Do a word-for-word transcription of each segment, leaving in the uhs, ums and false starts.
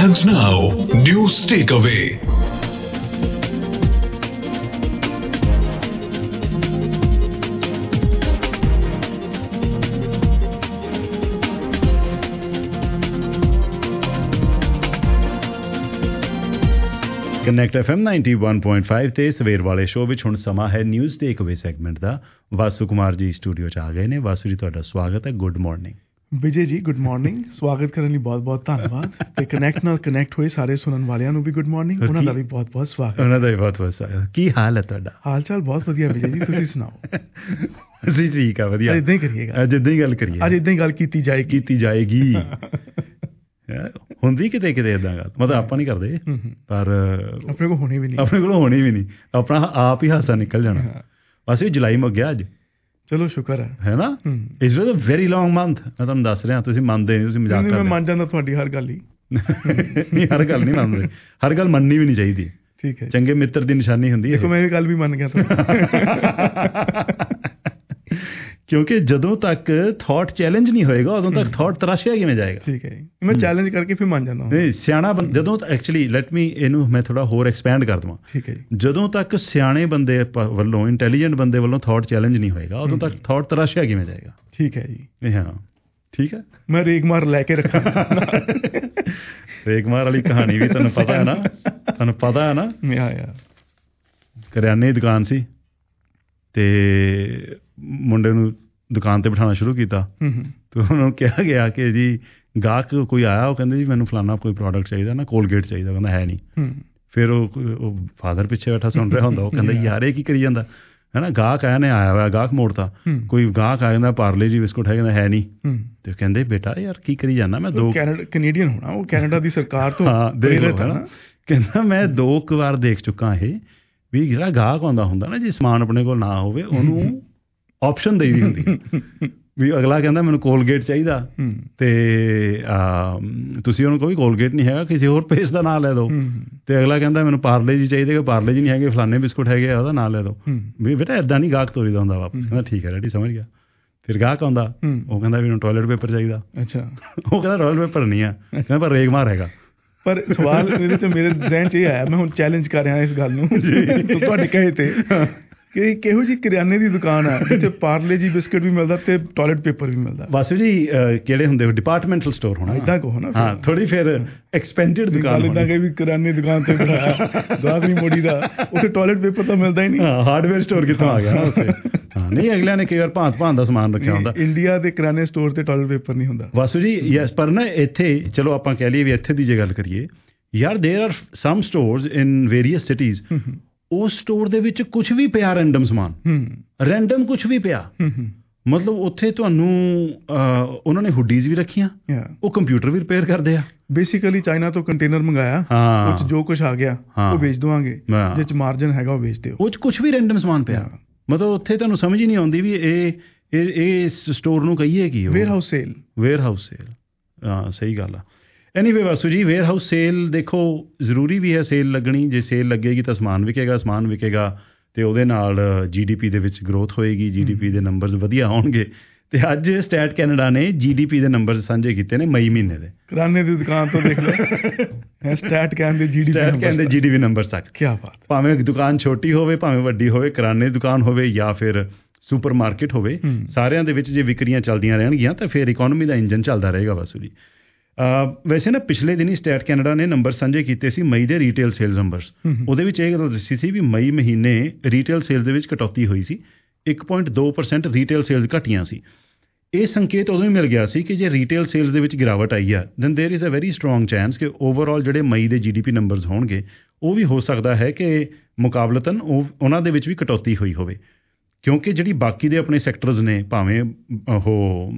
And now, news takeaway. Connect F M ninety one point five ਤੇ ਸਵੇਰ ਵਾਲੇ show ਵਿੱਚ ਹੁਣ ਸਮਾਂ ਹੈ ਨਿਊਜ਼ ਟੇਕਅਵੇ ਸੈਗਮੈਂਟ ਦਾ। ਵਾਸੂ ਕੁਮਾਰ ਜੀ ਸਟੂਡੀਓ 'ਚ ਆ ਗਏ ਨੇ। ਵਾਸੂ ਜੀ, ਤੁਹਾਡਾ ਸਵਾਗਤ ਹੈ। Good morning. ਵਿਜੇ ਜੀ, ਗੁੱਡ ਮਾਰਨਿੰਗ। ਸਵਾਗਤ ਕਰਨ ਲਈ ਬਹੁਤ ਬਹੁਤ ਧੰਨਵਾਦ। ਤੇ ਕਨੈਕਟ ਨਾਲ ਕਨੈਕਟ ਹੋਏ ਸਾਰੇ ਸੁਣਨ ਵਾਲਿਆਂ ਨੂੰ ਵੀ ਗੁੱਡ ਮਾਰਨਿੰਗ। ਉਹਨਾਂ ਦਾ ਵੀ ਬਹੁਤ ਬਹੁਤ ਸਵਾਗਤ। ਉਹਨਾਂ ਦਾ ਵੀ ਬਹੁਤ ਬਹੁਤ ਸਵਾਗਤ। ਕੀ ਹਾਲ ਹੈ ਤੁਹਾਡਾ? ਹਾਲ ਚਾਲ ਬਹੁਤ ਵਧੀਆ ਵਿਜੇ ਜੀ, ਤੁਸੀਂ ਸੁਣਾਓ? ਅਸੀਂ ਠੀਕ ਆ, ਵਧੀਆ। ਇੱਦਾਂ ਹੀ ਕਰੀਏਗਾ ਅੱਜ ਇੱਦਾਂ ਹੀ ਗੱਲ ਕਰੀਏ। ਅੱਜ ਇੱਦਾਂ ਹੀ ਗੱਲ ਕੀਤੀ ਜਾਏ ਕੀਤੀ ਜਾਏਗੀ। ਹੁੰਦੀ ਕਿਤੇ ਕਿਤੇ ਏਦਾਂ ਗੱਲ, ਮਤਲਬ ਆਪਾਂ ਨਹੀਂ ਕਰਦੇ, ਪਰ ਆਪਣੇ ਕੋਲ ਹੋਣੀ ਵੀ ਨਹੀਂ, ਆਪਣੇ ਕੋਲ ਹੋਣੀ ਵੀ ਨਹੀਂ। ਆਪਣਾ ਆਪ ਹੀ ਹਾਸਾ ਨਿਕਲ ਜਾਣਾ। ਵੈਸੇ ਜੁਲਾਈ ਮੁੱਕ ਗਿਆ ਅੱਜ। ਚਲੋ ਸ਼ੁਕਰ ਹੈ, ਹੈ ਨਾ। It's was a very long month. ਮੈਂ ਤੁਹਾਨੂੰ ਦੱਸ ਰਿਹਾ, ਤੁਸੀਂ ਮੰਨਦੇ ਨਹੀਂ, ਤੁਸੀਂ ਮਜ਼ਾਕ ਕਰਦੇ। ਮੈਂ ਮੰਨ ਜਾਂਦਾ ਤੁਹਾਡੀ ਹਰ ਗੱਲ ਹੀ। ਨਹੀਂ, ਹਰ ਗੱਲ ਨਹੀਂ ਮੰਨਦੇ। ਹਰ ਗੱਲ ਮੰਨਣੀ ਵੀ ਨਹੀਂ ਚਾਹੀਦੀ। ਠੀਕ ਹੈ, ਚੰਗੇ ਮਿੱਤਰ ਦੀ ਨਿਸ਼ਾਨੀ ਹੁੰਦੀ ਹੈ। ਦੇਖੋ ਮੈਂ ਇਹ ਗੱਲ ਵੀ ਮੰਨ ਗਿਆ ਕਿਉਂਕਿ ਜਦੋਂ ਤੱਕ ਥਾਟ ਚੈਲੰਜ ਨਹੀਂ ਹੋਏਗਾ ਉਦੋਂ ਤੱਕ ਥਾਟ ਤਰਾਸ਼ਿਆ ਕਿਵੇਂ ਜਾਏਗਾ। ਠੀਕ ਹੈ, ਮੈਂ ਚੈਲੰਜ ਕਰਕੇ ਫਿਰ ਮੰਨ ਜਾਂਦਾ। ਨਹੀਂ, ਸਿਆਣਾ ਜਦੋਂ ਐਕਚੁਅਲੀ ਲੈਟ ਮੀ ਇਹਨੂੰ ਮੈਂ ਥੋੜਾ ਹੋਰ ਐਕਸਪੈਂਡ ਕਰ ਦੇਵਾਂ। ਠੀਕ ਹੈ ਜੀ। ਜਦੋਂ ਤੱਕ ਸਿਆਣੇ ਬੰਦੇ ਵੱਲੋਂ, ਇੰਟੈਲੀਜੈਂਟ ਬੰਦੇ ਵੱਲੋਂ ਥਾਟ ਚੈਲੰਜ ਨਹੀਂ ਹੋਏਗਾ ਉਦੋਂ ਤੱਕ ਥਾਟ ਤਰਾਸ਼ਿਆ ਕਿਵੇਂ ਜਾਏਗਾ। ਠੀਕ ਹੈ ਜੀ। ਹਾਂ, ਠੀਕ ਹੈ। ਮੈਂ ਰੇਗਮਾਰ ਲੈ ਕੇ ਰੱਖਾਂ। ਰੇਗਮਾਰ ਵਾਲੀ ਕਹਾਣੀ ਵੀ ਤੁਹਾਨੂੰ ਪਤਾ ਹੈ ਨਾ। ਤੁਹਾਨੂੰ ਪਤਾ ਹੈ ਨਾ। ਕਰਿਆਨੇ ਦੀ ਦੁਕਾਨ ਸੀ ਤੇ ਮੁੰਡੇ ਨੂੰ ਦੁਕਾਨ ਤੇ ਬਿਠਾਉਣਾ ਸ਼ੁਰੂ ਕੀਤਾ ਤੇ ਉਹਨਾਂ ਨੂੰ ਕਿਹਾ ਗਿਆ ਕਿ ਜੀ ਗਾਹਕ ਕੋਈ ਆਇਆ, ਉਹ ਕਹਿੰਦੇ ਜੀ ਮੈਨੂੰ ਫਲਾਨਾ ਕੋਈ ਪ੍ਰੋਡਕਟ ਚਾਹੀਦਾ ਨਾ, ਕੋਲਗੇਟ ਚਾਹੀਦਾ। ਕਹਿੰਦਾ ਹੈ ਨਹੀਂ। ਫਿਰ ਉਹ ਫਾਦਰ ਪਿੱਛੇ ਬੈਠਾ ਸੁਣ ਰਿਹਾ ਹੁੰਦਾ। ਉਹ ਕਹਿੰਦਾ ਯਾਰ ਇਹ ਕੀ ਕਰੀ ਜਾਂਦਾ ਹੈ ਨਾ। ਗਾਹਕ ਆਇਆ ਨੇ, ਆਇਆ ਹੋਇਆ ਗਾਹਕ ਮੋੜਤਾ। ਕੋਈ ਗਾਹਕ ਆ ਜਾਂਦਾ, ਪਾਰਲੇ ਜੀ ਬਿਸਕੁਟ ਹੈ, ਕਹਿੰਦਾ ਹੈ ਨਹੀਂ। ਤੇ ਕਹਿੰਦੇ ਬੇਟਾ ਯਾਰ ਕੀ ਕਰੀ ਜਾਂਦਾ, ਮੈਂ ਦੋ ਕੈਨੇਡੀਅਨ ਹੋਣਾ, ਉਹ ਕੈਨੇਡਾ ਦੀ ਸਰਕਾਰ ਤੋਂ। ਹਾਂ, ਦੇਖ ਲਓ ਨਾ। ਕਹਿੰਦਾ ਮੈਂ ਦੋ ਕੁ ਵਾਰ ਦੇਖ ਚੁੱਕਾ ਇਹ ਵੀ ਜਿਹੜਾ ਗਾਹਕ ਆਉਂਦਾ ਹੁੰਦਾ ਨਾ, ਜੇ ਸਮਾਨ ਆਪਣੇ ਕੋਲ ਨਾ ਹੋਵੇ ਉਹਨੂੰ ਆਪਸ਼ਨ ਦੇਈ ਦੀ ਹੁੰਦੀ ਵੀ ਅਗਲਾ ਕਹਿੰਦਾ ਮੈਨੂੰ ਕੋਲਗੇਟ ਚਾਹੀਦਾ ਤੇ ਤੁਸੀਂ ਉਹਨੂੰ ਕੋਈ ਕੋਲਗੇਟ ਨਹੀਂ ਹੈਗਾ, ਕਿਸੇ ਹੋਰ ਪੇਸਟ ਦਾ ਨਾਂ ਲੈ ਦਿਓ। ਤੇ ਅਗਲਾ ਕਹਿੰਦਾ ਮੈਨੂੰ ਪਾਰਲੇ ਜੀ ਚਾਹੀਦੇ, ਕਿ ਪਾਰਲੇ ਜੀ ਨਹੀਂ ਹੈਗੇ, ਫਲਾਨੇ ਬਿਸਕੁਟ ਹੈਗੇ, ਉਹਦਾ ਨਾਂ ਲੈ ਦਿਓ। ਵੀ ਬੇਟਾ ਇੱਦਾਂ ਨਹੀਂ ਗਾਹਕ ਤੋਰੀ ਦਾ ਹੁੰਦਾ ਵਾਪਸ। ਕਹਿੰਦਾ ਠੀਕ ਹੈ ਡੈਡੀ, ਸਮਝ ਗਿਆ। ਫਿਰ ਗਾਹਕ ਆਉਂਦਾ, ਉਹ ਕਹਿੰਦਾ ਵੀ ਮੈਨੂੰ ਟੋਇਲਟ ਪੇਪਰ ਚਾਹੀਦਾ। ਅੱਛਾ। ਉਹ ਕਹਿੰਦਾ ਟੋਇਲਟ ਪੇਪਰ ਨਹੀਂ ਆ, ਕਹਿੰਦਾ ਪਰ ਰੇਗਮਾਰ ਹੈਗਾ। ਪਰ ਸਵਾਲ ਇਹਦੇ 'ਚ ਮੇਰੇ ਜ਼ਹਿਨ 'ਚ ਇਹ ਆਇਆ, ਮੈਂ ਹੁਣ ਚੈਲੰਜ ਕਰ ਰਿਹਾ ਇਸ ਗੱਲ ਨੂੰ ਤੁਹਾਡੇ ਕਹੇ ਤੇ, ਕਿ ਕਿਹੋ ਜਿਹੀ ਕਰਿਆਨੇ ਦੀ ਦੁਕਾਨ ਹੈ ਜਿੱਥੇ ਪਾਰਲੇ ਜੀ ਬਿਸਕਿਟ ਵੀ ਮਿਲਦਾ ਤੇ ਟੋਇਲਟ ਪੇਪਰ ਵੀ ਮਿਲਦਾ। ਵਾਸੂ ਜੀ ਕਿਹੜੇ ਹੁੰਦੇ ਹੋ? ਡਿਪਾਰਟਮੈਂਟਲ ਸਟੋਰ ਹੋਣਾ ਏਦਾਂ ਕਹੋ ਨਾ। ਹਾਂ, ਥੋੜੀ ਫਿਰ ਐਕਸਪੈਂਡਡ ਦੁਕਾਨ ਏਦਾਂ ਕਿ ਵੀ ਕਰਿਆਨੇ ਦੁਕਾਨ ਤੇ ਬਿਠਾਇਆ, ਗਾਹਕ ਨਹੀਂ ਮੋੜੀ ਦਾ, ਉੱਥੇ ਟੋਇਲਟ ਪੇਪਰ ਤਾਂ ਮਿਲਦਾ ਹੀ ਨਹੀਂ। ਹਾਂ, ਹਾਰਡਵੇਅਰ ਸਟੋਰ ਕਿੱਥੋਂ ਆ ਗਿਆ ਉੱਥੇ। ਹਾਂ, ਨਹੀਂ, ਅਗਲਿਆਂ ਨੇ ਕਈ ਵਾਰ ਭਾਂਤ ਭਾਂਤ ਦਾ ਸਮਾਨ ਰੱਖਿਆ ਹੁੰਦਾ। ਇੰਡੀਆ ਦੇ ਕਰਿਆਨੇ ਸਟੋਰ ਤੇ ਟੋਇਲਟ ਪੇਪਰ ਨਹੀਂ ਹੁੰਦਾ ਵਾਸੂ ਜੀ। ਯੈਸ, ਪਰ ਨਾ ਇੱਥੇ ਚਲੋ ਆਪਾਂ ਕਹਿ ਲਈਏ ਵੀ ਇੱਥੇ ਦੀ ਜੇ ਗੱਲ ਕਰੀਏ ਯਾਰ, there are some stores in various cities, ਉਸ ਸਟੋਰ ਦੇ ਵਿੱਚ ਕੁਛ ਵੀ ਪਿਆ, ਰੈਂਡਮ ਸਮਾਨ, ਰੈਂਡਮ ਕੁਛ ਵੀ ਪਿਆ। ਮਤਲਬ ਉੱਥੇ ਤੁਹਾਨੂੰ ਉਹਨਾਂ ਨੇ ਹੁੱਡੀਜ਼ ਵੀ ਰੱਖੀਆਂ, ਉਹ ਕੰਪਿਊਟਰ ਵੀ ਰਿਪੇਅਰ ਕਰਦੇ ਆ। ਬੇਸਿਕਲੀ ਚਾਈਨਾ ਤੋਂ ਕੰਟੇਨਰ ਮੰਗਾਇਆ, ਉਹ 'ਚ ਜੋ ਕੁਛ ਆ ਗਿਆ ਉਹ ਵੇਚ ਦੇਵਾਂਗੇ, ਜਿਹ 'ਚ ਮਾਰਜਨ ਹੈਗਾ ਉਹ ਵੇਚ ਦਿਓ। ਉਹ 'ਚ ਕੁਛ ਵੀ ਰੈਂਡਮ ਸਮਾਨ ਪਿਆ। ਮਤਲਬ ਉੱਥੇ ਤੁਹਾਨੂੰ ਸਮਝ ਹੀ ਨਹੀਂ ਆਉਂਦੀ ਵੀ ਇਹ ਇਹ ਸਟੋਰ ਨੂੰ ਕਹੀਏ ਕੀ। Warehouse sale. Warehouse sale, ਹਾਂ ਸਹੀ ਗੱਲ ਆ। ਐਨੀਵੇ ਵਾਸੂ ਜੀ, ਵੇਅਰ ਹਾਊਸ ਸੇਲ ਦੇਖੋ ਜ਼ਰੂਰੀ ਵੀ ਹੈ ਸੇਲ ਲੱਗਣੀ। ਜੇ ਸੇਲ ਲੱਗੇਗੀ ਤਾਂ ਸਮਾਨ ਵਿਕੇਗਾ, ਸਮਾਨ ਵਿਕੇਗਾ ਤੇ ਉਹਦੇ ਨਾਲ ਜੀ ਡੀ ਪੀ ਦੇ ਵਿੱਚ ਗਰੋਥ ਹੋਏਗੀ, ਜੀ ਡੀ ਪੀ ਦੇ ਨੰਬਰਸ ਵਧੀਆ ਆਉਣਗੇ। ਤੇ ਅੱਜ ਸਟੈਟ ਕੈਨੇਡਾ ਨੇ ਜੀ ਡੀ ਪੀ ਦੇ ਨੰਬਰ ਸਾਂਝੇ ਕੀਤੇ ਨੇ ਮਈ ਮਹੀਨੇ ਦੇ। ਕਰਿਆਨੇ ਦੀ ਦੁਕਾਨ ਤੋਂ ਦੇਖ ਲਓ, ਸਟੈਟ ਕਹਿੰਦੇ ਜੀ ਡੀ ਪੀ, ਸਟੈਟ ਕਹਿੰਦੇ ਜੀ ਡੀ ਪੀ ਨੰਬਰ ਤੱਕ। ਕੀ ਬਾਤ। ਭਾਵੇਂ ਦੁਕਾਨ ਛੋਟੀ ਹੋਵੇ, ਭਾਵੇਂ ਵੱਡੀ ਹੋਵੇ, ਕਰਿਆਨੇ ਦੀ ਦੁਕਾਨ ਹੋਵੇ ਜਾਂ ਫਿਰ ਸੁਪਰ ਮਾਰਕੀਟ ਹੋਵੇ, ਸਾਰਿਆਂ ਦੇ ਵਿੱਚ ਜੇ ਵਿਕਰੀਆਂ ਚੱਲਦੀਆਂ ਰਹਿਣਗੀਆਂ ਤਾਂ ਫਿਰ ਇਕੋਨਮੀ ਦਾ ਇੰਜਨ ਚੱਲਦਾ ਰਹੇਗਾ ਵਾਸੂ ਜੀ। ਵੈਸੇ ਨਾ ਪਿਛਲੇ ਦਿਨੀ ਸਟੈਟ ਕੈਨੇਡਾ ਨੇ ਨੰਬਰ ਸਾਂਝੇ ਕੀਤੇ ਸੀ ਮਈ ਦੇ ਰੀਟੇਲ ਸੇਲਸ ਨੰਬਰਸ। ਉਹਦੇ ਵਿੱਚ ਇਹ ਗੱਲ ਦੱਸੀ ਸੀ ਵੀ ਮਈ ਮਹੀਨੇ ਰੀਟੇਲ ਸੇਲਸ ਦੇ ਵਿੱਚ ਕਟੌਤੀ ਹੋਈ ਸੀ, ਇੱਕ ਪੁਆਇੰਟ ਦੋ ਪਰਸੈਂਟ ਰੀਟੇਲ ਸੇਲਸ ਘਟੀਆਂ ਸੀ। ਇਹ ਸੰਕੇਤ ਉਦੋਂ ਹੀ ਮਿਲ ਗਿਆ ਸੀ ਕਿ ਜੇ ਰੀਟੇਲ ਸੇਲਸ ਦੇ ਵਿੱਚ ਗਿਰਾਵਟ ਆਈ ਆ then there is a very strong chance ਕਿ ਓਵਰਆਲ ਜਿਹੜੇ ਮਈ ਦੇ ਜੀ ਡੀ ਪੀ ਨੰਬਰਸ ਹੋਣਗੇ ਉਹ ਵੀ ਹੋ ਸਕਦਾ ਹੈ ਕਿ ਮੁਕਾਬਲਤਨ ਉਹ ਉਹਨਾਂ ਦੇ ਵਿੱਚ ਵੀ ਕਟੌਤੀ ਹੋਈ ਹੋਵੇ। ਕਿਉਂਕਿ ਜਿਹੜੀ ਬਾਕੀ ਦੇ ਆਪਣੇ ਸੈਕਟਰਸ ਨੇ, ਭਾਵੇਂ ਉਹ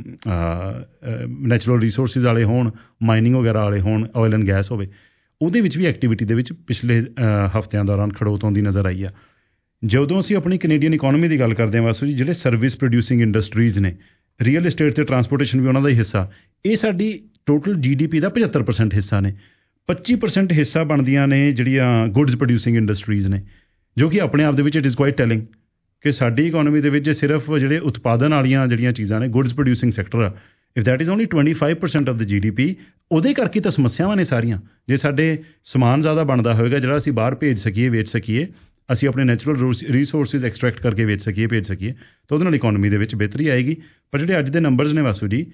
ਨੈਚੁਰਲ ਰਿਸੋਰਸਿਸ ਵਾਲੇ ਹੋਣ, ਮਾਈਨਿੰਗ ਵਗੈਰਾ ਵਾਲੇ ਹੋਣ, ਆਇਲ ਐਂਡ ਗੈਸ ਹੋਵੇ, ਉਹਦੇ ਵਿੱਚ ਵੀ ਐਕਟੀਵਿਟੀ ਦੇ ਵਿੱਚ ਪਿਛਲੇ ਹਫ਼ਤਿਆਂ ਦੌਰਾਨ ਖੜੋਤ ਆਉਂਦੀ ਨਜ਼ਰ ਆਈ ਆ। ਜਦੋਂ ਅਸੀਂ ਆਪਣੀ ਕੈਨੇਡੀਅਨ ਇਕੋਨਮੀ ਦੀ ਗੱਲ ਕਰਦੇ ਹਾਂ ਵਾਸੂ ਜੀ, ਜਿਹੜੇ ਸਰਵਿਸ ਪ੍ਰੋਡਿਊਸਿੰਗ ਇੰਡਸਟਰੀਜ਼ ਨੇ, ਰੀਅਲ ਏਸਟੇਟ ਅਤੇ ਟਰਾਂਸਪੋਰਟੇਸ਼ਨ ਵੀ ਉਹਨਾਂ ਦਾ ਹੀ ਹਿੱਸਾ, ਇਹ ਸਾਡੀ ਟੋਟਲ ਜੀ ਡੀ ਪੀ ਦਾ ਪਝੱਤਰ ਪਰਸੈਂਟ ਹਿੱਸਾ ਨੇ। ਪੱਚੀ ਪਰਸੈਂਟ ਹਿੱਸਾ ਬਣਦੀਆਂ ਨੇ ਜਿਹੜੀਆਂ ਗੁਡਸ ਪ੍ਰੋਡਿਊਸਿੰਗ ਇੰਡਸਟਰੀਜ਼ ਨੇ, ਜੋ ਕਿ ਆਪਣੇ ਆਪ ਦੇ ਵਿੱਚ ਇਟ ਇਜ਼ ਕੁਆਇਟ ਟੈਲਿੰਗ ਕਿ ਸਾਡੀ ਇਕੋਨਮੀ ਦੇ ਵਿੱਚ ਸਿਰਫ ਜਿਹੜੇ ਉਤਪਾਦਨ ਵਾਲੀਆਂ ਜਿਹੜੀਆਂ ਚੀਜ਼ਾਂ ਨੇ, ਗੁਡਸ ਪ੍ਰੋਡਿਊਸਿੰਗ ਸੈਕਟਰ ਆ, if that is only twenty five percent of the G D ਪੀ, ਉਹਦੇ ਕਰਕੇ ਤਾਂ ਸਮੱਸਿਆਵਾਂ ਨੇ ਸਾਰੀਆਂ। ਜੇ ਸਾਡੇ ਸਮਾਨ ਜ਼ਿਆਦਾ ਬਣਦਾ ਹੋਵੇਗਾ ਜਿਹੜਾ ਅਸੀਂ ਬਾਹਰ ਭੇਜ ਸਕੀਏ, ਵੇਚ ਸਕੀਏ, ਅਸੀਂ ਆਪਣੇ ਨੈਚੁਰਲ ਰਿਸੋਰਸਿਸ ਐਕਸਟਰੈਕਟ ਕਰਕੇ ਵੇਚ ਸਕੀਏ, ਭੇਜ ਸਕੀਏ, ਤਾਂ ਉਹਦੇ ਨਾਲ ਇਕੋਨਮੀ ਦੇ ਵਿੱਚ ਬਿਹਤਰੀ ਆਏਗੀ। ਪਰ ਜਿਹੜੇ ਅੱਜ ਦੇ ਨੰਬਰਸ ਨੇ ਵਾਸੂ ਜੀ,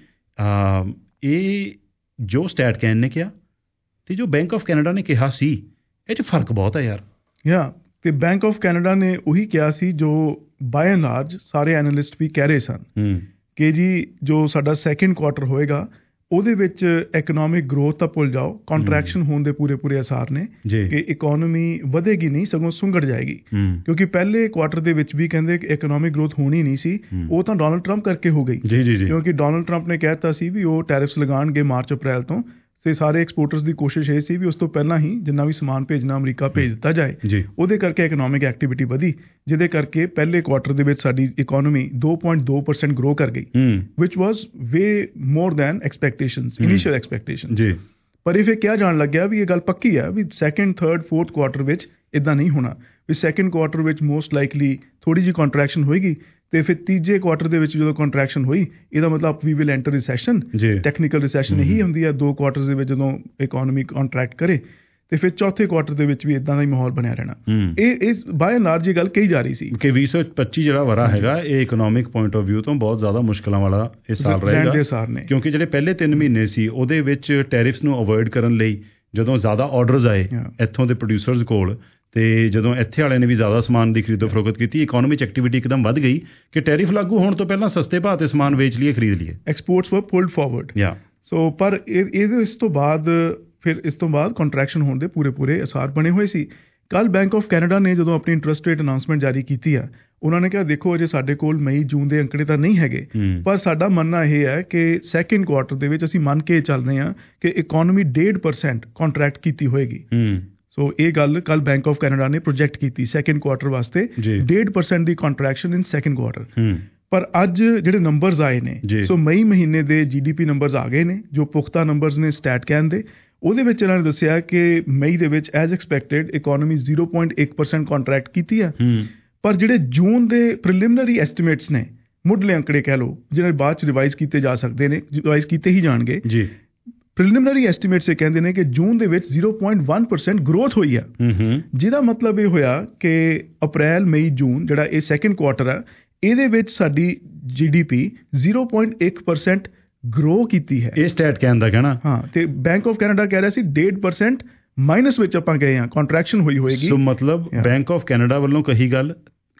ਇਹ ਜੋ ਸਟੈਟ ਕੈਨ ਨੇ ਕਿਹਾ ਅਤੇ ਜੋ ਬੈਂਕ ਆਫ ਕੈਨੇਡਾ ਨੇ ਕਿਹਾ ਸੀ, ਇਹ 'ਚ ਫਰਕ ਬਹੁਤ ਹੈ ਯਾਰ। ਯਾ ਅਤੇ ਬੈਂਕ ਆਫ ਕੈਨੇਡਾ ਨੇ ਉਹੀ ਕਿਹਾ ਸੀ ਜੋ ਬਾਏ ਐਂਡ ਲਾਰਜ ਸਾਰੇ ਐਨਾਲਿਸਟ ਵੀ ਕਹਿ ਰਹੇ ਸਨ ਕਿ ਜੀ ਜੋ ਸਾਡਾ ਸੈਕਿੰਡ ਕੁਆਰਟਰ ਹੋਏਗਾ ਉਹਦੇ ਵਿੱਚ ਇਕਨੋਮਿਕ ਗਰੋਥ ਤਾਂ ਭੁੱਲ ਜਾਓ, ਕੰਟਰੈਕਸ਼ਨ ਹੋਣ ਦੇ ਪੂਰੇ ਪੂਰੇ ਅਸਾਰ ਨੇ ਕਿ ਇਕੋਨਮੀ ਵਧੇਗੀ ਨਹੀਂ, ਸਗੋਂ ਸੁੰਗੜ ਜਾਏਗੀ। ਕਿਉਂਕਿ ਪਹਿਲੇ ਕੁਆਰਟਰ ਦੇ ਵਿੱਚ ਵੀ ਕਹਿੰਦੇ ਕਿ ਇਕਨੋਮਿਕ ਗਰੋਥ ਹੋਣੀ ਨਹੀਂ ਸੀ, ਉਹ ਤਾਂ ਡੋਨਲਡ ਟਰੰਪ ਕਰਕੇ ਹੋ ਗਈ। ਕਿਉਂਕਿ ਡੋਨਲਡ ਟਰੰਪ ਨੇ ਕਹਿ ਦਿੱਤਾ ਸੀ ਵੀ ਉਹ ਟੈਰਿਫਸ ਲਗਾਉਣਗੇ ਮਾਰਚ ਅਪ੍ਰੈਲ ਤੋਂ, ਅਤੇ ਸਾਰੇ ਐਕਸਪੋਰਟਰਸ ਦੀ ਕੋਸ਼ਿਸ਼ ਇਹ ਸੀ ਵੀ ਉਸ ਤੋਂ ਪਹਿਲਾਂ ਹੀ ਜਿੰਨਾ ਵੀ ਸਮਾਨ ਭੇਜਣਾ ਅਮਰੀਕਾ ਭੇਜ ਦਿੱਤਾ ਜਾਏ। ਉਹਦੇ ਕਰਕੇ ਇਕਨੋਮਿਕ ਐਕਟੀਵਿਟੀ ਵਧੀ, ਜਿਹਦੇ ਕਰਕੇ ਪਹਿਲੇ ਕੁਆਰਟਰ ਦੇ ਵਿੱਚ ਸਾਡੀ ਇਕੋਨਮੀ ਦੋ ਪੁਆਇੰਟ ਦੋ ਪਰਸੈਂਟ ਗਰੋ ਕਰ ਗਈ, which was way more than expectations, initial expectations. ਪਰ ਇਹ ਫਿਰ ਕਿਹਾ ਜਾਣ ਲੱਗਿਆ ਵੀ ਇਹ ਗੱਲ ਪੱਕੀ ਆ ਵੀ ਸੈਕਿੰਡ ਥਰਡ ਫੋਰਥ ਕੁਆਰਟਰ ਵਿੱਚ ਇੱਦਾਂ ਨਹੀਂ ਹੋਣਾ, ਵੀ ਸੈਕਿੰਡ ਕੁਆਰਟਰ ਵਿੱਚ ਮੋਸਟ ਲਾਈਕਲੀ ਥੋੜ੍ਹੀ ਜਿਹੀ ਕੰਟਰੈਕਸ਼ਨ ਹੋਏਗੀ, ਅਤੇ ਫਿਰ ਤੀਜੇ ਕੁਆਰਟਰ ਦੇ ਵਿੱਚ ਜਦੋਂ ਕੰਟਰੈਕਸ਼ਨ ਹੋਈ, ਇਹਦਾ ਮਤਲਬ we will enter recession. Technical recession ਇਹੀ ਹੁੰਦੀ ਹੈ ਦੋ ਕੁਆਰਟਰ ਦੇ ਵਿੱਚ ਜਦੋਂ ਇਕੋਨਮੀ ਕੰਟਰੈਕਟ ਕਰੇ, ਅਤੇ ਫਿਰ ਚੌਥੇ ਕੁਆਰਟਰ ਦੇ ਵਿੱਚ ਵੀ ਇੱਦਾਂ ਦਾ ਹੀ ਮਾਹੌਲ ਬਣਿਆ ਰਹਿਣਾ। ਇਹ ਇਹ ਬਾਏ ਐਂਡ ਲਾਰਜ ਇਹ ਗੱਲ ਕਹੀ ਜਾ ਰਹੀ ਸੀ ਕਿ ਵੀਹ ਸੌ ਪੱਚੀ ਜਿਹੜਾ ਵਰ੍ਹਾ ਹੈਗਾ ਇਹ ਇਕਨੋਮਿਕ ਪੁਆਇੰਟ ਆਫ ਵਿਊ ਤੋਂ ਬਹੁਤ ਜ਼ਿਆਦਾ ਮੁਸ਼ਕਿਲਾਂ ਵਾਲਾ ਇਹ ਸਾਲ ਰਹੇਗਾ, ਕਿਉਂਕਿ ਜਿਹੜੇ ਪਹਿਲੇ ਤਿੰਨ ਮਹੀਨੇ ਸੀ ਉਹਦੇ ਵਿੱਚ ਟੈਰਿਫਸ ਨੂੰ ਅਵੋਇਡ ਕਰਨ ਲਈ ਜਦੋਂ ਜ਼ਿਆਦਾ ਆਰਡਰਸ ਆਏ ਇੱਥੋਂ ਦੇ ਪ੍ਰੋਡਿਊਸਰਸ ਕੋਲ, ਅਤੇ ਜਦੋਂ ਇੱਥੇ ਵਾਲਿਆਂ ਨੇ ਵੀ ਜ਼ਿਆਦਾ ਸਮਾਨ ਦੀ ਖਰੀਦੋ ਫਰੋਖਤ ਕੀਤੀ, ਇਕੋਨਮੀ 'ਚ ਐਕਟੀਵਿਟੀ ਇੱਕਦਮ ਵੱਧ ਗਈ ਕਿ ਟੈਰਿਫ ਲਾਗੂ ਹੋਣ ਤੋਂ ਪਹਿਲਾਂ ਸਸਤੇ ਭਾਅ 'ਤੇ ਸਮਾਨ ਵੇਚ ਲਈਏ, ਖਰੀਦ ਲਈਏ। ਐਕਸਪੋਰਟਸ ਵਰ ਪੁਲਡ ਫਾਰਵਰਡ। ਯਾ ਸੋ ਪਰ ਇਹ ਇਹਦੇ ਇਸ ਤੋਂ ਬਾਅਦ ਫਿਰ ਇਸ ਤੋਂ ਬਾਅਦ ਕੰਟਰੈਕਸ਼ਨ ਹੋਣ ਦੇ ਪੂਰੇ ਪੂਰੇ ਅਸਾਰ ਬਣੇ ਹੋਏ ਸੀ। ਕੱਲ੍ਹ ਬੈਂਕ ਆਫ ਕੈਨੇਡਾ ਨੇ ਜਦੋਂ ਆਪਣੀ ਇੰਟਰਸਟ ਰੇਟ ਅਨਾਊਂਸਮੈਂਟ ਜਾਰੀ ਕੀਤੀ ਆ, ਉਹਨਾਂ ਨੇ ਕਿਹਾ ਦੇਖੋ ਅਜੇ ਸਾਡੇ ਕੋਲ ਮਈ ਜੂਨ ਦੇ ਅੰਕੜੇ ਤਾਂ ਨਹੀਂ ਹੈਗੇ, ਪਰ ਸਾਡਾ ਮੰਨਣਾ ਇਹ ਹੈ ਕਿ ਸੈਕਿੰਡ ਕੁਆਰਟਰ ਦੇ ਵਿੱਚ ਅਸੀਂ ਮੰਨ ਕੇ ਚੱਲ ਰਹੇ ਹਾਂ ਕਿ ਇਕੋਨਮੀ ਡੇਢ ਪਰਸੈਂਟ ਕੰਟਰੈਕਟ ਕੀਤੀ ਹੋਏਗੀ। ਸੋ ਇਹ ਗੱਲ ਕੱਲ੍ਹ ਬੈਂਕ ਆਫ ਕੈਨੇਡਾ ਨੇ ਪ੍ਰੋਜੈਕਟ ਕੀਤੀ ਸੈਕਿੰਡ ਕੁਆਰਟਰ ਵਾਸਤੇ ਡੇਢ ਪਰਸੈਂਟ ਦੀ ਕੰਟਰੈਕਸ਼ਨ ਇਨ ਸੈਕਿੰਡ ਕੁਆਰਟਰ। ਪਰ ਅੱਜ ਜਿਹੜੇ ਨੰਬਰਸ ਆਏ ਨੇ, ਸੋ ਮਈ ਮਹੀਨੇ ਦੇ ਜੀ ਡੀ ਪੀ ਨੰਬਰਸ ਆ ਗਏ ਨੇ ਜੋ ਪੁਖਤਾ ਨੰਬਰਸ ਨੇ ਸਟੈਟ ਕੈਨ ਦੇ। ਉਹਦੇ ਵਿੱਚ ਇਹਨਾਂ ਨੇ ਦੱਸਿਆ ਕਿ ਮਈ ਦੇ ਵਿੱਚ as expected economy zero point ਇੱਕ ਪਰਸੈਂਟ ਕੰਟਰੈਕਟ ਕੀਤੀ ਆ, ਪਰ ਜਿਹੜੇ ਜੂਨ ਦੇ ਪ੍ਰੀਲਿਮਿਨਰੀ ਐਸਟੀਮੇਟਸ ਨੇ, ਮੁੱਢਲੇ ਅੰਕੜੇ ਕਹਿ ਲਓ, ਜਿਹਨਾਂ ਬਾਅਦ 'ਚ ਰਿਵਾਈਜ਼ ਕੀਤੇ ਜਾ ਸਕਦੇ ਨੇ, ਰਿਵਾਈਜ਼ ਕੀਤੇ ਹੀ ਜਾਣਗੇ। ਪ੍ਰੀਲਿਮਿਨਰੀ ਐਸਟੀਮੇਟਸ ਇਹ ਕਹਿੰਦੇ ਨੇ ਕਿ ਜੂਨ ਦੇ ਵਿੱਚ ਜ਼ੀਰੋ ਪੁਆਇੰਟ ਇੱਕ ਪਰਸੈਂਟ ਗਰੋਥ ਹੋਈ ਆ, ਜਿਹਦਾ ਮਤਲਬ ਇਹ ਹੋਇਆ ਕਿ ਅਪ੍ਰੈਲ ਮਈ ਜੂਨ ਜਿਹੜਾ ਇਹ ਸੈਕਿੰਡ ਕੁਆਰਟਰ ਆ, ਇਹਦੇ ਵਿੱਚ ਸਾਡੀ G D P zero point ਇੱਕ ਪਰਸੈਂਟ ਗਰੋ ਕੀਤੀ ਹੈ। ਇਹ ਸਟੈਟ ਕੈਨ ਦਾ ਕਹਿਣਾ। ਹਾਂ, ਅਤੇ ਬੈਂਕ ਆਫ ਕੈਨੇਡਾ ਕਹਿ ਰਿਹਾ ਸੀ ਡੇਢ ਪਰਸੈਂਟ ਮਾਈਨਸ ਵਿੱਚ ਆਪਾਂ ਗਏ ਹਾਂ, ਕੰਟਰੈਕਸ਼ਨ ਹੋਈ ਹੋਏਗੀ। ਸੋ ਮਤਲਬ ਬੈਂਕ ਆਫ ਕੈਨੇਡਾ ਵੱਲੋਂ ਕਹੀ ਗੱਲ,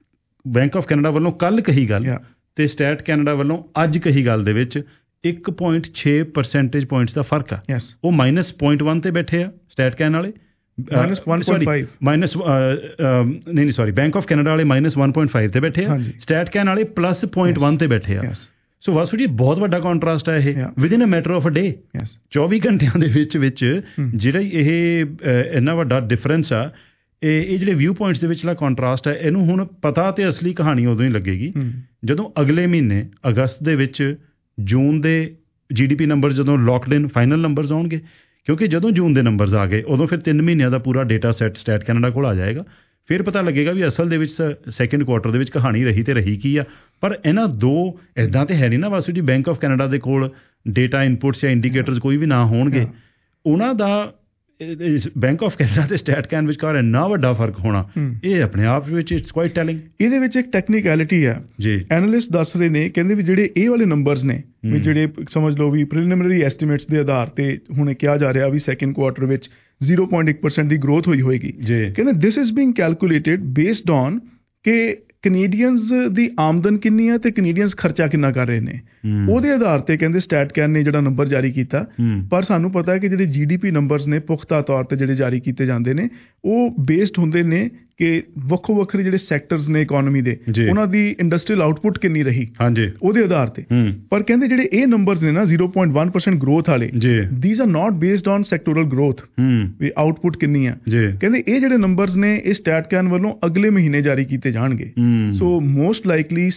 ਬੈਂਕ ਆਫ ਕੈਨੇਡਾ ਵੱਲੋਂ ਕੱਲ੍ਹ ਕਹੀ ਗੱਲ, ਅਤੇ ਸਟੈਟ ਕੈਨੇਡਾ ਵੱਲੋਂ ਅੱਜ ਕਹੀ ਗੱਲ ਦੇ ਵਿੱਚ ਇੱਕ ਪੁਆਇੰਟ ਛੇ ਪਰਸੈਂਟੇਜ ਪੁਆਇੰਟਸ ਦਾ ਫਰਕ ਆ। ਉਹ ਮਾਈਨਸ ਪੁਆਇੰਟ ਵਨ 'ਤੇ ਬੈਠੇ ਆ ਸਟੈਟ ਕੈਨ ਵਾਲੇ, minus one point five minus ਨਹੀਂ ਨਹੀਂ ਸੌਰੀ ਬੈਂਕ ਆਫ ਕੈਨੇਡਾ ਵਾਲੇ ਮਾਈਨਸ ਵਨ ਪੁਆਇੰਟ ਫਾਈਵ 'ਤੇ ਬੈਠੇ ਆ, ਸਟੈਟ ਕੈਨ ਵਾਲੇ ਪਲੱਸ ਪੁਆਇੰਟ ਵਨ 'ਤੇ ਬੈਠੇ ਆ। ਸੋ ਵਾਸੂ ਜੀ ਬਹੁਤ ਵੱਡਾ ਕੰਟਰਾਸਟ ਹੈ ਇਹ, within a matter of a day, ਚੌਵੀ ਘੰਟਿਆਂ ਦੇ ਵਿੱਚ ਵਿੱਚ ਜਿਹੜਾ ਇਹ ਇੰਨਾ ਵੱਡਾ ਡਿਫਰੈਂਸ ਆ। ਇਹ ਇਹ ਜਿਹੜੇ ਵਿਊ ਪੁਆਇੰਟਸ ਦੇ ਵਿਚਲਾ ਕੰਟਰਾਸਟ ਹੈ, ਇਹਨੂੰ ਹੁਣ ਪਤਾ ਅਤੇ ਅਸਲੀ ਕਹਾਣੀ ਉਦੋਂ ਹੀ ਲੱਗੇਗੀ ਜਦੋਂ ਅਗਲੇ ਮਹੀਨੇ ਅਗਸਤ ਦੇ ਵਿੱਚ ਜੂਨ ਦੇ ਜੀ ਡੀ ਪੀ ਨੰਬਰ ਜਦੋਂ ਲੋਕਡ ਇਨ ਫਾਈਨਲ ਨੰਬਰਸ ਆਉਣਗੇ, ਕਿਉਂਕਿ ਜਦੋਂ ਜੂਨ ਦੇ ਨੰਬਰਸ ਆ ਗਏ ਉਦੋਂ ਫਿਰ ਤਿੰਨ ਮਹੀਨਿਆਂ ਦਾ ਪੂਰਾ ਡੇਟਾ ਸੈੱਟ ਸਟੈਟ ਕੈਨੇਡਾ ਕੋਲ ਆ ਜਾਏਗਾ। ਫਿਰ ਪਤਾ ਲੱਗੇਗਾ ਵੀ ਅਸਲ ਦੇ ਵਿੱਚ ਸੈਕਿੰਡ ਕੁਆਰਟਰ ਦੇ ਵਿੱਚ ਕਹਾਣੀ ਰਹੀ ਤੇ ਰਹੀ ਕੀ ਆ। ਪਰ ਇਹਨਾਂ ਦੋ ਇੱਦਾਂ ਤਾਂ ਹੈ ਨਹੀਂ ਨਾ Vasu ji, bank of Canada ਦੇ ਕੋਲ ਡੇਟਾ ਇਨਪੁਟਸ ਜਾਂ ਇੰਡੀਕੇਟਰਸ ਕੋਈ ਵੀ ਨਾ ਹੋਣਗੇ, ਉਹਨਾਂ ਦਾ ਬੈਂਕ ਆਫ ਕੈਨੇਡਾ ਤੇ ਸਟੈਟ ਕੈਨ ਵਿਚਕਾਰ ਇੰਨਾ ਵੱਡਾ ਫਰਕ ਹੋਣਾ, ਇਹ ਆਪਣੇ ਆਪ ਵਿੱਚ ਇਟਸ ਕੁਆਇਟ ਟੈਲਿੰਗ। ਇਹਦੇ ਵਿੱਚ ਇੱਕ ਟੈਕਨੀਕੈਲਿਟੀ ਆ ਜੀ, ਐਨਾਲਿਸਟ ਦੱਸ ਰਹੇ ਨੇ, ਕਹਿੰਦੇ ਵੀ ਜਿਹੜੇ ਇਹ ਵਾਲੇ ਨੰਬਰਸ ਨੇ ਵੀ ਜਿਹੜੇ ਸਮਝ ਲਓ ਵੀ ਪ੍ਰੀਲਿਮਿਨਰੀ ਐਸਟੀਮੇਟਸ ਦੇ ਆਧਾਰ ਤੇ ਹੁਣ ਕਿਹਾ ਜਾ ਰਿਹਾ ਵੀ ਸੈਕਿੰਡ ਕੁਆਰਟਰ ਵਿੱਚ ਜ਼ੀਰੋ ਪੁਆਇੰਟ ਇੱਕ ਪਰਸੈਂਟ ਦੀ ਗਰੋਥ ਹੋਈ ਹੋਏਗੀ। ਕਹਿੰਦੇ this is being calculated based on ਕਿ ਕੈਨੇਡੀਅਨਸ ਦੀ ਆਮਦਨ ਕਿੰਨੀ ਹੈ ਅਤੇ ਕੈਨੇਡੀਅਨਸ ਖਰਚਾ ਕਿੰਨਾ ਕਰ ਰਹੇ ਨੇ, ਉਹਦੇ ਆਧਾਰ ਤੇ ਕਹਿੰਦੇ ਸਟੈਟ ਕੈਨ ਨੇ ਜਿਹੜਾ ਨੰਬਰ ਜਾਰੀ ਕੀਤਾ। ਪਰ ਸਾਨੂੰ ਪਤਾ ਹੈ ਕਿ ਜਿਹੜੇ ਜੀ ਡੀ ਪੀ ਨੰਬਰਸ ਨੇ ਪੁਖਤਾ ਤੌਰ ਤੇ ਜਿਹੜੇ ਜਾਰੀ ਕੀਤੇ ਜਾਂਦੇ ਨੇ ਉਹ ਬੇਸਡ ਹੁੰਦੇ ਨੇ ਕਿ ਵੱਖੋ ਵੱਖਰੇ ਜਿਹੜੇ ਸੈਕਟਰਸ ਨੇ ਇਕੋਨਮੀ ਦੇ, ਉਹਨਾਂ ਦੀ ਇੰਡਸਟਰੀਅਲ ਆਊਟਪੁੱਟ ਕਿੰਨੀ ਰਹੀ ਉਹਦੇ ਆਧਾਰ ਤੇ। ਪਰ ਕਹਿੰਦੇ ਜਿਹੜੇ ਇਹ ਨੰਬਰਸ ਨੇ ਨਾ ਜ਼ੀਰੋ ਪੁਆਇੰਟ ਇੱਕ ਪਰਸੈਂਟ ਗਰੋਥ ਵਾਲੇ, these are not based on sectoral growth, ਵੀ ਆਊਟਪੁੱਟ ਕਿੰਨੀ ਆ। ਕਹਿੰਦੇ ਇਹ ਜਿਹੜੇ ਨੰਬਰਸ ਨੇ ਇਹ ਸਟੈਟ ਕੈਨ ਵੱਲੋਂ ਅਗਲੇ ਮਹੀਨੇ ਜਾਰੀ ਕੀਤੇ ਜਾਣਗੇ। So most likely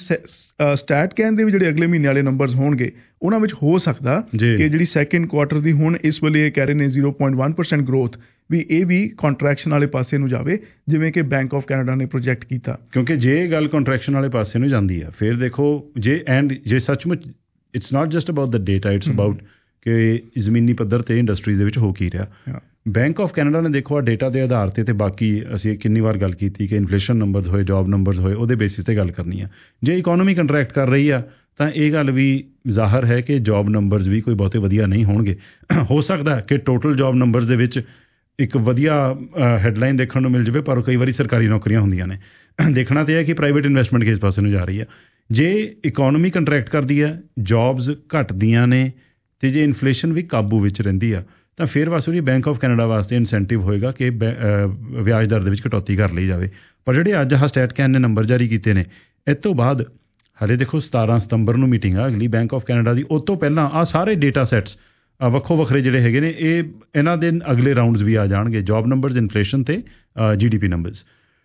Stat Can ਦੇ ਵੀ ਜਿਹੜੇ ਅਗਲੇ ਮਹੀਨੇ ਵਾਲੇ ਨੰਬਰਸ ਹੋਣਗੇ ਉਹਨਾਂ ਵਿੱਚ ਹੋ ਸਕਦਾ ਕਿ ਜਿਹੜੀ ਸੈਕਿੰਡ ਕੁਆਰਟਰ ਦੀ ਹੁਣ ਇਸ ਵੇਲੇ ਇਹ ਕਹਿ ਰਹੇ ਨੇ ਜ਼ੀਰੋ ਪੁਆਇੰਟ ਇੱਕ ਪਰਸੈਂਟ ਗਰੋਥ, ਵੀ ਇਹ ਵੀ ਕੰਟਰੈਕਸ਼ਨ ਵਾਲੇ ਪਾਸੇ ਨੂੰ ਜਾਵੇ ਜਿਵੇਂ ਕਿ ਬੈਂਕ ਆਫ ਕੈਨੇਡਾ ਨੇ ਪ੍ਰੋਜੈਕਟ ਕੀਤਾ। ਕਿਉਂਕਿ ਜੇ ਗੱਲ ਕੰਟਰੈਕਸ਼ਨ ਵਾਲੇ ਪਾਸੇ ਨੂੰ ਜਾਂਦੀ ਆ ਫਿਰ ਦੇਖੋ ਜੇ ਐਂਡ ਜੇ ਸੱਚਮੁੱਚ it's not just about the data, it's about ਕਿ ਜ਼ਮੀਨੀ ਪੱਧਰ ਤੇ ਇੰਡਸਟਰੀਜ਼ ਦੇ ਵਿੱਚ ਹੋ ਕੀ ਰਿਹਾ। ਬੈਂਕ ਆਫ ਕੈਨੇਡਾ ਨੇ ਦੇਖੋ ਆ ਡੇਟਾ ਦੇ ਆਧਾਰ ਤੇ ਤੇ ਬਾਕੀ ਅਸੀਂ ਕਿੰਨੀ ਵਾਰ ਗੱਲ ਕੀਤੀ ਕਿ ਇਨਫਲੇਸ਼ਨ ਨੰਬਰਸ ਹੋਏ, ਜੌਬ ਨੰਬਰਸ ਹੋਏ, ਉਹਦੇ ਬੇਸਿਸ ਤੇ ਗੱਲ ਕਰਨੀ ਆ। ਜੇ ਇਕੋਨੋਮੀ ਕੰਟਰੈਕਟ ਕਰ ਰਹੀ ਆ ਤਾਂ ਇਹ ਗੱਲ ਵੀ ਜ਼ਾਹਰ ਹੈ ਕਿ ਜੌਬ ਨੰਬਰਸ ਵੀ ਕੋਈ ਬਹੁਤੇ ਵਧੀਆ ਨਹੀਂ ਹੋਣਗੇ। ਹੋ ਸਕਦਾ ਕਿ ਟੋਟਲ ਜੌਬ ਨੰਬਰਸ ਦੇ ਵਿੱਚ ਇੱਕ ਵਧੀਆ ਹੈਡਲਾਈਨ ਦੇਖਣ ਨੂੰ ਮਿਲ ਜਾਵੇ, ਪਰ ਕਈ ਵਾਰੀ ਸਰਕਾਰੀ ਨੌਕਰੀਆਂ ਹੁੰਦੀਆਂ ਨੇ। ਦੇਖਣਾ ਤਾਂ ਹੈ ਕਿ ਪ੍ਰਾਈਵੇਟ ਇਨਵੈਸਟਮੈਂਟ ਕਿਸ ਪਾਸੇ ਨੂੰ ਜਾ ਰਹੀ ਆ। ਜੇ ਇਕੋਨੋਮੀ ਕੰਟਰੈਕਟ ਕਰਦੀ ਹੈ, ਜੌਬਸ ਘਟਦੀਆਂ ਨੇ ਅਤੇ ਜੇ ਇਨਫਲੇਸ਼ਨ ਵੀ ਕਾਬੂ ਵਿੱਚ ਰਹਿੰਦੀ ਆ ਤਾਂ ਫਿਰ Vasu ji bank of Canada ਵਾਸਤੇ ਇਨਸੈਂਟਿਵ ਹੋਏਗਾ ਕਿ ਵਿਆਜ ਦਰ ਦੇ ਵਿੱਚ ਕਟੌਤੀ ਕਰ ਲਈ ਜਾਵੇ। ਪਰ ਜਿਹੜੇ ਅੱਜ ਆਹ ਸਟੈਟਕੈਨ ਨੇ ਨੰਬਰ ਜਾਰੀ ਕੀਤੇ ਨੇ, ਇਸ ਤੋਂ ਬਾਅਦ ਹਾਲੇ ਦੇਖੋ ਸਤਾਰਾਂ ਸਤੰਬਰ ਨੂੰ ਮੀਟਿੰਗ ਆ ਅਗਲੀ ਬੈਂਕ ਆਫ ਕੈਨੇਡਾ ਦੀ। ਉਸ ਤੋਂ ਪਹਿਲਾਂ ਆਹ ਸਾਰੇ ਡੇਟਾ ਸੈਟਸ ਵੱਖੋ ਵੱਖਰੇ ਜਿਹੜੇ ਹੈਗੇ ਨੇ, ਇਹ ਇਹਨਾਂ ਦੇ ਅਗਲੇ ਰਾਊਂਡਸ ਵੀ ਆ ਜਾਣਗੇ, ਜੌਬ ਨੰਬਰਸ, ਇਨਫਲੇਸ਼ਨ ਅਤੇ ਜੀ ਡੀ ਪੀ ਨੰਬਰਸ।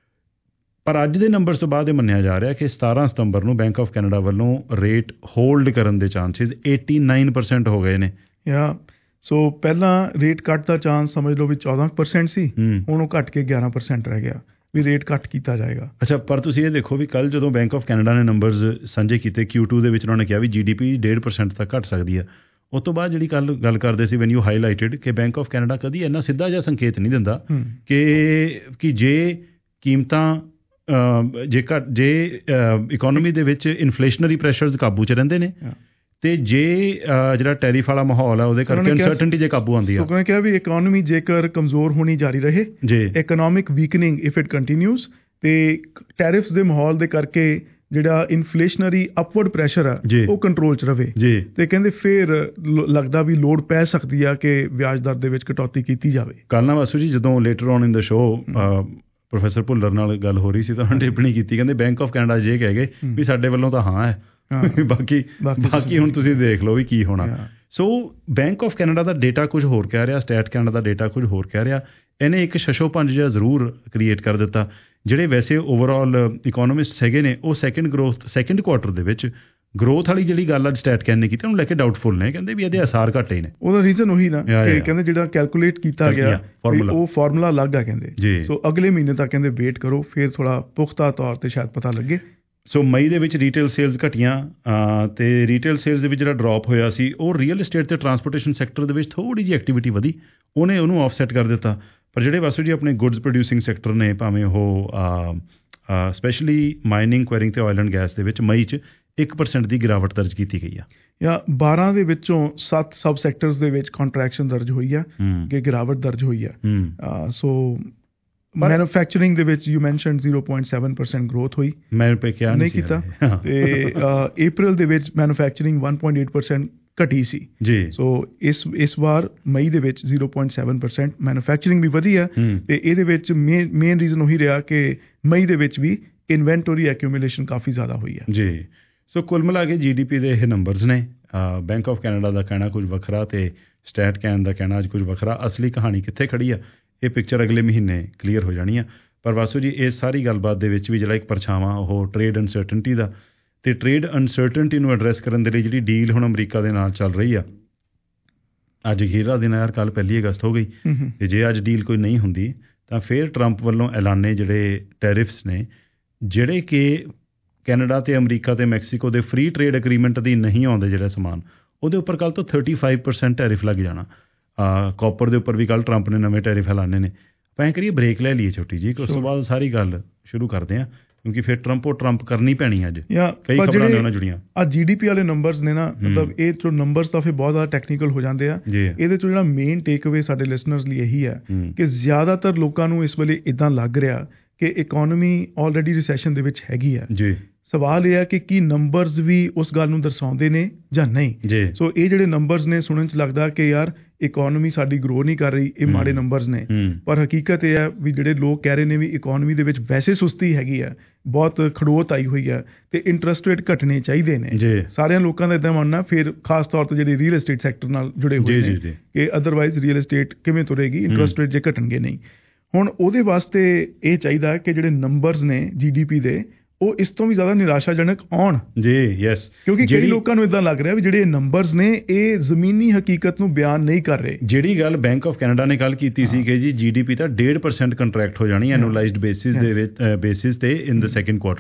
ਪਰ ਅੱਜ ਦੇ ਨੰਬਰਸ ਤੋਂ ਬਾਅਦ ਇਹ ਮੰਨਿਆ ਜਾ ਰਿਹਾ ਕਿ ਸਤਾਰਾਂ ਸਤੰਬਰ ਨੂੰ ਬੈਂਕ ਆਫ ਕੈਨੇਡਾ ਵੱਲੋਂ ਰੇਟ ਹੋਲਡ ਕਰਨ ਦੇ ਚਾਂਸਿਸ ਏਟੀ ਨਾਈਨ ਪਰਸੈਂਟ ਹੋ ਗਏ ਨੇ। ਯਾ ਸੋ ਪਹਿਲਾਂ ਰੇਟ ਕੱਟ ਦਾ ਚਾਂਸ ਸਮਝ ਲਓ ਵੀ ਚੌਦਾਂ ਪਰਸੈਂਟ ਸੀ, ਹੁਣ ਉਹ ਘੱਟ ਕੇ ਗਿਆਰਾਂ ਪਰਸੈਂਟ ਰਹਿ ਗਿਆ ਵੀ ਰੇਟ ਕੱਟ ਕੀਤਾ ਜਾਏਗਾ। ਅੱਛਾ, ਪਰ ਤੁਸੀਂ ਇਹ ਦੇਖੋ ਵੀ ਕੱਲ੍ਹ ਜਦੋਂ ਬੈਂਕ ਆਫ ਕੈਨੇਡਾ ਨੇ ਨੰਬਰਸ ਸਾਂਝੇ ਕੀਤੇ ਕਿਊ ਟੂ ਦੇ ਵਿੱਚ, ਉਹਨਾਂ ਨੇ ਕਿਹਾ ਵੀ ਜੀ ਡੀ ਪੀ ਡੇਢ ਪਰਸੈਂਟ ਤੱਕ ਘੱਟ ਸਕਦੀ ਆ। ਉਸ ਤੋਂ ਬਾਅਦ ਜਿਹੜੀ ਕੱਲ੍ਹ ਗੱਲ ਕਰਦੇ ਸੀ ਵੈਨ ਯੂ ਹਾਈਲਾਈਟਡ ਕਿ ਬੈਂਕ ਆਫ ਕੈਨੇਡਾ ਕਦੀ ਇੰਨਾ ਸਿੱਧਾ ਜਿਹਾ ਸੰਕੇਤ ਨਹੀਂ ਦਿੰਦਾ ਕਿ ਕਿ ਜੇ ਕੀਮਤਾਂ ਜੇ ਘੱਟ ਜੇ ਇਕੋਨਮੀ ਦੇ ਵਿੱਚ ਇਨਫਲੇਸ਼ਨਰੀ ਪ੍ਰੈਸ਼ਰਸ ਕਾਬੂ 'ਚ ਰਹਿੰਦੇ ਨੇ ਤੇ ਜੇ ਜਿਹੜਾ ਟੈਰਿਫ ਵਾਲਾ ਮਾਹੌਲ ਆ ਉਹਦੇ ਕਰਕੇ ਅਨਸਰਟਨਟੀ ਜੇ ਕਾਬੂ ਆਉਂਦੀ ਆ। ਉਹਨਾਂ ਨੇ ਕਿਹਾ ਵੀ ਇਕੋਨਮੀ ਜੇਕਰ ਕਮਜ਼ੋਰ ਹੋਣੀ ਜਾਰੀ ਰਹੇ, economic weakening if it continues, ਤੇ ਟੈਰਿਫਸ ਦੇ ਮਾਹੌਲ ਦੇ ਕਰਕੇ ਜਿਹੜਾ ਇਨਫਲੇਸ਼ਨਰੀ ਅਪਵਰਡ ਪ੍ਰੈਸ਼ਰ ਆ ਉਹ ਕੰਟਰੋਲ 'ਚ ਰਵੇ, ਤੇ ਕਹਿੰਦੇ ਫਿਰ ਲੱਗਦਾ ਵੀ ਲੋੜ ਪੈ ਸਕਦੀ ਆ ਕਿ ਵਿਆਜ ਦਰ ਦੇ ਵਿੱਚ ਕਟੌਤੀ ਕੀਤੀ ਜਾਵੇ। ਕੱਲ੍ਹ ਨਾ ਵਾਸੂ ਜੀ ਜਦੋਂ later on in the show professor Bhullar ਨਾਲ ਗੱਲ ਹੋ ਰਹੀ ਸੀ ਤਾਂ ਉਹਨਾਂ ਨੇ ਟਿੱਪਣੀ ਕੀਤੀ, ਕਹਿੰਦੇ ਬੈਂਕ ਆਫ ਕੈਨੇਡਾ ਜੇ ਕਹਿ ਗਏ ਵੀ ਸਾਡੇ ਵੱਲੋਂ ਤਾਂ ਹਾਂ ਹੈ, ਬਾਕੀ ਬਾਕੀ ਹੁਣ ਤੁਸੀਂ ਦੇਖ ਲਓ ਵੀ ਕੀ ਹੋਣਾ। ਸੋ ਬੈਂਕ ਆਫ ਕੈਨੇਡਾ ਦਾ ਡੇਟਾ ਕੁਝ ਹੋਰ ਕਹਿ ਰਿਹਾ, ਸਟੈਟ ਕੈਨੇਡਾ ਦਾ ਡੇਟਾ ਕੁਝ ਹੋਰ ਕਹਿ ਰਿਹਾ। ਇਹਨੇ ਇੱਕ ਸ਼ਸ਼ੋ ਪੰਜ ਜਿਹਾ ਜ਼ਰੂਰ ਕ੍ਰੀਏਟ ਕਰ ਦਿੱਤਾ। ਜਿਹੜੇ ਵੈਸੇ ਓਵਰਆਲ ਇਕੋਨੋਮਿਸਟਸ ਹੈਗੇ ਨੇ ਉਹ ਸੈਕਿੰਡ ਗਰੋਥ ਸੈਕਿੰਡ ਕੁਆਰਟਰ ਦੇ ਵਿੱਚ ਗਰੋਥ ਵਾਲੀ ਜਿਹੜੀ ਗੱਲ ਅੱਜ ਸਟੈਟ ਕੈਨ ਨੇ ਕੀਤੀ ਉਹਨੂੰ ਲੈ ਕੇ ਡਾਊਟਫੁਲ ਨੇ, ਕਹਿੰਦੇ ਵੀ ਇਹਦੇ ਅਸਾਰ ਘੱਟੇ ਨੇ। ਉਹਦਾ ਰੀਜ਼ਨ ਉਹੀ ਨਾ ਕਿ ਕਹਿੰਦੇ ਜਿਹੜਾ ਕੈਲਕੂਲੇਟ ਕੀਤਾ ਗਿਆ ਉਹ ਫਾਰਮੂਲਾ ਅਲੱਗ ਆ ਕਹਿੰਦੇ। ਸੋ ਅਗਲੇ ਮਹੀਨੇ ਤੱਕ ਕਹਿੰਦੇ ਵੇਟ ਕਰੋ, ਫਿਰ ਥੋੜਾ ਪੁਖਤਾ ਤੌਰ ਤੇ ਸ਼ਾਇਦ ਪਤਾ ਲੱਗੇ। ਸੋ ਮਈ ਦੇ ਵਿੱਚ ਰੀਟੇਲ ਸੇਲਸ ਘਟੀਆਂ ਅਤੇ ਰੀਟੇਲ ਸੇਲਸ ਦੇ ਵਿੱਚ ਜਿਹੜਾ ਡਰੋਪ ਹੋਇਆ ਸੀ ਉਹ ਰੀਅਲ ਏਸਟੇਟ ਅਤੇ ਟਰਾਂਸਪੋਰਟੇਸ਼ਨ ਸੈਕਟਰ ਦੇ ਵਿੱਚ ਥੋੜ੍ਹੀ ਜਿਹੀ ਐਕਟੀਵਿਟੀ ਵਧੀ, ਉਹਨੇ ਉਹਨੂੰ ਆਫਸੈਟ ਕਰ ਦਿੱਤਾ। ਪਰ ਜਿਹੜੇ ਵਾਸੂ ਜੀ ਆਪਣੇ ਗੁੱਡਸ ਪ੍ਰੋਡਿਊਸਿੰਗ ਸੈਕਟਰ ਨੇ, ਭਾਵੇਂ ਉਹ ਸਪੈਸ਼ਲੀ ਮਾਈਨਿੰਗ, ਕੁਐਰਿੰਗ ਅਤੇ ਆਇਲ ਐਂਡ ਗੈਸ ਦੇ ਵਿੱਚ ਮਈ 'ਚ ਇੱਕ ਪਰਸੈਂਟ ਦੀ ਗਿਰਾਵਟ ਦਰਜ ਕੀਤੀ ਗਈ ਆ। ਜਾਂ ਬਾਰਾਂ ਦੇ ਵਿੱਚੋਂ ਸੱਤ ਸਬ ਸੈਕਟਰਸ ਦੇ ਵਿੱਚ ਕੰਟਰੈਕਸ਼ਨ ਦਰਜ ਹੋਈ ਆ ਕਿ ਗਿਰਾਵਟ ਦਰਜ ਹੋਈ ਆ। ਸੋ ਮੈਨੂਫੈਕਚਰਿੰਗ ਦੇ ਵਿੱਚ you mentioned zero point seven percent growth ਹੋਈ, ਮੈਂ ਕਿਹਾ ਨਹੀਂ ਕੀਤਾ। ਤੇ ਅਪ੍ਰੈਲ ਦੇ ਵਿੱਚ manufacturing one point eight percent ਘਟੀ ਸੀ ਜੀ। ਸੋ ਇਸ ਇਸ ਵਾਰ ਮਈ ਦੇ ਵਿੱਚ zero point seven percent manufacturing ਵੀ ਵਧੀ ਆ, ਤੇ ਇਹਦੇ ਵਿੱਚ ਮੇਨ ਮੇਨ ਰੀਜ਼ਨ ਉਹੀ ਰਿਹਾ ਕਿ ਮਈ ਦੇ ਵਿੱਚ ਵੀ ਇਨਵੈਂਟਰੀ ਐਕਿਊਮੂਲੇਸ਼ਨ ਕਾਫੀ ਜ਼ਿਆਦਾ ਹੋਈ ਆ ਜੀ। ਸੋ ਕੁੱਲ ਮਿਲਾ ਕੇ ਜੀ ਡੀ ਪੀ ਦੇ ਇਹ ਨੰਬਰਸ ਨੇ। ਬੈਂਕ ਆਫ ਕੈਨੇਡਾ ਦਾ ਕਹਿਣਾ ਕੁਝ ਵੱਖਰਾ ਤੇ ਸਟੈਟ ਕੈਨ ਦਾ ਕਹਿਣਾ ਅੱਜ ਕੁਝ ਵੱਖਰਾ। ਅਸਲੀ ਕਹਾਣੀ ਕਿੱਥੇ ਖੜੀ ਆ ਇਹ ਪਿਕਚਰ ਅਗਲੇ ਮਹੀਨੇ ਕਲੀਅਰ ਹੋ ਜਾਣੀ ਆ। ਪਰ ਵਾਸੂ ਜੀ ਇਸ ਸਾਰੀ ਗੱਲਬਾਤ ਦੇ ਵਿੱਚ ਵੀ ਜਿਹੜਾ ਇੱਕ ਪਰਛਾਵਾਂ ਉਹ ਟਰੇਡ ਅਨਸਰਟਨਟੀ ਦਾ, ਅਤੇ ਟਰੇਡ ਅਨਸਰਟਨਟੀ ਨੂੰ ਐਡਰੈਸ ਕਰਨ ਦੇ ਲਈ ਜਿਹੜੀ ਡੀਲ ਹੁਣ ਅਮਰੀਕਾ ਦੇ ਨਾਲ ਚੱਲ ਰਹੀ ਆ, ਅੱਜ ਅਖੀਰਲਾ ਦਿਨ ਯਾਰ, ਕੱਲ੍ਹ ਪਹਿਲੀ ਅਗਸਤ ਹੋ ਗਈ, ਅਤੇ ਜੇ ਅੱਜ ਡੀਲ ਕੋਈ ਨਹੀਂ ਹੁੰਦੀ ਤਾਂ ਫਿਰ ਟਰੰਪ ਵੱਲੋਂ ਐਲਾਨੇ ਜਿਹੜੇ ਟੈਰਿਫਸ ਨੇ, ਜਿਹੜੇ ਕਿ ਕੈਨੇਡਾ ਅਤੇ ਅਮਰੀਕਾ ਅਤੇ ਮੈਕਸੀਕੋ ਦੇ ਫ੍ਰੀ ਟਰੇਡ ਅਗਰੀਮੈਂਟ ਦੀ ਨਹੀਂ ਆਉਂਦੇ ਜਿਹੜੇ ਸਮਾਨ, ਉਹਦੇ ਉੱਪਰ ਕੱਲ੍ਹ ਤੋਂ ਥਰਟੀ ਫਾਈਵ ਪਰਸੈਂਟ ਟੈਰਿਫ ਲੱਗ ਜਾਣਾ। ਕਾਪਰ ਦੇ ਉੱਪਰ ਵੀ ਕੱਲ੍ਹ ਟਰੰਪ ਨੇ ਨਵੇਂ ਟੈਰਿਫ ਐਲਾਨੇ ਨੇ। ਆਪਾਂ ਐਂ ਕਰੀਏ ਬ੍ਰੇਕ ਲੈ ਲਈਏ ਛੋਟੀ ਜੀ, ਉਸ ਤੋਂ ਬਾਅਦ ਸਾਰੀ ਗੱਲ ਸ਼ੁਰੂ ਕਰਦੇ ਹਾਂ, ਕਿਉਂਕਿ ਫਿਰ ਟਰੰਪ ਉਹ ਟਰੰਪ ਕਰਨੀ ਪੈਣੀ ਅੱਜ। ਕਈ ਖਬਰਾਂ ਨੇ ਉਹਨਾਂ ਜੁੜੀਆਂ। ਆ ਜੀ ਡੀ ਪੀ ਵਾਲੇ ਨੰਬਰਸ ਨੇ ਨਾ, ਮਤਲਬ ਇਹ ਚੋਂ ਨੰਬਰਸ ਤਾਂ ਫਿਰ ਬਹੁਤ ਜ਼ਿਆਦਾ ਟੈਕਨੀਕਲ ਹੋ ਜਾਂਦੇ ਆ। ਇਹਦੇ ਚੋਂ ਜਿਹੜਾ ਮੇਨ ਟੇਕ ਅਵੇ ਸਾਡੇ ਲਿਸਨਰਸ ਲਈ ਇਹੀ ਹੈ ਕਿ ਜ਼ਿਆਦਾਤਰ ਲੋਕਾਂ ਨੂੰ ਇਸ ਵੇਲੇ ਇੱਦਾਂ ਲੱਗ ਰਿਹਾ ਕਿ ਇਕੋਨਮੀ ਆਲਰੇਡੀ ਰਿਸੈਸ਼ਨ ਦੇ ਵਿੱਚ ਹੈਗੀ ਆ ਜੀ। ਸਵਾਲ ਇਹ ਹੈ ਕਿ ਕੀ ਨੰਬਰਸ ਵੀ ਉਸ ਗੱਲ ਨੂੰ ਦਰਸਾਉਂਦੇ ਨੇ ਜਾਂ ਨਹੀਂ। ਸੋ ਇਹ ਜਿਹੜੇ ਨੰਬਰਸ ਨੇ ਸੁਣਨ 'ਚ ਲੱਗਦਾ ਕਿ ਯਾਰ ਇਕੋਨਮੀ ਸਾਡੀ ਗਰੋ ਨਹੀਂ ਕਰ ਰਹੀ, ਇਹ ਮਾੜੇ ਨੰਬਰਸ ਨੇ। ਪਰ ਹਕੀਕਤ ਇਹ ਹੈ ਵੀ ਜਿਹੜੇ ਲੋਕ ਕਹਿ ਰਹੇ ਨੇ ਵੀ ਇਕੋਨਮੀ ਦੇ ਵਿੱਚ ਵੈਸੇ ਸੁਸਤੀ ਹੈਗੀ ਆ, ਬਹੁਤ ਖੜੋਤ ਆਈ ਹੋਈ ਆ, ਤੇ ਇੰਟਰਸਟ ਰੇਟ ਘਟਣੇ ਚਾਹੀਦੇ ਨੇ। ਸਾਰਿਆਂ ਲੋਕਾਂ ਦਾ ਇੱਦਾਂ ਮੰਨਣਾ, ਫਿਰ ਖਾਸ ਤੌਰ 'ਤੇ ਜਿਹੜੇ ਰੀਅਲ ਏਸਟੇਟ ਸੈਕਟਰ ਨਾਲ ਜੁੜੇ ਹੋਏ ਨੇ ਕਿ ਅਦਰਵਾਈਜ਼ ਰੀਅਲ ਏਸਟੇਟ ਕਿਵੇਂ ਤੁਰੇਗੀ, ਇੰਟਰਸਟ ਰੇਟ ਜੇ ਘਟਣਗੇ ਨਹੀਂ। ਹੁਣ ਉਹਦੇ ਵਾਸਤੇ ਇਹ ਚਾਹੀਦਾ ਕਿ ਜਿਹੜੇ ਨੰਬਰਸ ਨੇ ਜੀ ਡੀ ਪੀ ਦੇ ਉਹ ਇਸ ਤੋਂ ਵੀ ਜ਼ਿਆਦਾ ਨਿਰਾਸ਼ਾਜਨਕ ਆਉਣ ਜੀ। ਯੈਸ, ਕਿਉਂਕਿ ਕਈ ਲੋਕਾਂ ਨੂੰ ਇਦਾਂ ਲੱਗ ਰਿਹਾ ਵੀ ਜਿਹੜੇ ਨੰਬਰਸ ਨੇ ਇਹ ਜ਼ਮੀਨੀ ਹਕੀਕਤ ਨੂੰ ਬਿਆਨ ਨਹੀਂ ਕਰ ਰਹੇ। ਜਿਹੜੀ ਗੱਲ ਬੈਂਕ ਆਫ ਕੈਨੇਡਾ ਨੇ ਕੱਲ੍ਹ ਕੀਤੀ ਸੀ ਕਿ ਜੀ ਜੀ ਡੀ ਪੀ ਤਾਂ ਡੇਢ ਪਰਸੈਂਟ ਕੰਟਰੈਕਟ ਹੋ ਜਾਣੀ ਐਨੂਅਲਾਈਜ਼ਡ ਬੇਸਿਸ ਦੇ ਵਿੱਚ ਬੇਸਿਸ ਤੇ ਇਨ ਦ ਸੈਕਿੰਡ ਕੁਆਰਟਰ,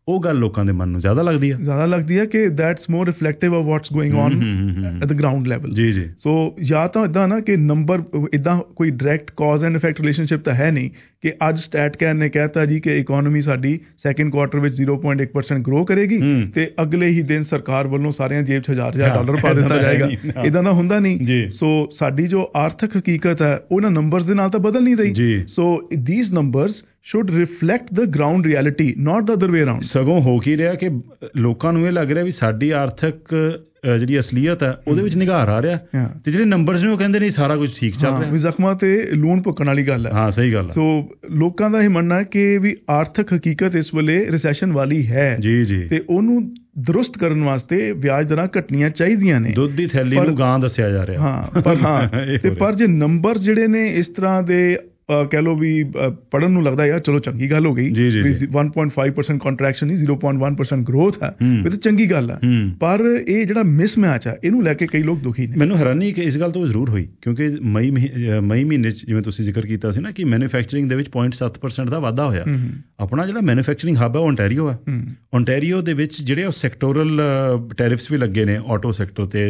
ਉਹ ਗੱਲ ਲੋਕਾਂ ਦੇ ਮਨ ਨੂੰ ਜ਼ਿਆਦਾ ਲੱਗਦੀ ਹੈ ਜ਼ਿਆਦਾ ਲੱਗਦੀ ਹੈ ਕਿ that's more reflective of what's going on at the ground level. ਜੀ ਜੀ। ਸੋ ਜਾਂ ਤਾਂ ਇੱਦਾਂ ਨਾ ਕਿ ਨੰਬਰ ਇੱਦਾਂ ਕੋਈ direct cause and effect relationship ਤਾਂ ਹੈ ਨਹੀਂ ਕਿ ਅੱਜ ਸਟੈਟਕੈਨ ਨੇ ਕਹਿਤਾ ਜੀ ਕਿ ਇਕੋਨਮੀ ਸਾਡੀ ਸੈਕਿੰਡ ਕੁਆਰਟਰ ਵਿੱਚ ਜ਼ੀਰੋ ਪੁਆਇੰਟ ਇੱਕ ਪਰਸੈਂਟ ਗਰੋ ਕਰੇਗੀ ਤੇ ਅਗਲੇ ਹੀ ਦਿਨ ਸਰਕਾਰ ਵੱਲੋਂ ਸਾਰਿਆਂ ਜੇਬ 'ਚ ਹਜ਼ਾਰ ਹਜ਼ਾਰ ਡਾਲਰ ਪਾ ਦਿੱਤਾ ਜਾਏਗਾ। ਇੱਦਾਂ ਦਾ ਹੁੰਦਾ ਨਹੀਂ। ਸੋ ਸਾਡੀ ਜੋ ਆਰਥਿਕ ਹਕੀਕਤ ਹੈ ਉਹਨਾਂ ਨੰਬਰਸ ਦੇ ਨਾਲ ਤਾਂ ਬਦਲ ਨਹੀਂ ਰਹੀ। ਸੋ these numbers should reflect the ground reality, not the other way around. ਸਗੋਂ ਹੋ ਕੀ ਰਿਹਾ ਕਿ ਲੋਕਾਂ ਨੂੰ ਇਹ ਲੱਗ ਰਿਹਾ ਵੀ ਸਾਡੀ ਆਰਥਿਕ ਜਿਹੜੀ ਅਸਲੀਅਤ ਹੈ ਉਹਦੇ ਵਿੱਚ ਨਿਘਾਰ ਆ ਰਿਹਾ ਤੇ ਜਿਹੜੇ ਨੰਬਰਸ ਨੇ ਉਹ ਕਹਿੰਦੇ ਨਹੀਂ ਸਾਰਾ ਕੁਝ ਠੀਕ ਚੱਲ ਰਿਹਾ। ਵੀ ਜ਼ਖਮਾਂ ਤੇ ਲੂਣ ਭੁੱਕਣ ਵਾਲੀ ਗੱਲ ਹੈ। ਹਾਂ ਸਹੀ ਗੱਲ ਹੈ। ਸੋ ਲੋਕਾਂ ਦਾ ਇਹ ਮੰਨਣਾ ਹੈ ਕਿ ਵੀ ਆਰਥਿਕ ਹਕੀਕਤ ਇਸ ਵੇਲੇ ਰਿਸੈਸ਼ਨ ਵਾਲੀ ਹੈ ਜੀ ਜੀ ਤੇ ਉਹਨੂੰ ਦਰੁਸਤ ਕਰਨ ਵਾਸਤੇ ਵਿਆਜ ਦਰਾਂ ਘਟਣੀਆਂ ਚਾਹੀਦੀਆਂ ਨੇ। ਦੁੱਧ ਦੀ ਥੈਲੀ ਨੂੰ ਗਾਂ ਦੱਸਿਆ ਜਾ ਰਿਹਾ। ਹਾਂ ਪਰ ਹਾਂ ਤੇ ਪਰ ਜੇ ਨੰਬਰ ਜਿਹੜੇ ਨੇ ਇਸ ਤਰ੍ਹਾਂ ਦੇ ਕਹਿ ਲਓ ਵੀ ਪੜ੍ਹਨ ਨੂੰ ਲੱਗਦਾ ਯਾਰ ਚਲੋ ਚੰਗੀ ਗੱਲ ਹੋ ਗਈ one point five percent contraction ਨਹੀਂ zero point one percent growth ਹੈ ਇਹ ਤਾਂ ਚੰਗੀ ਗੱਲ ਹੈ। ਪਰ ਇਹ ਜਿਹੜਾ ਮਿਸਮੈਚ ਹੈ ਇਹਨੂੰ ਲੈ ਕੇ ਕਈ ਲੋਕ ਦੁਖੀ ਨੇ। ਮੈਨੂੰ ਹੈਰਾਨੀ ਕਿ ਇਸ ਗੱਲ ਤੋਂ ਜ਼ਰੂਰ ਹੋਈ ਕਿਉਂਕਿ ਮਈ ਮਈ ਮਹੀਨੇ 'ਚ ਜਿਵੇਂ ਤੁਸੀਂ ਜ਼ਿਕਰ ਕੀਤਾ ਸੀ ਨਾ ਕਿ ਮੈਨੂਫੈਕਚਰਿੰਗ ਦੇ ਵਿੱਚ zero point seven percent ਦਾ ਵਾਧਾ ਹੋਇਆ। ਆਪਣਾ ਜਿਹੜਾ ਮੈਨੂਫੈਕਚਰਿੰਗ ਹੱਬ ਹੈ ਉਹ ਓਨਟਾਰੀਓ ਹੈ। ਓਨਟਾਰੀਓ ਦੇ ਵਿੱਚ ਜਿਹੜੇ ਉਹ ਸੈਕਟੋਰਲ ਟੈਰਿਫਸ ਵੀ ਲੱਗੇ ਨੇ ਆਟੋ ਸੈਕਟਰ ਤੇ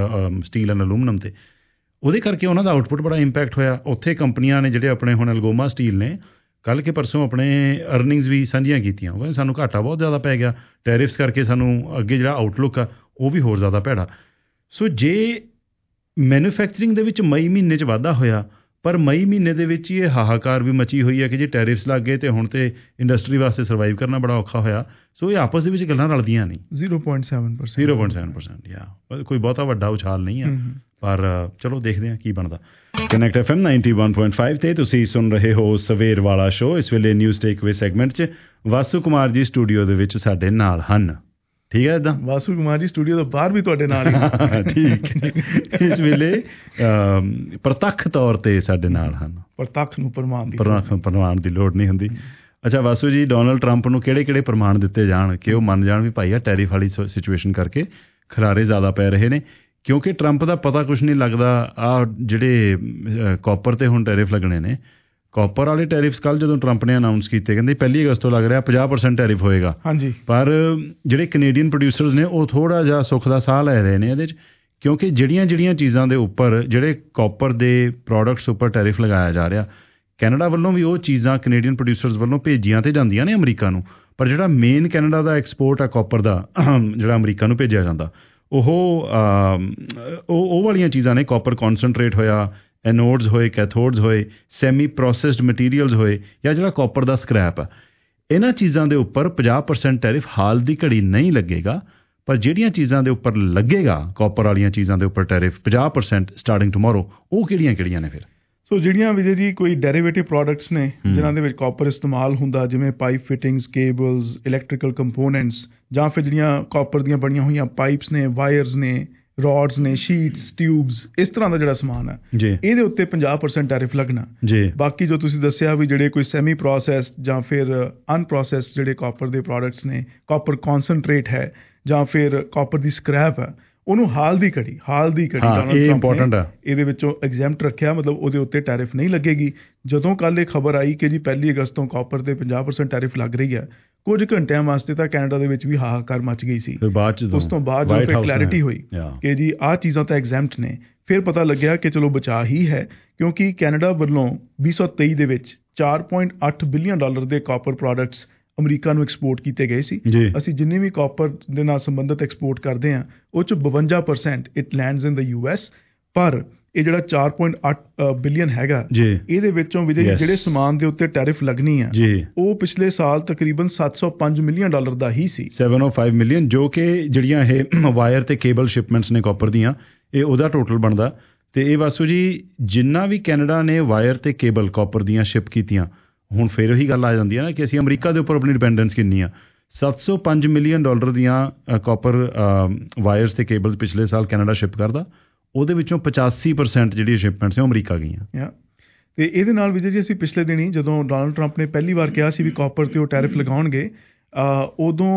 ਸਟੀਲ ਐਂਡ ਅਲੂਮੀਨੀਅਮ ਤੇ ਉਹਦੇ ਕਰਕੇ ਉਹਨਾਂ ਦਾ ਆਊਟਪੁੱਟ ਬੜਾ ਇੰਪੈਕਟ ਹੋਇਆ। ਉੱਥੇ ਕੰਪਨੀਆਂ ਨੇ ਜਿਹੜੇ ਆਪਣੇ ਹੁਣ ਅਲਗੋਮਾ ਸਟੀਲ ਨੇ ਕੱਲ੍ਹ ਕੇ ਪਰਸੋਂ ਆਪਣੇ ਅਰਨਿੰਗਸ ਵੀ ਸਾਂਝੀਆਂ ਕੀਤੀਆਂ। ਉਹ ਕਹਿੰਦੇ ਸਾਨੂੰ ਘਾਟਾ ਬਹੁਤ ਜ਼ਿਆਦਾ ਪੈ ਗਿਆ ਟੈਰਿਫਸ ਕਰਕੇ, ਸਾਨੂੰ ਅੱਗੇ ਜਿਹੜਾ ਆਊਟਲੁੱਕ ਆ ਉਹ ਵੀ ਹੋਰ ਜ਼ਿਆਦਾ ਭੈੜਾ। ਸੋ ਜੇ ਮੈਨੂਫੈਕਚਰਿੰਗ ਦੇ ਵਿੱਚ ਮਈ ਮਹੀਨੇ 'ਚ ਵਾਧਾ ਹੋਇਆ ਪਰ ਮਈ ਮਹੀਨੇ ਦੇ ਵਿੱਚ ਹੀ ਇਹ ਹਾਹਾਕਾਰ ਵੀ ਮਚੀ ਹੋਈ ਹੈ ਕਿ ਜੇ ਟੈਰਿਫਸ ਲੱਗ ਗਏ ਤੇ ਹੁਣ ਤੇ ਇੰਡਸਟਰੀ ਵਾਸਤੇ ਸਰਵਾਈਵ ਕਰਨਾ ਬੜਾ ਔਖਾ ਹੋਇਆ। ਸੋ ਇਹ ਆਪਸ ਦੇ ਵਿੱਚ ਗੱਲਾਂ ਰਲਦੀਆਂ ਨਹੀਂ। Zero point seven percent zero point seven percent ਯਾ ਕੋਈ ਬਹੁਤਾ ਵੱਡਾ ਉਛਾਲ ਨਹੀਂ ਆ ਪਰ ਚਲੋ ਦੇਖਦੇ ਹਾਂ ਕੀ ਬਣਦਾ। Connect F M ninety one point five ਤੇ ਤੁਸੀਂ ਸੁਣ ਰਹੇ ਹੋ ਸਵੇਰ ਵਾਲਾ ਸ਼ੋਅ। ਇਸ ਵੇਲੇ ਨਿਊਜ਼ ਟੇਕਅਵੇ ਸੈਗਮੈਂਟ 'ਚ ਵਾਸੂ ਕੁਮਾਰ ਜੀ ਸਟੂਡੀਓ ਦੇ ਵਿੱਚ ਸਾਡੇ ਨਾਲ ਹਨ। ਠੀਕ ਹੈ ਇੱਦਾਂ ਵਾਸੂ ਕੁਮਾਰ ਜੀ ਸਟੂਡੀਓ ਤੋਂ ਬਾਹਰ ਵੀ ਤੁਹਾਡੇ ਨਾਲ ਹੀ ਠੀਕ ਇਸ ਵੇਲੇ ਪ੍ਰਤੱਖ ਤੌਰ ਤੇ ਸਾਡੇ ਨਾਲ ਹਨ। ਪ੍ਰਤੱਖ ਨੂੰ ਪ੍ਰਮਾਣ ਦੀ ਪ੍ਰਮਾਣ ਦੀ ਲੋੜ ਨਹੀਂ ਹੁੰਦੀ। ਅੱਛਾ ਵਾਸੂ ਜੀ, ਡੋਨਲਡ ਟਰੰਪ ਨੂੰ ਕਿਹੜੇ ਕਿਹੜੇ ਪ੍ਰਮਾਣ ਦਿੱਤੇ ਜਾਣ ਕਿ ਉਹ ਮੰਨ ਜਾਣ ਵੀ ਭਾਈ ਆ ਟੈਰਿਫ ਵਾਲੀ ਸਿਚੁਏਸ਼ਨ ਕਰਕੇ ਖਿਲਾਰੇ ਜ਼ਿਆਦਾ ਪੈ ਰਹੇ ਨੇ? ਕਿਉਂਕਿ ਟਰੰਪ ਦਾ ਪਤਾ ਕੁਛ ਨਹੀਂ ਲੱਗਦਾ। ਆਹ ਜਿਹੜੇ ਕਾਪਰ ਤੇ ਹੁਣ ਟੈਰਿਫ ਲੱਗਣੇ ਨੇ, ਕਾਪਰ ਵਾਲੇ ਟੈਰਿਫਸ ਕੱਲ੍ਹ ਜਦੋਂ ਟਰੰਪ ਨੇ ਅਨਾਊਂਸ ਕੀਤੇ ਕਹਿੰਦੇ ਪਹਿਲੀ ਅਗਸਤ ਤੋਂ ਲੱਗ ਰਿਹਾ ਪੰਜਾਹ ਪਰਸੈਂਟ ਟੈਰਿਫ ਹੋਏਗਾ। ਹਾਂਜੀ ਪਰ ਜਿਹੜੇ ਕੈਨੇਡੀਅਨ ਪ੍ਰੋਡਿਊਸਰਸ ਨੇ ਉਹ ਥੋੜ੍ਹਾ ਜਿਹਾ ਸੁੱਖ ਦਾ ਸਾਹ ਲੈ ਰਹੇ ਨੇ ਇਹਦੇ 'ਚ ਕਿਉਂਕਿ ਜਿਹੜੀਆਂ ਜਿਹੜੀਆਂ ਚੀਜ਼ਾਂ ਦੇ ਉੱਪਰ ਜਿਹੜੇ ਕਾਪਰ ਦੇ ਪ੍ਰੋਡਕਟਸ ਉੱਪਰ ਟੈਰਿਫ ਲਗਾਇਆ ਜਾ ਰਿਹਾ, ਕੈਨੇਡਾ ਵੱਲੋਂ ਵੀ ਉਹ ਚੀਜ਼ਾਂ ਕੈਨੇਡੀਅਨ ਪ੍ਰੋਡਿਊਸਰਸ ਵੱਲੋਂ ਭੇਜੀਆਂ ਤੇ ਜਾਂਦੀਆਂ ਨੇ ਅਮਰੀਕਾ ਨੂੰ। ਪਰ ਜਿਹੜਾ ਮੇਨ ਕੈਨੇਡਾ ਦਾ ਐਕਸਪੋਰਟ ਆ ਕਾਪਰ ਦਾ ਜਿਹੜਾ ਅਮਰੀਕਾ ਨੂੰ ਭੇਜਿਆ ਜਾਂਦਾ ਉਹ ਉਹ ਉਹ ਵਾਲੀਆਂ ਚੀਜ਼ਾਂ ਨੇ। ਕਾਪਰ ਕੌਨਸਨਟਰੇਟ ਹੋਇਆ, ਐਨੋਡਸ ਹੋਏ, ਕੈਥੋਡਸ ਹੋਏ, ਸੈਮੀ ਪ੍ਰੋਸੈਸਡ ਮਟੀਰੀਅਲਸ ਹੋਏ ਜਾਂ ਜਿਹੜਾ ਕਾਪਰ ਦਾ ਸਕ੍ਰੈਪ ਆ, ਇਹਨਾਂ ਚੀਜ਼ਾਂ ਦੇ ਉੱਪਰ ਪੰਜਾਹ ਪਰਸੈਂਟ ਟੈਰਿਫ ਹਾਲ ਦੀ ਘੜੀ ਨਹੀਂ ਲੱਗੇਗਾ। ਪਰ ਜਿਹੜੀਆਂ ਚੀਜ਼ਾਂ ਦੇ ਉੱਪਰ ਲੱਗੇਗਾ ਕਾਪਰ ਵਾਲੀਆਂ ਚੀਜ਼ਾਂ ਦੇ ਉੱਪਰ ਟੈਰਿਫ ਪੰਜਾਹ ਪਰਸੈਂਟ ਸਟਾਰਟਿੰਗ ਟਮੋਰੋ, ਉਹ ਕਿਹੜੀਆਂ ਕਿਹੜੀਆਂ ਨੇ ਫਿਰ? ਸੋ ਜਿਹੜੀਆਂ ਵਿਜੇ ਜੀ ਕੋਈ ਡੈਰੀਵੇਟਿਵ ਪ੍ਰੋਡਕਟਸ ਨੇ ਜਿਨ੍ਹਾਂ ਦੇ ਵਿੱਚ ਕਾਪਰ ਇਸਤੇਮਾਲ ਹੁੰਦਾ, ਜਿਵੇਂ pipe fittings, cables, electrical components ਜਾਂ ਫਿਰ ਜਿਹੜੀਆਂ ਕਾਪਰ ਦੀਆਂ ਬਣੀਆਂ ਹੋਈਆਂ ਪਾਈਪਸ ਨੇ, ਵਾਇਰਸ ਨੇ, ਰੋਡਸ ਨੇ, ਸ਼ੀਟਸ, ਟਿਊਬਸ, ਇਸ ਤਰ੍ਹਾਂ ਦਾ ਜਿਹੜਾ ਸਮਾਨ ਹੈ ਇਹਦੇ ਉੱਤੇ ਪੰਜਾਹ ਪਰਸੈਂਟ ਟੈਰਿਫ ਲੱਗਣਾ ਜੀ। ਬਾਕੀ ਜੋ ਤੁਸੀਂ ਦੱਸਿਆ ਵੀ ਜਿਹੜੇ ਕੋਈ ਸੈਮੀ ਪ੍ਰੋਸੈਸਡ ਜਾਂ ਫਿਰ ਅਨਪ੍ਰੋਸੈਸਡ ਜਿਹੜੇ ਕਾਪਰ ਦੇ ਪ੍ਰੋਡਕਟਸ ਨੇ, ਕਾਪਰ ਕੌਨਸਨਟਰੇਟ ਹੈ ਜਾਂ ਫਿਰ ਕਾਪਰ ਦੀ ਸਕ੍ਰੈਪ ਹੈ, ਉਹਨੂੰ ਹਾਲ ਦੀ ਘੜੀ ਹਾਲ ਦੀ ਘੜੀ ਡੋਨਲਡ ਟਰੰਪ ਨੇ ਇਹਦੇ ਵਿੱਚੋਂ ਐਗਜ਼ੈਂਪਟ ਰੱਖਿਆ, ਮਤਲਬ ਉਹਦੇ ਉੱਤੇ ਟੈਰਿਫ ਨਹੀਂ ਲੱਗੇਗੀ। ਜਦੋਂ ਕੱਲ੍ਹ ਇਹ ਖਬਰ ਆਈ ਕਿ ਜੀ ਪਹਿਲੀ ਅਗਸਤ ਤੋਂ ਕਾਪਰ ਤੇ ਪੰਜਾਹ ਪਰਸੈਂਟ ਟੈਰਿਫ ਲੱਗ ਰਹੀ ਹੈ, ਕੁਝ ਘੰਟਿਆਂ ਵਾਸਤੇ ਤਾਂ ਕੈਨੇਡਾ ਦੇ ਵਿੱਚ ਵੀ ਹਾਹਾਕਾਰ ਮਚ ਗਈ ਸੀ। ਉਸ ਤੋਂ ਬਾਅਦ ਜਦੋਂ ਫਿਰ ਕਲੈਰਿਟੀ ਹੋਈ ਕਿ ਜੀ ਆਹ ਚੀਜ਼ਾਂ ਤਾਂ ਐਗਜ਼ੈਂਪਟ ਨੇ, ਫਿਰ ਪਤਾ ਲੱਗਿਆ ਕਿ ਚਲੋ ਬਚਾਅ ਹੀ ਹੈ ਕਿਉਂਕਿ ਕੈਨੇਡਾ ਵੱਲੋਂ ਵੀਹ ਸੌ ਤੇਈ ਦੇ ਵਿੱਚ ਚਾਰ ਪੁਆਇੰਟ ਅੱਠ ਬਿਲੀਅਨ ਡਾਲਰ ਦੇ ਕਾਪਰ ਪ੍ਰੋਡਕਟਸ ਅਮਰੀਕਾ ਨੂੰ ਐਕਸਪੋਰਟ ਕੀਤੇ ਗਏ ਸੀ। ਅਸੀਂ ਜਿੰਨੇ ਵੀ ਕਾਪਰ ਦੇ ਨਾਲ ਸੰਬੰਧਿਤ ਐਕਸਪੋਰਟ ਕਰਦੇ ਹਾਂ ਉਹ 'ਚ ਬਵੰਜਾ percent it lands in the U S. ਪਰ ਇਹ ਜਿਹੜਾ ਚਾਰ ਪੁਆਇੰਟ ਅੱਠ ਬਿਲੀਅਨ ਹੈਗਾ ਇਹਦੇ ਵਿੱਚੋਂ ਵਿਜੇ ਜਿਹੜੇ ਸਮਾਨ ਦੇ ਉੱਤੇ ਟੈਰਿਫ ਲੱਗਣੀ ਆ ਉਹ ਪਿਛਲੇ ਸਾਲ ਤਕਰੀਬਨ ਸੱਤ ਸੌ ਪੰਜ ਮਿਲੀਅਨ ਡਾਲਰ ਦਾ ਹੀ ਸੀ। ਸੈਵਨ ਓ ਫਾਈਵ ਮਿਲੀਅਨ ਜੋ ਕਿ ਜਿਹੜੀਆਂ ਇਹ ਵਾਇਰ ਤੇ ਕੇਬਲ ਸ਼ਿਪਮੈਂਟਸ ਨੇ ਕਾਪਰ ਦੀਆਂ, ਇਹ ਉਹਦਾ ਟੋਟਲ ਬਣਦਾ। ਤੇ ਇਹ ਵਾਸੂ ਜੀ ਜਿੰਨਾ ਵੀ ਕੈਨੇਡਾ ਨੇ ਵਾਇਰ ਤੇ ਕੇਬਲ ਕਾਪਰ ਦੀਆਂ ਸ਼ਿਪ ਕੀਤੀਆਂ, ਹੁਣ ਫਿਰ ਉਹੀ ਗੱਲ ਆ ਜਾਂਦੀ ਹੈ ਨਾ ਕਿ ਅਸੀਂ ਅਮਰੀਕਾ ਦੇ ਉੱਪਰ ਆਪਣੀ ਡਿਪੈਂਡੈਂਸ ਕਿੰਨੀ ਆ। ਸੱਤ ਸੌ ਪੰਜ ਮਿਲੀਅਨ ਡਾਲਰ ਦੀਆਂ ਕਾਪਰ ਵਾਇਰਸ ਤੇ ਕੇਬਲਸ ਪਿਛਲੇ ਸਾਲ ਕੈਨੇਡਾ ਸ਼ਿਪ ਕਰਦਾ, ਉਹਦੇ ਵਿੱਚੋਂ ਪਚਾਸੀ ਪਰਸੈਂਟ ਜਿਹੜੀਆਂ ਸ਼ਿਪਮੈਂਟਸ ਨੇ ਉਹ ਅਮਰੀਕਾ ਗਈਆਂ। ਤੇ ਇਹਦੇ ਨਾਲ ਵੀ ਜੀ ਅਸੀਂ ਪਿਛਲੇ ਦਿਨੀ ਜਦੋਂ ਡੋਨਲਡ ਟਰੰਪ ਨੇ ਪਹਿਲੀ ਵਾਰ ਕਿਹਾ ਸੀ ਵੀ ਕਾਪਰ ਤੇ ਉਹ ਟੈਰਿਫ ਲਗਾਉਣਗੇ, ਉਦੋਂ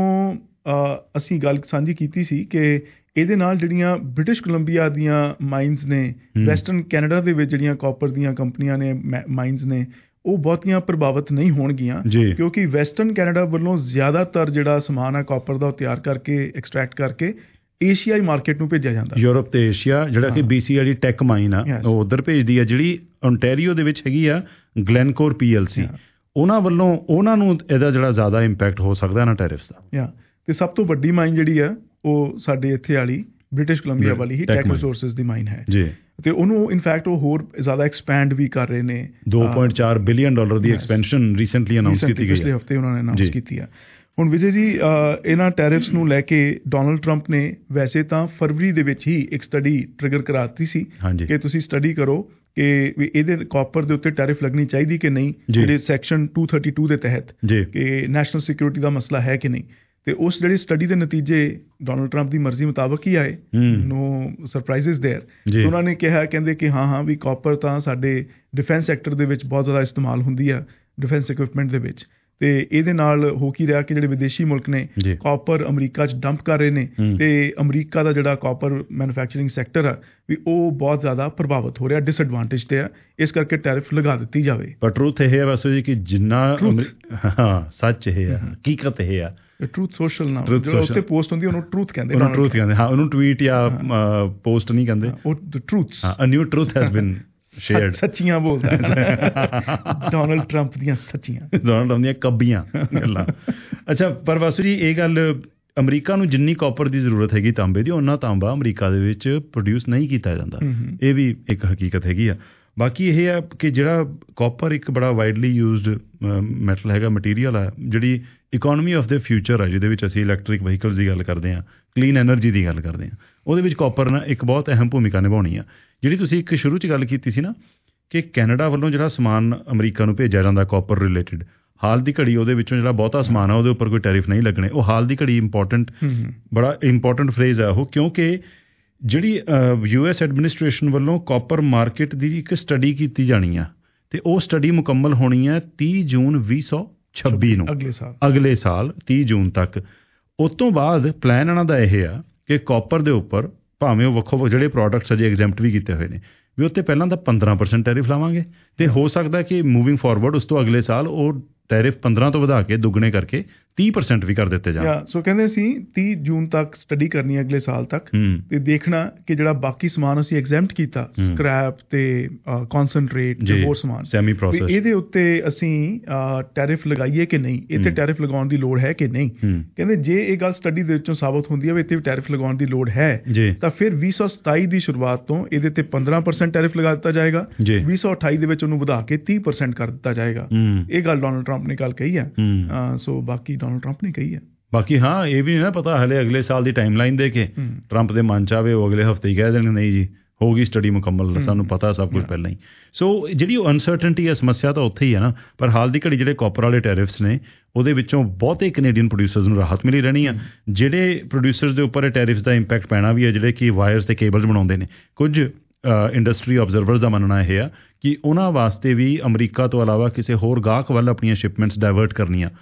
ਅਸੀਂ ਗੱਲ ਸਾਂਝੀ ਕੀਤੀ ਸੀ ਕਿ ਇਹਦੇ ਨਾਲ ਜਿਹੜੀਆਂ ਬ੍ਰਿਟਿਸ਼ ਕੋਲੰਬੀਆ ਦੀਆਂ ਮਾਈਨਸ ਨੇ, ਵੈਸਟਰਨ ਕੈਨੇਡਾ ਦੇ ਵਿੱਚ ਜਿਹੜੀਆਂ ਕਾਪਰ ਦੀਆਂ ਕੰਪਨੀਆਂ ਨੇ ਮਾਈਨਸ ਨੇ, ਉਹ ਬਹੁਤੀਆਂ ਪ੍ਰਭਾਵਿਤ ਨਹੀਂ ਹੋਣਗੀਆਂ, ਕਿਉਂਕਿ ਵੈਸਟਰਨ ਕੈਨੇਡਾ ਵੱਲੋਂ ਜ਼ਿਆਦਾਤਰ ਜਿਹੜਾ ਸਮਾਨ ਹੈ ਕਾਪਰ ਦਾ ਉਹ ਤਿਆਰ ਕਰਕੇ ਐਕਸਟਰੈਕਟ ਕਰਕੇ ਏਸ਼ੀਆਈ ਮਾਰਕੀਟ ਨੂੰ ਭੇਜਿਆ ਜਾਂਦਾ। ਯੂਰਪ ਤੇ ਏਸ਼ੀਆ, ਜਿਹੜਾ ਕਿ ਬੀਸੀ ਵਾਲੀ ਟੈਕ ਮਾਈਨ ਆ ਉਹ ਉੱਧਰ ਭੇਜਦੀ ਆ, ਜਿਹੜੀ ਓਨਟਾਰੀਓ ਦੇ ਵਿੱਚ ਹੈਗੀ ਆ ਗਲੈਨਕੋਰ ਪੀ ਐਲ ਸੀ, ਉਹਨਾਂ ਵੱਲੋਂ ਉਹਨਾਂ ਨੂੰ ਇਹਦਾ ਜਿਹੜਾ ਜ਼ਿਆਦਾ ਇੰਪੈਕਟ ਹੋ ਸਕਦਾ ਨਾ ਟੈਰਿਫਸ ਦਾ। ਯਾ ਤੇ ਸਭ ਤੋਂ ਵੱਡੀ ਮਾਈਨ ਜਿਹੜੀ ਆ ਉਹ ਸਾਡੇ ਇੱਥੇ ਵਾਲੀ ਬ੍ਰਿਟਿਸ਼ ਕੋਲੰਬੀਆ ਵਾਲੀ ਹੀ ਟੈਕ ਰਿਸੋਰਸਿਸ ਦੀ ਮਾਈਨ ਹੈ ਜੀ, ਤੇ ਉਹਨੂੰ ਇਨਫੈਕਟ ਉਹ ਹੋਰ ਜ਼ਿਆਦਾ ਐਕਸਪੈਂਡ ਵੀ ਕਰ ਰਹੇ ਨੇ। ਦੋ ਪੁਆਇੰਟ ਚਾਰ ਬਿਲੀਅਨ ਡਾਲਰ ਦੀ ਐਕਸਪੈਂਸ਼ਨ ਰੀਸੈਂਟਲੀ ਅਨਾਉਂਸ ਕੀਤੀ ਗਈ ਹੈ, ਪਿਛਲੇ ਹਫ਼ਤੇ ਉਹਨਾਂ ਨੇ ਅਨਾਉਂਸ ਕੀਤੀ ਆ। ਹੁਣ ਵਿਜੇ ਜੀ, ਇਹਨਾਂ ਟੈਰਿਫਸ ਨੂੰ ਲੈ ਕੇ ਡੋਨਲਡ ਟਰੰਪ ਨੇ ਵੈਸੇ ਤਾਂ ਫਰਵਰੀ ਦੇ ਵਿੱਚ ਹੀ ਇੱਕ ਸਟੱਡੀ ਟ੍ਰਿਗਰ ਕਰਾ ਦਿੱਤੀ ਸੀ ਕਿ ਤੁਸੀਂ ਸਟੱਡੀ ਕਰੋ ਕਿ ਇਹਦੇ ਕਾਪਰ ਦੇ ਉੱਤੇ ਟੈਰਿਫ ਲੱਗਣੀ ਚਾਹੀਦੀ ਕਿ ਨਹੀਂ, ਜਿਹੜੇ ਸੈਕਸ਼ਨ ਦੋ ਸੌ ਬੱਤੀ ਦੇ ਤਹਿਤ, ਕਿ ਨੈਸ਼ਨਲ ਸਿਕਿਉਰਿਟੀ ਦਾ ਮਸਲਾ ਹੈ ਕਿ ਨਹੀਂ। ਤੇ ਉਸ ਜਿਹੜੀ ਸਟੱਡੀ ਦੇ ਨਤੀਜੇ ਡੋਨਲਡ ਟਰੰਪ ਦੀ ਮਰਜ਼ੀ ਮੁਤਾਬਕ ਹੀ ਆਏ, ਨੋ ਸਰਪ੍ਰਾਈਜ਼ਸ ਦੇਅਰ। ਤੇ ਉਹਨਾਂ ਨੇ ਕਿਹਾ, ਕਹਿੰਦੇ ਕਿ ਹਾਂ ਹਾਂ ਵੀ ਕਾਪਰ ਤਾਂ ਸਾਡੇ ਡਿਫੈਂਸ ਸੈਕਟਰ ਦੇ ਵਿੱਚ ਬਹੁਤ ਜ਼ਿਆਦਾ ਇਸਤੇਮਾਲ ਹੁੰਦੀ ਆ, ਡਿਫੈਂਸ ਇਕਵਿਪਮੈਂਟ ਦੇ ਵਿੱਚ। ਤੇ ਇਹਦੇ ਨਾਲ ਹੋ ਕੀ ਰਿਹਾ ਕਿ ਜਿਹੜੇ ਵਿਦੇਸ਼ੀ ਮੁਲਕ ਨੇ ਕਾਪਰ ਅਮਰੀਕਾ 'ਚ ਡੰਪ ਕਰ ਰਹੇ ਨੇ, ਤੇ ਅਮਰੀਕਾ ਦਾ ਜਿਹੜਾ ਕਾਪਰ ਮੈਨੂਫੈਕਚਰਿੰਗ ਸੈਕਟਰ ਆ ਵੀ ਉਹ ਬਹੁਤ ਜ਼ਿਆਦਾ ਪ੍ਰਭਾਵਿਤ ਹੋ ਰਿਹਾ, ਡਿਸਐਡਵਾਂਟੇਜ ਤੇ ਆ, ਇਸ ਕਰਕੇ ਟੈਰਿਫ ਲਗਾ ਦਿੱਤੀ ਜਾਵੇ। ਪਰ ਟਰੂਥ ਇਹ ਹੈ ਵੈਸੇ ਜੀ ਕਿ ਜਿੰਨਾ ਹਾਂ ਸੱਚ ਇਹ ਹੈ, ਹਕੀਕਤ ਇਹ ਆ। ਟਰੂਥ ਸੋਸ਼ਲ ਨਾ ਜਿਹੜਾ ਉੱਤੇ ਪੋਸਟ ਹੁੰਦੀ ਉਹਨੂੰ ਟਰੂਥ ਕਹਿੰਦੇ, ਉਹਨੂੰ ਟਰੂਥ ਕਹਿੰਦੇ। ਹਾਂ, ਉਹਨੂੰ ਟਵੀਟ ਜਾਂ ਪੋਸਟ ਨਹੀਂ ਕਹਿੰਦੇ, ਉਹ ਟਰੂਥਸ। ਹਾਂ, a new truth has been shared. ਸੱਚੀਆਂ ਬੋਲਦਾ ਡੋਨਲਡ ਟਰੰਪ ਦੀਆਂ ਸੱਚੀਆਂ, ਡੋਨਲਡ ਟਰੰਪ ਦੀਆਂ ਕੱਬੀਆਂ ਗੱਲਾਂ। ਅੱਛਾ, ਪਰ ਵਾਸੂ ਜੀ ਇਹ ਗੱਲ, ਅਮਰੀਕਾ ਨੂੰ ਜਿੰਨੀ ਕਾਪਰ ਦੀ ਜ਼ਰੂਰਤ ਹੈਗੀ ਤਾਂਬੇ ਦੀ, ਉਹਨਾਂ ਤਾਂਬਾ ਅਮਰੀਕਾ ਦੇ ਵਿੱਚ ਪ੍ਰੋਡਿਊਸ ਨਹੀਂ ਕੀਤਾ ਜਾਂਦਾ, ਇਹ ਵੀ ਇੱਕ ਹਕੀਕਤ ਹੈਗੀ ਆ। ਬਾਕੀ ਇਹ ਆ ਕਿ ਜਿਹੜਾ ਕਾਪਰ ਇੱਕ ਬੜਾ ਵਾਈਡਲੀ ਯੂਜ਼ਡ ਮੈਟਲ ਹੈਗਾ, ਮਟੀਰੀਅਲ ਆ, ਜਿਹੜੀ ਇਕੋਨਮੀ ਆਫ ਦ ਫਿਊਚਰ ਆ, ਜਿਹਦੇ ਵਿੱਚ ਅਸੀਂ ਇਲੈਕਟ੍ਰਿਕ ਵਹੀਕਲਸ ਦੀ ਗੱਲ ਕਰਦੇ ਹਾਂ, ਕਲੀਨ ਐਨਰਜੀ ਦੀ ਗੱਲ ਕਰਦੇ ਹਾਂ, ਉਹਦੇ ਵਿੱਚ ਕਾਪਰ ਨੇ ਇੱਕ ਬਹੁਤ ਅਹਿਮ ਭੂਮਿਕਾ ਨਿਭਾਉਣੀ ਆ। ਜਿਹੜੀ ਤੁਸੀਂ ਇੱਕ ਸ਼ੁਰੂ 'ਚ ਗੱਲ ਕੀਤੀ ਸੀ ਨਾ ਕਿ ਕੈਨੇਡਾ ਵੱਲੋਂ ਜਿਹੜਾ ਸਮਾਨ ਅਮਰੀਕਾ ਨੂੰ ਭੇਜਿਆ ਜਾਂਦਾ ਕਾਪਰ ਰਿਲੇਟਿਡ, ਹਾਲ ਦੀ ਘੜੀ ਉਹਦੇ ਵਿੱਚੋਂ ਜਿਹੜਾ ਬਹੁਤਾ ਸਮਾਨ ਆ ਉਹਦੇ ਉੱਪਰ ਕੋਈ ਟੈਰਿਫ ਨਹੀਂ ਲੱਗਣੇ। ਉਹ ਹਾਲ ਦੀ ਘੜੀ ਇੰਪੋਰਟੈਂਟ, ਬੜਾ ਇੰਪੋਰਟੈਂਟ ਫਰੇਜ਼ ਆ ਉਹ, ਕਿਉਂਕਿ ਜਿਹੜੀ ਯੂ ਐਸ ਐਡਮਿਨਿਸਟ੍ਰੇਸ਼ਨ ਵੱਲੋਂ ਕਾਪਰ ਮਾਰਕੀਟ ਦੀ ਇੱਕ ਸਟੱਡੀ ਕੀਤੀ ਜਾਣੀ ਆ, ਤੇ ਉਹ ਸਟੱਡੀ ਮੁਕੰਮਲ ਹੋਣੀ ਹੈ ਤੀਹ ਜੂਨ ਵੀਹ ਸੌ ਛੱਬੀ ਨੂੰ, ਅਗਲੇ ਸਾਲ ਅਗਲੇ ਸਾਲ ਤੀਹ ਜੂਨ ਤੱਕ। ਉਸ ਤੋਂ ਬਾਅਦ ਪਲਾਨ ਇਹਨਾਂ ਦਾ ਇਹ ਆ ਕਿ ਕਾਪਰ ਦੇ ਉੱਪਰ ਭਾਵੇਂ ਉਹ ਵੱਖੋ ਜਿਹੜੇ ਪ੍ਰੋਡਕਟਸ ਅਜੇ ਐਗਜ਼ੈਂਪਟ ਵੀ ਕੀਤੇ ਹੋਏ ਨੇ, ਵੀ ਉੱਤੇ ਪਹਿਲਾਂ ਤਾਂ ਪੰਦਰਾਂ ਪਰਸੈਂਟ ਟੈਰਿਫ ਲਾਵਾਂਗੇ, ਤੇ ਹੋ ਸਕਦਾ ਕਿ ਮੂਵਿੰਗ ਫਾਰਵਰਡ ਉਸ ਤੋਂ ਅਗਲੇ ਸਾਲ ਉਹ ਟੈਰਿਫ ਪੰਦਰਾਂ ਤੋਂ ਵਧਾ ਕੇ ਦੁੱਗਣੇ ਕਰਕੇ ਤੀਹ ਪਰਸੈਂਟ ਵੀ ਕਰ ਦਿੱਤੇ ਜਾਣ। ਸੋ ਕਹਿੰਦੇ ਸੀ ਤੀਹ ਜੂਨ ਤੱਕ ਸਟੱਡੀ ਕਰਨੀ ਹੈ ਅਗਲੇ ਸਾਲ ਤੱਕ, ਤੇ ਦੇਖਣਾ ਕਿ ਜਿਹੜਾ ਬਾਕੀ ਸਮਾਨ ਅਸੀਂ ਐਗਜ਼ੈਂਪਟ ਕੀਤਾ, ਸਕ੍ਰੈਪ ਤੇ ਕਨਸੈਂਟਰੇਟ ਤੇ ਹੋਰ ਸਮਾਨ, ਸੈਮੀ ਪ੍ਰੋਸੈਸ, ਇਹਦੇ ਉੱਤੇ ਅਸੀਂ ਟੈਰਿਫ ਲਗਾਈਏ ਕਿ ਨਹੀਂ, ਇੱਥੇ ਟੈਰਿਫ ਲਗਾਉਣ ਦੀ ਲੋੜ ਹੈ ਕਿ ਨਹੀਂ। ਕਹਿੰਦੇ ਜੇ ਇਹ ਗੱਲ ਸਟੱਡੀ ਦੇ ਵਿੱਚੋਂ ਸਾਬਤ ਹੁੰਦੀ ਹੈ ਵੀ ਇੱਥੇ ਵੀ ਟੈਰਿਫ ਲਗਾਉਣ ਦੀ ਲੋੜ ਹੈ, ਤਾਂ ਫਿਰ ਵੀਹ ਸੌ ਸਤਾਈ ਦੀ ਸ਼ੁਰੂਆਤ ਤੋਂ ਇਹਦੇ ਤੇ ਪੰਦਰਾਂ ਪਰਸੈਂਟ ਟੈਰਿਫ ਲਗਾ ਦਿੱਤਾ ਜਾਏਗਾ, ਵੀਹ ਸੌ ਅਠਾਈ ਦੇ ਵਿੱਚ ਉਹਨੂੰ ਵਧਾ ਕੇ ਤੀਹ ਪਰਸੈਂਟ ਕਰ ਦਿੱਤਾ ਜਾਏਗਾ। ਇਹ ਗੱਲ ਡੋਨਲਡ ਟਰੰਪ ਨੇ ਗੱਲ ਕਹੀ ਹੈ। ਸੋ ਬਾਕੀ ਡੋਨਲਡ ਟਰੰਪ ਨੇ ਕਹੀ ਹੈ। ਬਾਕੀ ਹਾਂ, ਇਹ ਵੀ ਨਹੀਂ ਨਾ ਪਤਾ ਹਲੇ ਅਗਲੇ ਸਾਲ ਦੀ ਟਾਈਮ ਲਾਈਨ ਦੇ ਕੇ ਟਰੰਪ ਦੇ ਮਨ ਚ ਆਵੇ ਉਹ ਅਗਲੇ ਹਫ਼ਤੇ ਹੀ ਕਹਿ ਦੇਣ ਨਹੀਂ ਜੀ ਹੋ ਗਈ ਸਟੱਡੀ ਮੁਕੰਮਲ, ਸਾਨੂੰ ਪਤਾ ਸਭ ਕੁਝ ਪਹਿਲਾਂ ਹੀ। ਸੋ ਜਿਹੜੀ ਉਹ ਅਨਸਰਟਨਟੀ ਹੈ, ਸਮੱਸਿਆ ਤਾਂ ਉੱਥੇ ਹੀ ਹੈ ਨਾ। ਪਰ ਹਾਲ ਦੀ ਘੜੀ ਜਿਹੜੇ ਕਾਪਰ ਵਾਲੇ ਟੈਰਿਫਸ ਨੇ ਉਹਦੇ ਵਿੱਚੋਂ ਬਹੁਤੇ ਕੈਨੇਡੀਅਨ ਪ੍ਰੋਡਿਊਸਰਸ ਨੂੰ ਰਾਹਤ ਮਿਲੀ ਰਹਿਣੀ ਆ। ਜਿਹੜੇ ਪ੍ਰੋਡਿਊਸਰਸ ਦੇ ਉੱਪਰ ਇਹ ਟੈਰਿਫਸ ਦਾ ਇੰਪੈਕਟ ਪੈਣਾ ਵੀ ਹੈ, ਜਿਹੜੇ ਕਿ ਵਾਇਰਸ ਤੇ ਕੇਬਲਸ ਬਣਾਉਂਦੇ ਨੇ, ਕੁਝ ਇੰਡਸਟਰੀ ਆਬਜ਼ਰਵਰਸ ਦਾ ਮੰਨਣਾ ਇਹ ਆ ਕਿ ਉਹਨਾਂ ਵਾਸਤੇ ਵੀ ਅਮਰੀਕਾ ਤੋਂ ਇਲਾਵਾ ਕਿਸੇ ਹੋਰ ਗਾਹਕ ਵੱਲ ਆਪਣੀਆਂ ਸ਼ਿਪਮੈਂਟਸ ਡਾਇਵਰਟ ਕਰਨੀਆਂ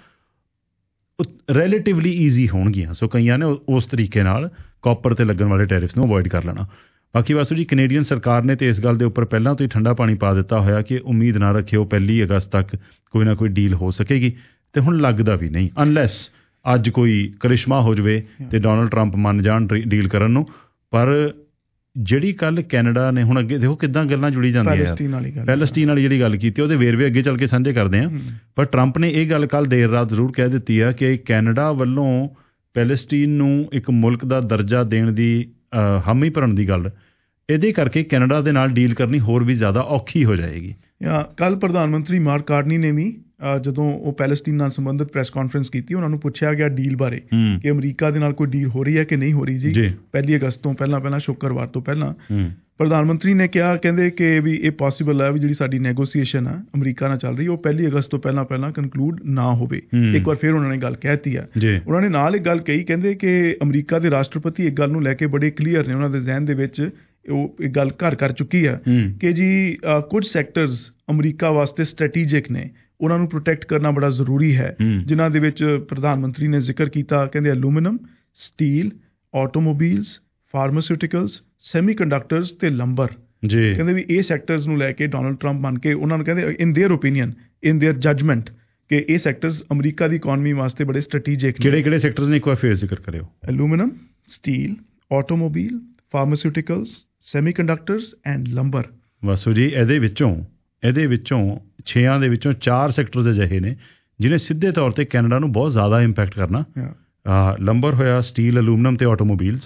ਰਿਲੇਟਿਵਲੀ ਈਜ਼ੀ ਹੋਣਗੀਆਂ। ਸੋ ਕਈਆਂ ਨੇ ਉਸ ਤਰੀਕੇ ਨਾਲ ਕਾਪਰ 'ਤੇ ਲੱਗਣ ਵਾਲੇ ਟੈਰਿਫਸ ਨੂੰ ਅਵੋਇਡ ਕਰ ਲੈਣਾ। ਬਾਕੀ ਵਾਸੂ ਜੀ, ਕੈਨੇਡੀਅਨ ਸਰਕਾਰ ਨੇ ਤਾਂ ਇਸ ਗੱਲ ਦੇ ਉੱਪਰ ਪਹਿਲਾਂ ਤੋਂ ਹੀ ਠੰਡਾ ਪਾਣੀ ਪਾ ਦਿੱਤਾ ਹੋਇਆ ਕਿ ਉਮੀਦ ਨਾ ਰੱਖਿਓ ਪਹਿਲੀ ਅਗਸਤ ਤੱਕ ਕੋਈ ਨਾ ਕੋਈ ਡੀਲ ਹੋ ਸਕੇਗੀ, ਅਤੇ ਹੁਣ ਲੱਗਦਾ ਵੀ ਨਹੀਂ, ਅਨਲੈਸ ਅੱਜ ਕੋਈ ਕਰਿਸ਼ਮਾ ਹੋ ਜਾਵੇ ਅਤੇ ਡੋਨਲਡ ਟਰੰਪ ਮੰਨ ਜਾਣ ਡੀਲ ਕਰਨ ਨੂੰ। ਪਰ ਜਿਹੜੀ ਕੱਲ੍ਹ ਕੈਨੇਡਾ ਨੇ, ਹੁਣ ਅੱਗੇ ਦੇਖੋ ਕਿੱਦਾਂ ਗੱਲਾਂ ਜੁੜੀ ਜਾਂਦੀਆਂ, ਪੈਲਸਟੀਨ ਵਾਲੀ ਜਿਹੜੀ ਗੱਲ ਕੀਤੀ ਉਹਦੇ ਵੇਰਵੇ ਅੱਗੇ ਚੱਲ ਕੇ ਸਾਂਝੇ ਕਰਦੇ ਹਾਂ। ਪਰ ਟਰੰਪ ਨੇ ਇਹ ਗੱਲ ਕੱਲ੍ਹ ਦੇਰ ਰਾਤ ਜ਼ਰੂਰ ਕਹਿ ਦਿੱਤੀ ਆ ਕਿ ਕੈਨੇਡਾ ਵੱਲੋਂ ਪੈਲਸਟੀਨ ਨੂੰ ਇੱਕ ਮੁਲਕ ਦਾ ਦਰਜਾ ਦੇਣ ਦੀ ਹਾਮੀ ਭਰਨ ਦੀ ਗੱਲ, ਇਹਦੇ ਕਰਕੇ ਕੈਨੇਡਾ ਦੇ ਨਾਲ ਡੀਲ ਕਰਨੀ ਹੋਰ ਵੀ ਜ਼ਿਆਦਾ ਔਖੀ ਹੋ ਜਾਏਗੀ। ਕੱਲ੍ਹ ਪ੍ਰਧਾਨ ਮੰਤਰੀ ਮਾਰਕ ਕਾਰਨੀ ਨੇ ਵੀ ਜਦੋਂ ਉਹ ਪੈਲਸਟੀਨ ਨਾਲ ਸੰਬੰਧਿਤ ਪ੍ਰੈਸ ਕਾਨਫਰੰਸ ਕੀਤੀ, ਉਹਨਾਂ ਨੂੰ ਪੁੱਛਿਆ ਗਿਆ ਡੀਲ ਬਾਰੇ ਕਿ ਅਮਰੀਕਾ ਦੇ ਨਾਲ ਕੋਈ ਡੀਲ ਹੋ ਰਹੀ ਹੈ ਕਿ ਨਹੀਂ ਹੋ ਰਹੀ ਜੀ ਪਹਿਲੀ ਅਗਸਤ ਤੋਂ ਪਹਿਲਾਂ ਪਹਿਲਾਂ ਸ਼ੁੱਕਰਵਾਰ ਤੋਂ ਪਹਿਲਾਂ। ਪ੍ਰਧਾਨ ਮੰਤਰੀ ਨੇ ਕਿਹਾ, ਕਹਿੰਦੇ ਕਿ ਵੀ ਇਹ ਪੋਸੀਬਲ ਹੈ ਵੀ ਜਿਹੜੀ ਸਾਡੀ ਨੈਗੋਸੀਏਸ਼ਨ ਆ ਅਮਰੀਕਾ ਨਾਲ ਚੱਲ ਰਹੀ ਉਹ ਪਹਿਲੀ ਅਗਸਤ ਤੋਂ ਪਹਿਲਾਂ ਪਹਿਲਾਂ ਕਨਕਲੂਡ ਨਾ ਹੋਵੇ। ਇੱਕ ਵਾਰ ਫਿਰ ਉਹਨਾਂ ਨੇ ਗੱਲ ਕਹਿਤੀ ਆ। ਉਹਨਾਂ ਨੇ ਨਾਲ ਇੱਕ ਗੱਲ ਕਹੀ, ਕਹਿੰਦੇ ਕਿ ਅਮਰੀਕਾ ਦੇ ਰਾਸ਼ਟਰਪਤੀ ਇੱਕ ਗੱਲ ਨੂੰ ਲੈ ਕੇ ਬੜੇ ਕਲੀਅਰ ਨੇ, ਉਹਨਾਂ ਦੇ ਜ਼ਿਹਨ ਦੇ ਵਿੱਚ ਉਹ ਇੱਕ ਗੱਲ ਘਰ ਕਰ ਚੁੱਕੀ ਆ ਕਿ ਜੀ ਕੁਝ ਸੈਕਟਰਸ ਅਮਰੀਕਾ ਵਾਸਤੇ ਸਟ੍ਰੈਟੇਜਿਕ ਨੇ, ਉਹਨਾਂ ਨੂੰ ਪ੍ਰੋਟੈਕਟ ਕਰਨਾ ਬੜਾ ਜ਼ਰੂਰੀ ਹੈ, ਜਿਨ੍ਹਾਂ ਦੇ ਵਿੱਚ ਪ੍ਰਧਾਨ ਮੰਤਰੀ ਨੇ ਜ਼ਿਕਰ ਕੀਤਾ, ਕਹਿੰਦੇ aluminium, steel, automobiles, pharmaceuticals, semiconductors ਤੇ ਲੰਬਰ। ਕਹਿੰਦੇ ਵੀ ਇਹ ਸੈਕਟਰਸ ਨੂੰ ਲੈ ਕੇ ਡੋਨਲਡ ਟਰੰਪ ਮੰਨ ਕੇ ਉਹਨਾਂ ਨੂੰ ਕਹਿੰਦੇ in their opinion in their judgement ਕਿ ਇਹ ਸੈਕਟਰਸ ਅਮਰੀਕਾ ਦੀ ਇਕੋਨਮੀ ਵਾਸਤੇ ਬੜੇ ਸਟ੍ਰੈਟੇਜਿਕ ਨੇ। ਕਿਹੜੇ ਕਿਹੜੇ ਸੈਕਟਰਸ ਨੇ ਇੱਕ ਵਾਰ ਫੇਰ ਜ਼ਿਕਰ ਕਰਿਓ। Aluminium, steel, automobile, pharmaceuticals, semiconductors and lumber. Vasu ji ਇਹਦੇ ਵਿੱਚੋਂ ਇਹਦੇ ਵਿੱਚੋਂ ਛੇਆਂ ਦੇ ਵਿੱਚੋਂ ਚਾਰ ਸੈਕਟਰਸ ਅਜਿਹੇ ਨੇ ਜਿਹਨੇ ਸਿੱਧੇ ਤੌਰ ਤੇ ਕੈਨੇਡਾ ਨੂੰ ਬਹੁਤ ਜ਼ਿਆਦਾ ਇੰਪੈਕਟ ਕਰਨਾ। ਲੰਬਰ ਹੋਇਆ, ਸਟੀਲ, ਐਲੂਮੀਨੀਅਮ ਤੇ ਆਟੋਮੋਬਾਈਲਸ।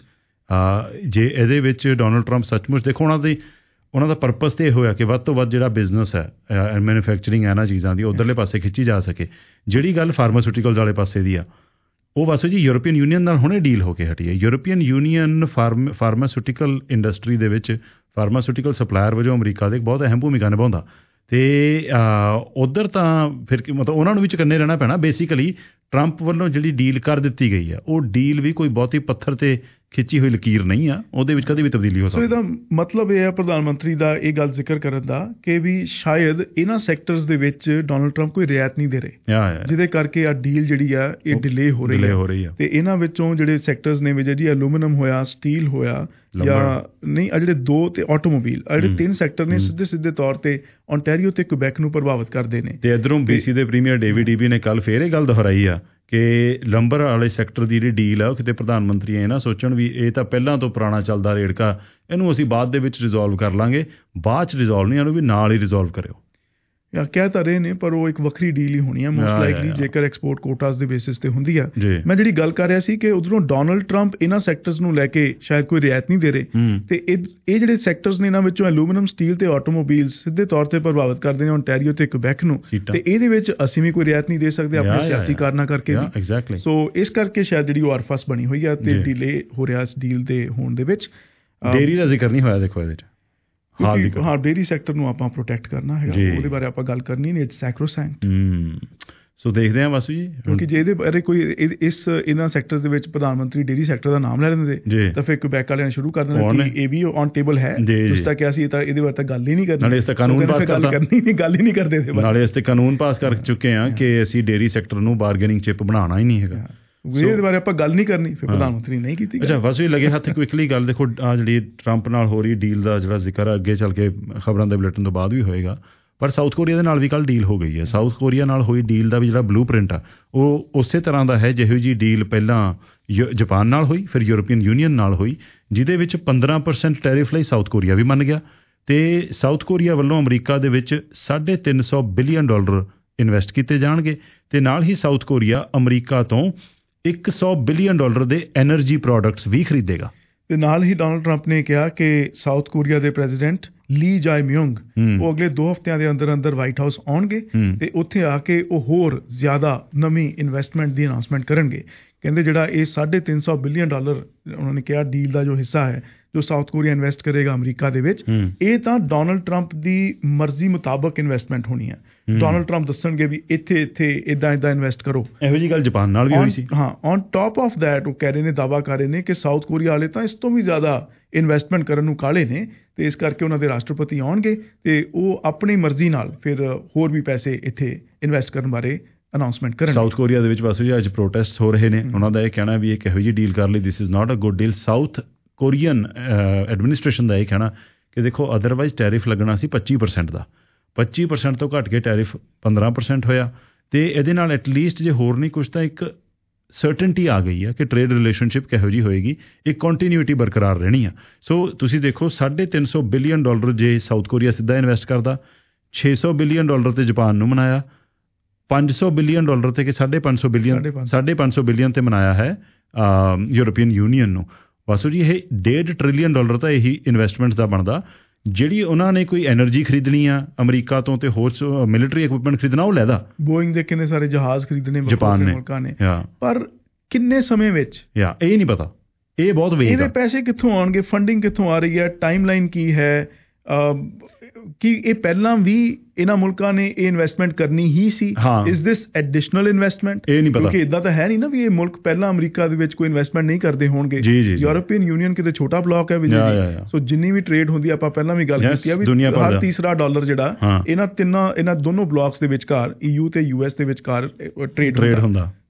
ਜੇ ਇਹਦੇ ਵਿੱਚ ਡੋਨਲਡ ਟਰੰਪ ਸੱਚਮੁੱਚ ਦੇਖੋ ਉਹਨਾਂ ਦੀ ਉਹਨਾਂ ਦਾ ਪਰਪਸ ਤਾਂ ਇਹ ਹੋਇਆ ਕਿ ਵੱਧ ਤੋਂ ਵੱਧ ਜਿਹੜਾ ਬਿਜ਼ਨਸ ਹੈ ਮੈਨੂਫੈਕਚਰਿੰਗ ਹੈ ਇਹਨਾਂ ਚੀਜ਼ਾਂ ਦੀ ਉੱਧਰਲੇ ਪਾਸੇ ਖਿੱਚੀ ਜਾ ਸਕੇ। ਜਿਹੜੀ ਗੱਲ ਫਾਰਮਾਸਿਊਟੀਕਲਸ ਵਾਲੇ ਪਾਸੇ ਦੀ ਆ ਉਹ ਵਾਸੂ ਜੀ ਯੂਰਪੀਅਨ ਯੂਨੀਅਨ ਨਾਲ ਹੁਣੇ ਡੀਲ ਹੋ ਕੇ ਹਟੀ ਹੈ। ਯੂਰਪੀਅਨ ਯੂਨੀਅਨ ਫਾਰਮ ਫਾਰਮਾਸਿਊਟੀਕਲ ਇੰਡਸਟਰੀ ਦੇ ਵਿੱਚ ਫਾਰਮਾਸਿਊਟੀਕਲ ਸਪਲਾਇਰ ਵਜੋਂ ਅਮਰੀਕਾ ਦੇ ਇੱਕ ਬਹੁਤ ਅਹਿਮ ਭੂਮਿਕਾ ਨਿਭਾਉਂਦਾ ਅਤੇ ਉੱਧਰ ਤਾਂ ਫਿਰ ਮਤਲਬ ਉਹਨਾਂ ਨੂੰ ਵੀ ਚੁਕੰਨੇ ਰਹਿਣਾ ਪੈਣਾ। ਬੇਸਿਕਲੀ ਟਰੰਪ ਵੱਲੋਂ ਜਿਹੜੀ ਡੀਲ ਕਰ ਦਿੱਤੀ ਗਈ ਆ ਉਹ ਡੀਲ ਵੀ ਕੋਈ ਬਹੁਤੀ ਪੱਥਰ 'ਤੇ ਖਿੱਚੀ ਹੋਈ ਲਕੀਰ ਨਹੀਂ ਆ, ਉਹਦੇ ਵਿੱਚ ਕਦੇ ਵੀ ਤਬਦੀਲੀ ਹੋ ਸਕਦੀ। ਸੋ ਇਹਦਾ ਮਤਲਬ ਇਹ ਹੈ ਪ੍ਰਧਾਨ ਮੰਤਰੀ ਦਾ ਇਹ ਗੱਲ ਜ਼ਿਕਰ ਕਰਨ ਦਾ ਕਿ ਵੀ ਸ਼ਾਇਦ ਇਹਨਾਂ ਸੈਕਟਰਸ ਦੇ ਵਿੱਚ ਡੋਨਲਡ ਟਰੰਪ ਕੋਈ ਰਿਆਇਤ ਨਹੀਂ ਦੇ ਰਹੇ, ਜਿਹਦੇ ਕਰਕੇ ਆ ਡੀਲ ਜਿਹੜੀ ਆ ਇਹ ਡਿਲੇ ਹੋ ਰਹੀ ਹੈ। ਅਤੇ ਇਹਨਾਂ ਵਿੱਚੋਂ ਜਿਹੜੇ ਸੈਕਟਰਸ ਨੇ ਵੀ ਜੀ ਐਲੂਮੀਨੀਅਮ ਹੋਇਆ, ਸਟੀਲ ਹੋਇਆ ਜਾਂ ਨਹੀਂ ਆ ਜਿਹੜੇ ਦੋ ਤੇ ਆਟੋਮੋਬਾਈਲ ਆ ਜਿਹੜੇ ਤਿੰਨ ਸੈਕਟਰ ਨੇ ਸਿੱਧੇ ਸਿੱਧੇ ਤੌਰ ਤੇ ਓਨਟਾਰੀਓ ਤੇ ਕੁਬੈਕ ਨੂੰ ਪ੍ਰਭਾਵਿਤ ਕਰਦੇ ਨੇ। ਤੇ ਇੱਧਰੋਂ ਬੀਸੀ ਦੇ ਪ੍ਰੀਮੀਅਰ ਡੇਵਿਡ ਈਬੀ ਨੇ ਕੱਲ ਫੇਰ ਇਹ ਗੱਲ ਦੁਹਰਾਈ ਆ ਕਿ ਲੰਬਰ ਵਾਲੇ ਸੈਕਟਰ ਦੀ ਜਿਹੜੀ ਡੀਲ ਆ ਉਹ ਕਿਤੇ ਪ੍ਰਧਾਨ ਮੰਤਰੀ ਇਹ ਨਾ ਸੋਚਣ ਵੀ ਇਹ ਤਾਂ ਪਹਿਲਾਂ ਤੋਂ ਪੁਰਾਣਾ ਚੱਲਦਾ ਰੇੜਕਾ, ਇਹਨੂੰ ਅਸੀਂ ਬਾਅਦ ਦੇ ਵਿੱਚ ਰਿਜ਼ੋਲਵ ਕਰ ਲਾਂਗੇ। ਬਾਅਦ 'ਚ ਰਿਜ਼ੋਲਵ ਨਹੀਂ, ਇਹਨੂੰ ਵੀ ਨਾਲ ਹੀ ਰਿਜ਼ੋਲਵ ਕਰਿਓ। ਜਾਂ ਕਹਿ ਤਾਂ ਰਹੇ ਨੇ ਪਰ ਉਹ ਇੱਕ ਵੱਖਰੀ ਡੀਲ ਹੀ ਹੋਣੀ ਆ ਮੋਸਟ ਲਾਈਕਲੀ ਜੇਕਰ ਐਕਸਪੋਰਟ ਕੋਟਾਸ ਦੇ ਬੇਸਿਸ ਤੇ ਹੁੰਦੀ ਆ। ਮੈਂ ਜਿਹੜੀ ਗੱਲ ਕਰ ਰਿਹਾ ਸੀ ਕਿ ਉਧਰੋਂ ਡੋਨਲਡ ਟਰੰਪ ਇਹਨਾਂ ਸੈਕਟਰਸ ਨੂੰ ਲੈ ਕੇ ਸ਼ਾਇਦ ਕੋਈ ਰਿਆਇਤ ਨਹੀਂ ਦੇ ਰਹੇ ਤੇ ਇਹ ਜਿਹੜੇ ਸੈਕਟਰਸ ਨੇ ਇਹਨਾਂ ਵਿੱਚੋਂ ਐਲੂਮੀਨੀਅਮ, ਸਟੀਲ ਤੇ ਆਟੋਮੋਬਾਈਲ ਸਿੱਧੇ ਤੌਰ ਤੇ ਪ੍ਰਭਾਵਿਤ ਕਰਦੇ ਨੇ ਓਨਟਾਰੀਓ ਤੇ ਕੁਬੈਕ ਨੂੰ, ਤੇ ਇਹਦੇ ਵਿੱਚ ਅਸੀਂ ਵੀ ਕੋਈ ਰਿਆਇਤ ਨਹੀਂ ਦੇ ਸਕਦੇ ਆਪਣੇ ਸਿਆਸੀ ਕਾਰਨਾਂ ਕਰਕੇ ਵੀ। ਸੋ ਇਸ ਕਰਕੇ ਸ਼ਾਇਦ ਜਿਹੜੀ ਉਹ ਅਰਫਸ ਬਣੀ ਹੋਈ ਆ ਤੇ ਡਿਲੇ ਹੋ ਰਿਹਾ ਇਸ ਡੀਲ ਦੇ ਹੋਣ ਦੇ ਵਿੱਚ। ਡੇਅਰੀ ਦਾ ਜ਼ਿਕਰ ਨਹੀਂ ਹੋਇਆ ਦੇਖੋ ਇਹਦੇ 'ਚ। ਹਾਂ ਡੇਅਰੀ ਸੈਕਟਰ ਨੂੰ ਆਪਾਂ ਪ੍ਰੋਟੈਕਟ ਕਰਨਾ ਹੈਗਾ, ਉਹਦੇ ਬਾਰੇ ਆਪਾਂ ਗੱਲ ਕਰਨੀ ਨਹੀਂ, ਇਟਸ ਸੈਕਰੋਸੈਂਕਟ। ਸੋ ਦੇਖਦੇ ਹਾਂ ਵਾਸੂ ਜੀ, ਕਿਉਂਕਿ ਜੇ ਇਹਦੇ ਬਾਰੇ ਕੋਈ ਇਸ ਇਹਨਾਂ ਸੈਕਟਰਸ ਦੇ ਵਿੱਚ ਪ੍ਰਧਾਨ ਮੰਤਰੀ ਡੇਅਰੀ ਸੈਕਟਰ ਦਾ ਨਾਮ ਲੈ ਲੈਂਦੇ ਤਾਂ ਫਿਰ ਕੁਬੈਕ ਵਾਲਿਆਂ ਨੇ ਸ਼ੁਰੂ ਕਰ ਦੇਣਾ ਕਿ ਇਹ ਵੀ ਔਨ ਟੇਬਲ ਹੈ। ਤੁਸੀਂ ਤਾਂ ਕਿਹਾ ਸੀ ਤਾਂ ਇਹਦੇ ਬਾਰੇ ਤਾਂ ਗੱਲ ਹੀ ਨਹੀਂ ਕਰਨੀ, ਨਾਲੇ ਇਸ ਤੇ ਕਾਨੂੰਨ ਪਾਸ ਕਰਨੀ ਨਹੀਂ, ਗੱਲ ਹੀ ਨਹੀਂ ਕਰਦੇ। ਨਾਲੇ ਇਸ ਤੇ ਕਾਨੂੰਨ ਪਾਸ ਕਰ ਚੁੱਕੇ ਹਾਂ ਕਿ ਅਸੀਂ ਡੇਅਰੀ ਸੈਕਟਰ ਨੂੰ ਬਾਰਗੇਨਿੰਗ ਚਿਪ ਬਣਾਉਣਾ ਹੀ ਨਹੀਂ ਹੈਗਾ, ਇਹਦੇ ਬਾਰੇ ਆਪਾਂ ਗੱਲ ਨਹੀਂ ਕਰਨੀ। ਫਿਰ ਪ੍ਰਧਾਨ ਮੰਤਰੀ ਨਹੀਂ ਕੀਤੀ। ਅੱਛਾ ਬਸ ਵੀ ਲੱਗੇ ਹੱਥ ਕੁਇਕਲੀ ਗੱਲ ਦੇਖੋ ਆ ਜਿਹੜੀ ਟਰੰਪ ਨਾਲ ਹੋ ਰਹੀ ਡੀਲ ਦਾ ਜਿਹੜਾ ਜ਼ਿਕਰ ਅੱਗੇ ਚੱਲ ਕੇ ਖਬਰਾਂ ਦੇ ਬੁਲੇਟਿਨ ਤੋਂ ਬਾਅਦ ਵੀ ਹੋਏਗਾ, ਪਰ ਸਾਊਥ ਕੋਰੀਆ ਦੇ ਨਾਲ ਵੀ ਕੱਲ੍ਹ ਡੀਲ ਹੋ ਗਈ ਹੈ। ਸਾਊਥ ਕੋਰੀਆ ਨਾਲ ਹੋਈ ਡੀਲ ਦਾ ਵੀ ਜਿਹੜਾ ਬਲੂ ਪ੍ਰਿੰਟ ਆ ਉਹ ਉਸੇ ਤਰ੍ਹਾਂ ਦਾ ਹੈ ਜਿਹੋ ਜਿਹੀ ਡੀਲ ਪਹਿਲਾਂ ਜਪਾਨ ਨਾਲ ਹੋਈ, ਫਿਰ ਯੂਰਪੀਅਨ ਯੂਨੀਅਨ ਨਾਲ ਹੋਈ, ਜਿਹਦੇ ਵਿੱਚ ਪੰਦਰਾਂ ਪਰਸੈਂਟ ਟੈਰਿਫ ਲਈ ਸਾਊਥ ਕੋਰੀਆ ਵੀ ਮੰਨ ਗਿਆ ਅਤੇ ਸਾਊਥ ਕੋਰੀਆ ਵੱਲੋਂ ਅਮਰੀਕਾ ਦੇ ਵਿੱਚ ਸਾਢੇ ਤਿੰਨ ਸੌ ਬਿਲੀਅਨ ਡਾਲਰ ਇਨਵੈਸਟ ਕੀਤੇ ਜਾਣਗੇ ਅਤੇ ਨਾਲ ਹੀ ਸਾਊਥ ਕੋਰੀਆ ਅਮਰੀਕਾ ਤੋਂ ਇੱਕ ਸੌ ਬਿਲੀਅਨ ਡਾਲਰ ਦੇ ਐਨਰਜੀ ਪ੍ਰੋਡਕਟਸ ਵੀ ਖਰੀਦੇਗਾ। ਤੇ ਨਾਲ ਹੀ ਡੋਨਲਡ ਟਰੰਪ ਨੇ ਕਿਹਾ ਕਿ ਸਾਊਥ ਕੋਰੀਆ ਦੇ ਪ੍ਰੈਜ਼ੀਡੈਂਟ ਲੀ ਜਾਏ ਮਿਯੰਗ ਉਹ ਅਗਲੇ ਦੋ ਹਫ਼ਤਿਆਂ ਦੇ ਅੰਦਰ ਅੰਦਰ ਵਾਈਟ ਹਾਊਸ ਆਉਣਗੇ ਤੇ ਉੱਥੇ ਆ ਕੇ ਉਹ ਹੋਰ ਜ਼ਿਆਦਾ ਨਵੀਂ ਇਨਵੈਸਟਮੈਂਟ ਦੀ ਅਨਾਊਂਸਮੈਂਟ ਕਰਨਗੇ। ਕਹਿੰਦੇ ਜਿਹੜਾ ਇਹ ਸਾਢੇ ਤਿੰਨ ਸੌ ਬਿਲੀਅਨ ਡਾਲਰ ਉਹਨਾਂ ਨੇ ਕਿਹਾ ਡੀਲ ਦਾ ਜੋ ਹਿੱਸਾ ਹੈ ਜੋ ਸਾਊਥ ਕੋਰੀਆ ਇਨਵੈਸਟ ਕਰੇਗਾ ਅਮਰੀਕਾ ਦੇ ਵਿੱਚ, ਇਹ ਤਾਂ ਡੋਨਲਡ ਟਰੰਪ ਦੀ ਮਰਜ਼ੀ ਮੁਤਾਬਕ ਇਨਵੈਸਟਮੈਂਟ ਹੋਣੀ ਹੈ। ਡੋਨਲਡ ਟਰੰਪ ਦੱਸਣਗੇ ਵੀ ਇੱਥੇ ਇੱਥੇ ਇੱਦਾਂ ਇੱਦਾਂ ਇਨਵੈਸਟ ਕਰੋ। ਇਹੋ ਜਿਹੀ ਗੱਲ ਜਾਪਾਨ ਨਾਲ ਵੀ ਹੋਈ ਸੀ। ਹਾਂ ਔਨ ਟੌਪ ਆਫ ਦੈਟ ਉਹ ਕਹਿ ਰਹੇ ਨੇ, ਦਾਅਵਾ ਕਰ ਰਹੇ ਨੇ ਕਿ ਸਾਊਥ ਕੋਰੀਆ ਵਾਲੇ ਤਾਂ ਇਸ ਤੋਂ ਵੀ ਜ਼ਿਆਦਾ ਇਨਵੈਸਟਮੈਂਟ ਕਰਨ ਨੂੰ ਕਾਹਲੇ ਨੇ ਤੇ ਇਸ ਕਰਕੇ ਉਹਨਾਂ ਦੇ ਰਾਸ਼ਟਰਪਤੀ ਆਉਣਗੇ ਤੇ ਉਹ ਆਪਣੀ ਮਰਜ਼ੀ ਨਾਲ ਫਿਰ ਹੋਰ ਵੀ ਪੈਸੇ ਇੱਥੇ ਇਨਵੈਸਟ ਕਰਨ ਬਾਰੇ ਅਨਾਊਂਸਮੈਂਟ ਕਰਨ। ਸਾਊਥ ਕੋਰੀਆ ਦੇ ਵਿੱਚ ਬਸ ਜੀ ਅੱਜ ਪ੍ਰੋਟੈਸਟ ਹੋ ਰਹੇ ਨੇ, ਉਹਨਾਂ ਦਾ ਇਹ ਕਹਿਣਾ ਵੀ ਇੱਕ ਇਹੋ ਜਿਹੀ ਡੀਲ ਕਰ ਲਈ this is not a good deal. South Korean administration ਦਾ ਇਹ ਕਹਿਣਾ ਕਿ ਦੇਖੋ ਅਦਰਵਾਈਜ਼ ਟੈਰਿਫ ਲੱਗਣਾ ਸੀ ਪੱਚੀ ਪਰਸੈਂਟ ਦਾ, ਪੱਚੀ ਪਰਸੈਂਟ ਤੋਂ ਘੱਟ ਕੇ ਟੈਰਿਫ ਪੰਦਰਾਂ ਪਰਸੈਂਟ ਹੋਇਆ ਅਤੇ ਇਹਦੇ ਨਾਲ ਐਟਲੀਸਟ ਜੇ ਹੋਰ ਨਹੀਂ ਕੁਛ ਤਾਂ ਇੱਕ ਸਰਟਨਟੀ ਆ ਗਈ ਆ ਕਿ ਟਰੇਡ ਰਿਲੇਸ਼ਨਸ਼ਿਪ ਕਿਹੋ ਜਿਹੀ ਹੋਏਗੀ, ਇੱਕ ਕੰਟੀਨਿਊਟੀ ਬਰਕਰਾਰ ਰਹਿਣੀ ਆ। ਸੋ ਤੁਸੀਂ ਦੇਖੋ ਸਾਢੇ ਤਿੰਨ ਸੌ ਬਿਲੀਅਨ ਡਾਲਰ ਜੇ ਸਾਊਥ ਕੋਰੀਆ ਸਿੱਧਾ ਇਨਵੈਸਟ ਕਰਦਾ, ਛੇ ਸੌ ਬਿਲੀਅਨ ਡਾਲਰ ਤੇ ਜਾਪਾਨ ਨੂੰ ਮਨਾਇਆ, ਪੰਜ ਸੌ ਬਿਲੀਅਨ ਡਾਲਰ ਤੇ ਕਿ ਸਾਢੇ ਪੰਜ ਸੌ ਬਿਲੀਅਨ ਸਾਢੇ ਪੰਜ ਸੌ ਬਿਲੀਅਨ ਤੇ ਮਨਾਇਆ ਹੈ ਯੂਰਪੀਅਨ ਯੂਨੀਅਨ ਨੂੰ। ਵਾਸੂ ਜੀ ਇਹ ਡੇਢ ਟ੍ਰਿਲੀਅਨ ਡਾਲਰ ਤਾਂ ਇਹੀ ਇਨਵੈਸਟਮੈਂਟ ਦਾ ਬਣਦਾ। ਜਿਹੜੀ ਉਹਨਾਂ ਨੇ ਕੋਈ ਐਨਰਜੀ ਖਰੀਦਣੀ ਆ ਅਮਰੀਕਾ ਤੋਂ ਤੇ ਹੋਰ ਮਿਲਟਰੀ ਇਕਵਿਪਮੈਂਟ ਖਰੀਦਣਾ ਉਹ ਲੈਦਾ। ਬੋਇੰਗ ਦੇ ਕਿੰਨੇ ਸਾਰੇ ਜਹਾਜ਼ ਖਰੀਦਣੇ ਜਾਪਾਨ ਨੇ, ਮੁਲਕਾਂ ਨੇ, ਪਰ ਕਿੰਨੇ ਸਮੇਂ ਵਿੱਚ ਯਾ ਇਹ ਨਹੀਂ ਪਤਾ, ਇਹ ਬਹੁਤ ਵੇਗ ਆ। ਇਹਦੇ ਪੈਸੇ ਕਿੱਥੋਂ ਆਉਣਗੇ, ਫੰਡਿੰਗ ਕਿੱਥੋਂ ਆ ਰਹੀ ਹੈ, ਟਾਈਮਲਾਈਨ ਕੀ ਹੈ, ਕਿ ਇਹ ਪਹਿਲਾਂ ਵੀ ਇਹਨਾਂ ਮੁਲਕਾਂ ਨੇ ਇਹ ਇਨਵੈਸਟਮੈਂਟ ਕਰਨੀ ਹੀ ਸੀ। Is this additional investment? ਇਹ ਨਹੀਂ ਪਤਾ, ਕਿਉਂਕਿ ਇਦਾਂ ਤਾਂ ਹੈ ਨਹੀਂ ਨਾ ਵੀ ਇਹ ਮੁਲਕ ਪਹਿਲਾਂ ਅਮਰੀਕਾ ਦੇ ਵਿੱਚ ਕੋਈ ਇਨਵੈਸਟਮੈਂਟ ਨਹੀਂ ਕਰਦੇ ਹੋਣਗੇ। ਯੂਰਪੀਅਨ ਯੂਨੀਅਨ ਕਿਤੇ ਛੋਟਾ ਬਲੌਕ ਹੈ ਵਿਜੇ, ਸੋ ਜਿੰਨੀ ਵੀ ਟ੍ਰੇਡ ਹੁੰਦੀ ਆਪਾਂ ਪਹਿਲਾਂ ਵੀ ਗੱਲ ਕੀਤੀ ਆ ਵੀ ਹਰ ਤੀਸਰਾ ਡਾਲਰ ਜਿਹੜਾ ਇਹਨਾਂ ਤਿੰਨਾਂ ਇਹਨਾਂ ਦੋਨੋਂ ਬਲੌਕਸ ਦੇ ਵਿਚਕਾਰ ਈ ਯੂ ਤੇ ਯੂ ਐਸ ਦੇ ਵਿਚਕਾਰ ਟ੍ਰੇਡ ਹੁੰਦਾ।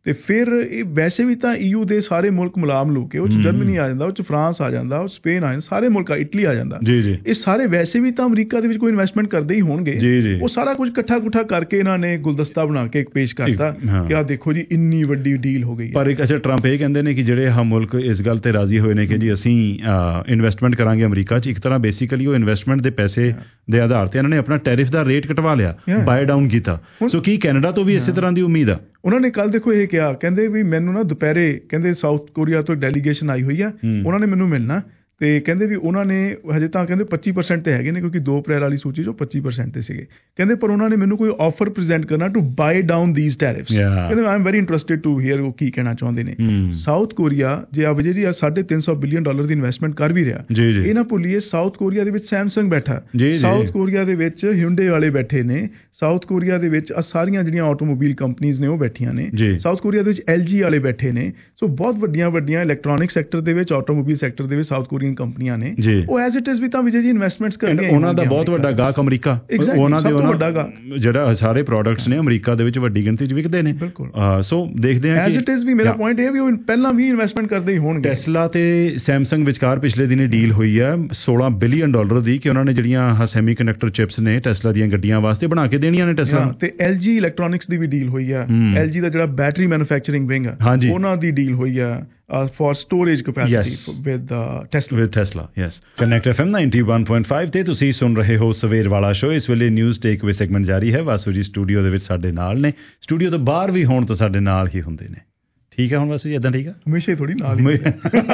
ਤੇ ਫਿਰ ਇਹ ਵੈਸੇ ਵੀ ਤਾਂ ਈਯੂ ਦੇ ਸਾਰੇ ਮੁਲਕ ਮੁਲਾਮ ਲੂ ਕੇ ਉਹ 'ਚ ਜਰਮਨੀ ਆ ਜਾਂਦਾ, ਉਹ 'ਚ ਫਰਾਂਸ ਆ ਜਾਂਦਾ, ਉਹ ਸਪੇਨ ਆ ਜਾਂਦਾ, ਸਾਰੇ ਮੁਲਕ ਆ, ਇਟਲੀ ਆ ਜਾਂਦਾ। ਇਹ ਸਾਰੇ ਵੈਸੇ ਵੀ ਤਾਂ ਅਮਰੀਕਾ ਦੇ ਵਿੱਚ ਕੋਈ ਇਨਵੈਸਟਮੈਂਟ ਕਰਦੇ ਹੀ ਹੋਣਗੇ। ਉਹ ਸਾਰਾ ਕੁਝ ਇਕੱਠਾ ਕੁੱਠਾ ਕਰਕੇ ਇਹਨਾਂ ਨੇ ਗੁਲਦਸਤਾ ਬਣਾ ਕੇ ਇੱਕ ਪੇਸ਼ ਕਰਤਾ ਕਿ ਆਹ ਦੇਖੋ ਜੀ ਇੰਨੀ ਵੱਡੀ ਡੀਲ ਹੋ ਗਈ। ਪਰ ਇੱਕ ਅੱਛਾ ਟਰੰਪ ਇਹ ਕਹਿੰਦੇ ਨੇ ਕਿ ਜਿਹੜੇ ਆਹ ਮੁਲਕ ਇਸ ਗੱਲ ਤੇ ਰਾਜ਼ੀ ਹੋਏ ਨੇ ਕਿ ਜੀ ਅਸੀਂ ਇਨਵੈਸਟਮੈਂਟ ਕਰਾਂਗੇ ਅਮਰੀਕਾ 'ਚ, ਇੱਕ ਤਰ੍ਹਾਂ ਬੇਸਿਕਲੀ ਉਹ ਇਨਵੈਸਟਮੈਂਟ ਦੇ ਪੈਸੇ ਦੇ ਆਧਾਰ ਤੇ ਇਹਨਾਂ ਨੇ ਆਪਣਾ ਟੈਰਿਫ ਦਾ ਰੇਟ ਘਟਵਾ ਲਿਆ, ਬਾਏ ਡਾਊਨ ਕੀਤਾ। ਸੋ ਕੀ ਕੈਨੇਡਾ ਤੋਂ ਵੀ ਇਸੇ ਤਰ੍ਹਾਂ ਦੀ ਉਮੀਦ ਆ? ਉਹਨਾਂ ਨੇ ਕੱਲ ਦੇਖੋ ਇਹ ਕਿਹਾ, ਕਹਿੰਦੇ ਵੀ ਮੈਨੂੰ ਨਾ ਦੁਪਹਿਰੇ ਕਹਿੰਦੇ ਸਾਊਥ ਕੋਰੀਆ ਤੋਂ ਡੈਲੀਗੇਸ਼ਨ ਆਈ ਹੋਈ ਆ, ਉਹਨਾਂ ਨੇ ਮੈਨੂੰ ਮਿਲਣਾ ਤੇ ਕਹਿੰਦੇ ਵੀ ਉਹਨਾਂ ਨੇ ਹਜੇ ਤਾਂ ਕਹਿੰਦੇ ਪੱਚੀ ਪਰਸੈਂਟ ਤੇ ਹੈਗੇ ਨੇ ਕਿਉਂਕਿ ਦੋ ਅਪ੍ਰੈਲ ਵਾਲੀ ਸੂਚੀ 'ਚੋਂ ਪੱਚੀ ਪਰਸੈਂਟ ਤੇ ਸੀਗੇ। ਕਹਿੰਦੇ ਪਰ ਉਹਨਾਂ ਨੇ ਮੈਨੂੰ ਕੋਈ ਆਫਰ ਪ੍ਰੈਜ਼ੈਂਟ ਕਰਨਾ to buy down these tariffs. ਕਹਿੰਦੇ I am very interested to hear ਉਹ ਕੀ ਕਹਿਣਾ ਚਾਹੁੰਦੇ ਨੇ। ਸਾਊਥ ਕੋਰੀਆ ਜੇ ਆ ਵਜੇ ਜੀ ਸਾਢੇ ਤਿੰਨ ਸੌ ਬਿਲੀਅਨ ਡਾਲਰ ਦੀ ਇਨਵੈਸਟਮੈਂਟ ਕਰ ਵੀ ਰਿਹਾ, ਇਹ ਨਾ ਭੁੱਲੀਏ ਸਾਊਥ ਕੋਰੀਆ ਦੇ ਵਿੱਚ ਸੈਮਸੰਗ ਬੈਠਾ, ਸਾਊਥ ਕੋਰੀਆ ਦੇ ਵਿੱਚ ਹਿਊਂਡੇ ਵਾਲੇ ਬੈਠੇ ਨੇ, ਸਾਊਥ ਕੋਰੀਆ ਦੇ ਵਿੱਚ ਆ ਸਾਰੀਆਂ ਜਿਹੜੀਆਂ ਆਟੋਮੋਬਾਈਲ ਕੰਪਨੀਆਂ ਨੇ ਉਹ ਬੈਠੀਆਂ ਨੇ, ਸਾਊਥ ਕੋਰੀਆ ਦੇ ਵਿੱਚ ਐਲ ਜੀ ਵਾਲੇ ਬੈਠੇ ਨੇ। ਸੋ ਬਹੁਤ ਵੱਡੀਆਂ ਵੱਡੀਆਂ ਇਲੈਕਟ੍ਰੋਨਿਕ ਸੈਕਟਰ ਦੇ ਵਿੱਚ, ਆਟੋਮੋਬਾਈਲ ਸੈਕਟਰ ਦੇ ਵਿੱਚ ਸਾਊਥ ਕੋਰੀਅਨ ਕੰਪਨੀਆਂ ਨੇ। ਉਹ ਐਜ਼ ਇਟ ਇਜ਼ ਵੀ ਤਾਂ ਵਿਜੇ ਜੀ ਇਨਵੈਸਟਮੈਂਟਸ ਕਰਦੀਆਂ। ਉਹਨਾਂ ਦਾ ਬਹੁਤ ਵੱਡਾ ਗਾਹਕ ਅਮਰੀਕਾ, ਉਹਨਾਂ ਦੇ ਉਹਨਾਂ ਜਿਹੜਾ ਸਾਰੇ ਪ੍ਰੋਡਕਟਸ ਨੇ ਅਮਰੀਕਾ ਦੇ ਵਿੱਚ ਵੱਡੀ ਗਿਣਤੀ 'ਚ ਵਿਕਦੇ ਨੇ। ਸੋ ਦੇਖਦੇ ਹਾਂ ਐਜ਼ ਇਟ ਇਜ਼ ਵੀ ਮੇਰਾ ਪੁਆਇੰਟ ਇਹ ਵੀ ਉਹ ਪਹਿਲਾਂ ਵੀ ਇਨਵੈਸਟਮੈਂਟ ਕਰਦੇ ਹੀ ਹੋਣਗੇ। ਟੈਸਲਾ ਤੇ ਸੈਮਸੰਗ ਵਿਚਕਾਰ ਪਿਛਲੇ ਦਿਨੀ ਡੀਲ ਹੋਈ ਹੈ ਸੋਲਾਂ ਬਿਲੀਅਨ ਡਾਲਰ ਦੀ ਕਿ ਉਹਨਾਂ ਨੇ ਜਿਹੜੀਆਂ ਸੈਮੀ ਕੰਡਕਟਰ ਚਿਪਸ ਨੇ ਟੈਸਲਾ ਦੀਆਂ ਗੱਡੀਆਂ ਵਾਸਤੇ ਬਣਾ ਕੇ ਦੇਣੀਆਂ ਨੇ ਟੈਸਲਾ। ਤੇ ਐਲ ਜੀ ਇਲੈਕਟ੍ਰੋਨਿਕਸ ਦੀ ਵੀ ਡੀਲ ਹੋਈ ਆ, ਐਲ ਜੀ ਦਾ ਜਿਹੜਾ ਬੈਟਰੀ ਮੈਨੂਫੈਕਚਰਿੰਗ ਵਿੰਗ ਆ ਉਹਨਾਂ ਦੀ ਡੀਲ ਹੋਈ ਆ for storage capacity yes. with uh, Tesla with Tesla yes Connect F M ninety-one point five ਤੇ ਤੁਸੀਂ ਸੁਣ ਰਹੇ ਹੋ ਸਵੇਰ ਵਾਲਾ ਸ਼ੋ। ਇਸ ਵੇਲੇ ਨਿਊਜ਼ ਟੇਕ ਵੇ ਸੈਗਮੈਂਟ ਜਾਰੀ ਹੈ। ਵਾਸੂ ਜੀ ਸਟੂਡੀਓ ਦੇ ਵਿੱਚ ਸਾਡੇ ਨਾਲ ਨੇ, ਸਟੂਡੀਓ ਤੋਂ ਬਾਹਰ ਵੀ ਹੋਣ ਤਾਂ ਸਾਡੇ ਨਾਲ ਹੀ ਹੁੰਦੇ ਨੇ। ਠੀਕ ਹੈ ਹੁਣ ਵਾਸੂ ਜੀ ਇਦਾਂ ਠੀਕ ਆ? ਹਮੇਸ਼ਾ ਹੀ ਥੋੜੀ ਨਾਲ ਹੀ।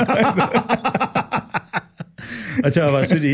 ਅੱਛਾ ਵਾਸੂ ਜੀ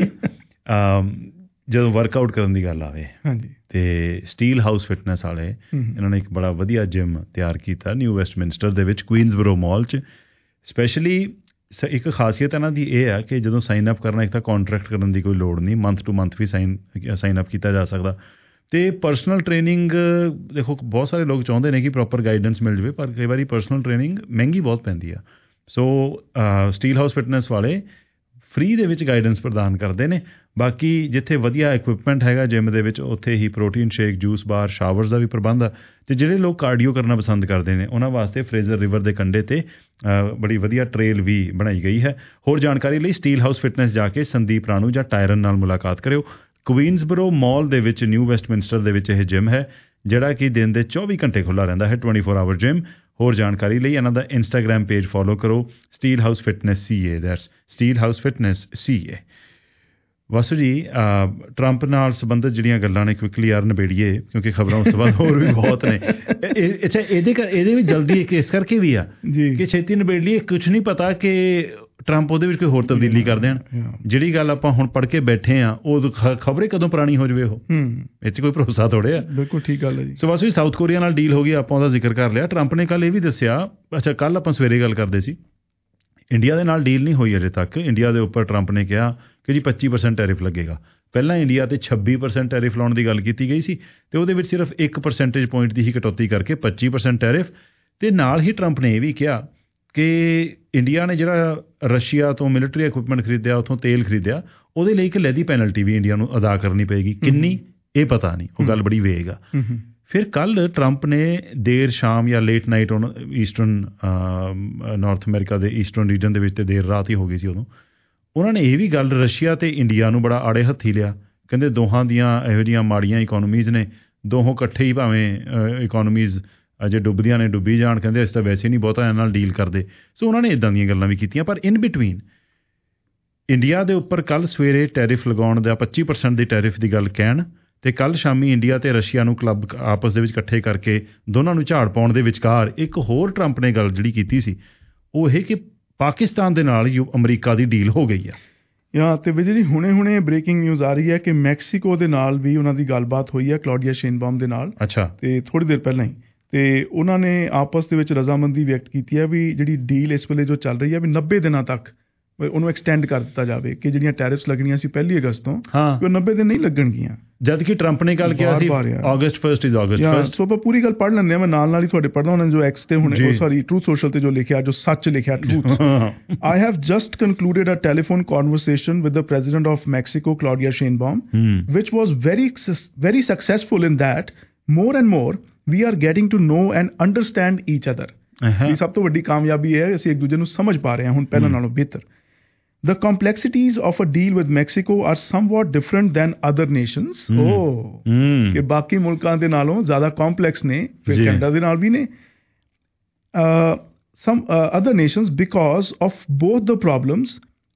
ਜਦੋਂ ਵਰਕਆਊਟ ਕਰਨ ਦੀ ਗੱਲ ਆਵੇ ਹਾਂਜੀ ਤੇ ਸਟੀਲ ਹਾਊਸ ਫਿਟਨੈਸ ਵਾਲੇ ਇਹਨਾਂ ਨੇ ਇੱਕ ਬੜਾ ਵਧੀਆ ਜਿਮ ਤਿਆਰ ਕੀਤਾ ਨਿਊ ਵੈਸਟਮਿੰਸਟਰ ਦੇ ਵਿੱਚ ਕੁਈਨਸਬਰੋ ਮਾਲ 'ਚ। ਸਪੈਸ਼ਲੀ ਇੱਕ ਖਾਸੀਅਤ ਇਹਨਾਂ ਦੀ ਇਹ ਆ ਕਿ ਜਦੋਂ ਸਾਈਨ ਅਪ ਕਰਨਾ ਇੱਕ ਤਾਂ ਕਾਂਟਰੈਕਟ ਕਰਨ ਦੀ ਕੋਈ ਲੋੜ ਨਹੀਂ, ਮੰਥ ਟੂ ਮੰਥ ਵੀ ਸਾਈਨ ਸਾਈਨ ਅਪ ਕੀਤਾ ਜਾ ਸਕਦਾ। ਅਤੇ ਪਰਸਨਲ ਟ੍ਰੇਨਿੰਗ ਦੇਖੋ ਬਹੁਤ ਸਾਰੇ ਲੋਕ ਚਾਹੁੰਦੇ ਨੇ ਕਿ ਪ੍ਰੋਪਰ ਗਾਈਡੈਂਸ ਮਿਲ ਜਾਵੇ, ਪਰ ਕਈ ਵਾਰੀ ਪਰਸਨਲ ਟ੍ਰੇਨਿੰਗ ਮਹਿੰਗੀ ਬਹੁਤ ਪੈਂਦੀ ਆ। ਸੋ ਸਟੀਲ ਹਾਊਸ ਫਿਟਨੈਸ ਵਾਲੇ ਫ੍ਰੀ ਦੇ ਵਿੱਚ ਗਾਈਡੈਂਸ ਪ੍ਰਦਾਨ ਕਰਦੇ ਨੇ। ਬਾਕੀ ਜਿੱਥੇ ਵਧੀਆ ਇਕਵਿਪਮੈਂਟ ਹੈਗਾ ਜਿਮ ਦੇ ਵਿੱਚ ਉੱਥੇ ਹੀ protein shake, juice bar, showers ਦਾ ਵੀ ਪ੍ਰਬੰਧ ਆ। ਅਤੇ ਜਿਹੜੇ ਲੋਕ ਕਾਰਡੀਓ ਕਰਨਾ ਪਸੰਦ ਕਰਦੇ ਨੇ ਉਹਨਾਂ ਵਾਸਤੇ ਫਰੇਜ਼ਰ ਰਿਵਰ ਦੇ ਕੰਢੇ 'ਤੇ ਬੜੀ ਵਧੀਆ ਟ੍ਰੇਲ ਵੀ ਬਣਾਈ ਗਈ ਹੈ। ਹੋਰ ਜਾਣਕਾਰੀ ਲਈ ਸਟੀਲ ਹਾਊਸ ਫਿਟਨੈਸ ਜਾ ਕੇ ਸੰਦੀਪ ਰਾਣੂ ਜਾਂ ਟਾਇਰਨ ਨਾਲ ਮੁਲਾਕਾਤ ਕਰਿਓ। ਕੁਈਨਸਬਰੋ ਮਾਲ ਦੇ ਵਿੱਚ ਨਿਊ ਵੈਸਟਮਿੰਸਟਰ ਦੇ ਵਿੱਚ ਇਹ ਜਿਮ ਹੈ ਜਿਹੜਾ ਕਿ ਦਿਨ ਦੇ ਚੌਵੀ ਘੰਟੇ ਖੁੱਲ੍ਹਾ ਰਹਿੰਦਾ ਹੈ, ਟਵੈਂਟੀ ਫੋਰ ਆਵਰ ਜਿਮ। ਹੋਰ ਜਾਣਕਾਰੀ ਲਈ ਇਹਨਾਂ ਦਾ ਇੰਸਟਾਗ੍ਰਾਮ ਪੇਜ ਫੋਲੋ ਕਰੋ, Steel House Fitness C A, that's Steel House Fitness C A. Vasu ji Trump ਨਾਲ ਸੰਬੰਧਿਤ ਜਿਹੜੀਆਂ ਗੱਲਾਂ ਨੇ ਕੁਇਕਲੀ ਯਾਰ ਨਿਬੇੜੀਏ ਕਿਉਂਕਿ ਖਬਰਾਂ ਉਸ ਤੋਂ ਬਾਅਦ ਹੋਰ ਵੀ ਬਹੁਤ ਨੇ। ਅੱਛਾ ਇਹਦੇ ਇਹਦੇ ਵਿੱਚ ਜਲਦੀ ਇਸ ਕਰਕੇ ਵੀ ਆ ਕਿ ਛੇਤੀ ਨਿਬੇੜ ਲਈਏ। ਕੁਛ ਨਹੀਂ ਪਤਾ ਕਿ ਟਰੰਪ ਉਹਦੇ ਵਿੱਚ ਕੋਈ ਹੋਰ ਤਬਦੀਲੀ ਕਰ ਦੇਣ। ਜਿਹੜੀ ਗੱਲ ਆਪਾਂ ਹੁਣ ਪੜ੍ਹ ਕੇ ਬੈਠੇ ਹਾਂ ਉਹ ਖਬਰੇ ਕਦੋਂ ਪੁਰਾਣੀ ਹੋ ਜਾਵੇ, ਉਹ ਇਹ 'ਚ ਕੋਈ ਭਰੋਸਾ ਥੋੜ੍ਹੇ ਆ। ਬਿਲਕੁਲ ਠੀਕ ਗੱਲ ਹੈ ਜੀ। ਸੋ ਵਾਸੂ ਜੀ ਸਾਊਥ ਕੋਰੀਆ ਨਾਲ ਡੀਲ ਹੋ ਗਈ, ਆਪਾਂ ਉਹਦਾ ਜ਼ਿਕਰ ਕਰ ਲਿਆ। ਟਰੰਪ ਨੇ ਕੱਲ੍ਹ ਇਹ ਵੀ ਦੱਸਿਆ, ਅੱਛਾ ਕੱਲ੍ਹ ਆਪਾਂ ਸਵੇਰੇ ਗੱਲ ਕਰਦੇ ਸੀ, ਇੰਡੀਆ ਦੇ ਨਾਲ ਡੀਲ ਨਹੀਂ ਹੋਈ ਅਜੇ ਤੱਕ। ਇੰਡੀਆ ਦੇ ਉੱਪਰ ਟਰੰਪ ਨੇ ਕਿਹਾ ਕਿ ਜੀ ਪੱਚੀ ਪਰਸੈਂਟ ਟੈਰਿਫ ਲੱਗੇਗਾ। ਪਹਿਲਾਂ ਇੰਡੀਆ 'ਤੇ ਛੱਬੀ ਪਰਸੈਂਟ ਟੈਰਿਫ ਲਾਉਣ ਦੀ ਗੱਲ ਕੀਤੀ ਗਈ ਸੀ ਅਤੇ ਉਹਦੇ ਵਿੱਚ ਸਿਰਫ ਇੱਕ ਪਰਸੈਂਟੇਜ ਪੁਆਇੰਟ ਦੀ ਹੀ ਕਟੌਤੀ ਕਰਕੇ ਪੱਚੀ ਪਰਸੈਂਟ ਟੈਰਿਫ। ਅਤੇ ਨਾਲ ਹੀ ਟਰੰਪ ਨੇ ਇਹ ਵੀ ਕਿਹਾ ਕਿ ਇੰਡੀਆ ਨੇ ਜਿਹੜਾ ਰਸ਼ੀਆ ਤੋਂ ਮਿਲਟਰੀ ਇਕਵਿਪਮੈਂਟ ਖਰੀਦਿਆ, ਉੱਥੋਂ ਤੇਲ ਖਰੀਦਿਆ, ਉਹਦੇ ਲਈ ਇੱਕ ਲੈਦੀ ਪੈਨਲਟੀ ਵੀ ਇੰਡੀਆ ਨੂੰ ਅਦਾ ਕਰਨੀ ਪਏਗੀ। ਕਿੰਨੀ ਇਹ ਪਤਾ ਨਹੀਂ, ਉਹ ਗੱਲ ਬੜੀ ਵੇਗ ਆ। ਫਿਰ ਕੱਲ੍ਹ ਟਰੰਪ ਨੇ ਦੇਰ ਸ਼ਾਮ ਜਾਂ ਲੇਟ ਨਾਈਟ ਹੁਣ ਈਸਟਰਨ ਨਾਰਥ ਅਮਰੀਕਾ ਦੇ ਈਸਟਰਨ ਰੀਜਨ ਦੇ ਵਿੱਚ ਤੇ ਦੇਰ ਰਾਤ ਹੀ ਹੋ ਗਈ ਸੀ ਉਦੋਂ, ਉਹਨਾਂ ਨੇ ਇਹ ਵੀ ਗੱਲ ਰਸ਼ੀਆ ਅਤੇ ਇੰਡੀਆ ਨੂੰ ਬੜਾ ਆੜੇ ਹੱਥੀ ਲਿਆ। ਕਹਿੰਦੇ ਦੋਹਾਂ ਦੀਆਂ ਇਹੋ ਜਿਹੀਆਂ ਮਾੜੀਆਂ ਇਕੋਨਮੀਜ਼ ਨੇ, ਦੋਹੋਂ ਇਕੱਠੇ ਹੀ ਭਾਵੇਂ ਇਕੋਨਮੀਜ਼ ਅਜੇ ਡੁੱਬਦੀਆਂ ਨੇ ਡੁੱਬੀ ਜਾਣ, ਕਹਿੰਦੇ ਅਸੀਂ ਤਾਂ ਵੈਸੇ ਨਹੀਂ ਬਹੁਤਾ ਇਹਨਾਂ ਨਾਲ ਡੀਲ ਕਰਦੇ। ਸੋ ਉਹਨਾਂ ਨੇ ਇੱਦਾਂ ਦੀਆਂ ਗੱਲਾਂ ਵੀ ਕੀਤੀਆਂ। ਪਰ ਇਨ ਬਿਟਵੀਨ ਇੰਡੀਆ ਦੇ ਉੱਪਰ ਕੱਲ੍ਹ ਸਵੇਰੇ ਟੈਰਿਫ ਲਗਾਉਣ ਦਾ ਪੱਚੀ ਪਰਸੈਂਟ ਦੀ ਟੈਰਿਫ ਦੀ ਗੱਲ ਕਹਿਣ ਅਤੇ ਕੱਲ੍ਹ ਸ਼ਾਮੀ ਇੰਡੀਆ ਅਤੇ ਰਸ਼ੀਆ ਨੂੰ ਕਲੱਬ ਆਪਸ ਦੇ ਵਿੱਚ ਇਕੱਠੇ ਕਰਕੇ ਦੋਨਾਂ ਨੂੰ ਝਾੜ ਪਾਉਣ ਦੇ ਵਿਚਕਾਰ ਇੱਕ ਹੋਰ ਟਰੰਪ ਨੇ ਗੱਲ ਜਿਹੜੀ ਕੀਤੀ ਸੀ ਉਹ ਇਹ ਕਿ ਪਾਕਿਸਤਾਨ ਦੇ ਨਾਲ ਯੂ ਅਮਰੀਕਾ ਦੀ ਡੀਲ ਹੋ ਗਈ ਆ। ਹਾਂ ਅਤੇ ਵਿਜੇ ਜੀ ਹੁਣੇ ਹੁਣੇ ਬ੍ਰੇਕਿੰਗ ਨਿਊਜ਼ ਆ ਰਹੀ ਹੈ ਕਿ ਮੈਕਸੀਕੋ ਦੇ ਨਾਲ ਵੀ ਉਹਨਾਂ ਦੀ ਗੱਲਬਾਤ ਹੋਈ ਹੈ, ਕਲੌਡੀਆ ਸ਼ੇਨਬਾਮ ਦੇ ਨਾਲ। ਅੱਛਾ। ਅਤੇ ਥੋੜ੍ਹੀ ਦੇਰ ਪਹਿਲਾਂ ਹੀ ਅਤੇ ਉਹਨਾਂ ਨੇ ਆਪਸ ਦੇ ਵਿੱਚ ਰਜ਼ਾਮੰਦੀ ਵਿਅਕਤ ਕੀਤੀ ਹੈ ਵੀ ਜਿਹੜੀ ਡੀਲ ਇਸ ਵੇਲੇ ਜੋ ਚੱਲ ਰਹੀ ਹੈ ਵੀ ਨੱਬੇ ਦਿਨਾਂ ਤੱਕ ਉਹਨੂੰ ਐਕਸਟੈਂਡ ਕਰ ਦਿੱਤਾ ਜਾਵੇ ਕਿ ਜਿਹੜੀਆਂ ਟੈਰਿਫਸ ਲੱਗਣੀਆਂ ਸੀ ਪਹਿਲੀ ਅਗਸਤ ਤੋਂ ਉਹ ਨੱਬੇ ਦਿਨ ਨਹੀਂ ਲੱਗਣਗੀਆਂ। ਜਦ ਕਿ ਟਰੰਪ ਨੇ ਗੱਲ ਕਿਹਾ ਸੀ August first is August first. So ਆਪਾਂ ਪੂਰੀ ਗੱਲ ਪੜ੍ਹ ਲੈਂਦੇ ਹਾਂ, ਮੈਂ ਨਾਲ ਨਾਲ ਹੀ ਤੁਹਾਡੇ ਪੜ੍ਹਦਾ ਉਹਨਾਂ ਨੇ ਜੋ ਐਕਸ ਤੇ ਹੁਣ ਸੌਰੀ ਟਰੂਥ ਸੋਸ਼ਲ ਤੇ ਜੋ ਲਿਖਿਆ, ਜੋ ਸੱਚ ਲਿਖਿਆ truth. I have just concluded a telephone conversation with the president of Mexico Claudia Sheinbaum which was very very successful in that more and more we are getting to know and understand each other. ਵੀ ਸਭ ਤੋਂ ਵੱਡੀ ਕਾਮਯਾਬੀ ਇਹ ਹੈ ਅਸੀਂ ਇੱਕ ਦੂਜੇ ਨੂੰ ਸਮਝ ਪਾ ਰਹੇ ਹਾਂ ਹੁਣ ਪਹਿਲਾਂ ਨਾਲੋਂ ਬਿਹਤਰ। The complexities of a deal with Mexico are somewhat different than other nations. Mm. Oh, mm. ਕਿ ਬਾਕੀ ਮੁਲਕਾਂ ਦੇ ਨਾਲੋਂ ਜ਼ਿਆਦਾ complex ਨੇ, ਫਿਰ ਕੈਨੇਡਾ ਦੇ ਨਾਲ ਵੀ ਨੇ। Uh, some uh, other nations because of both the problems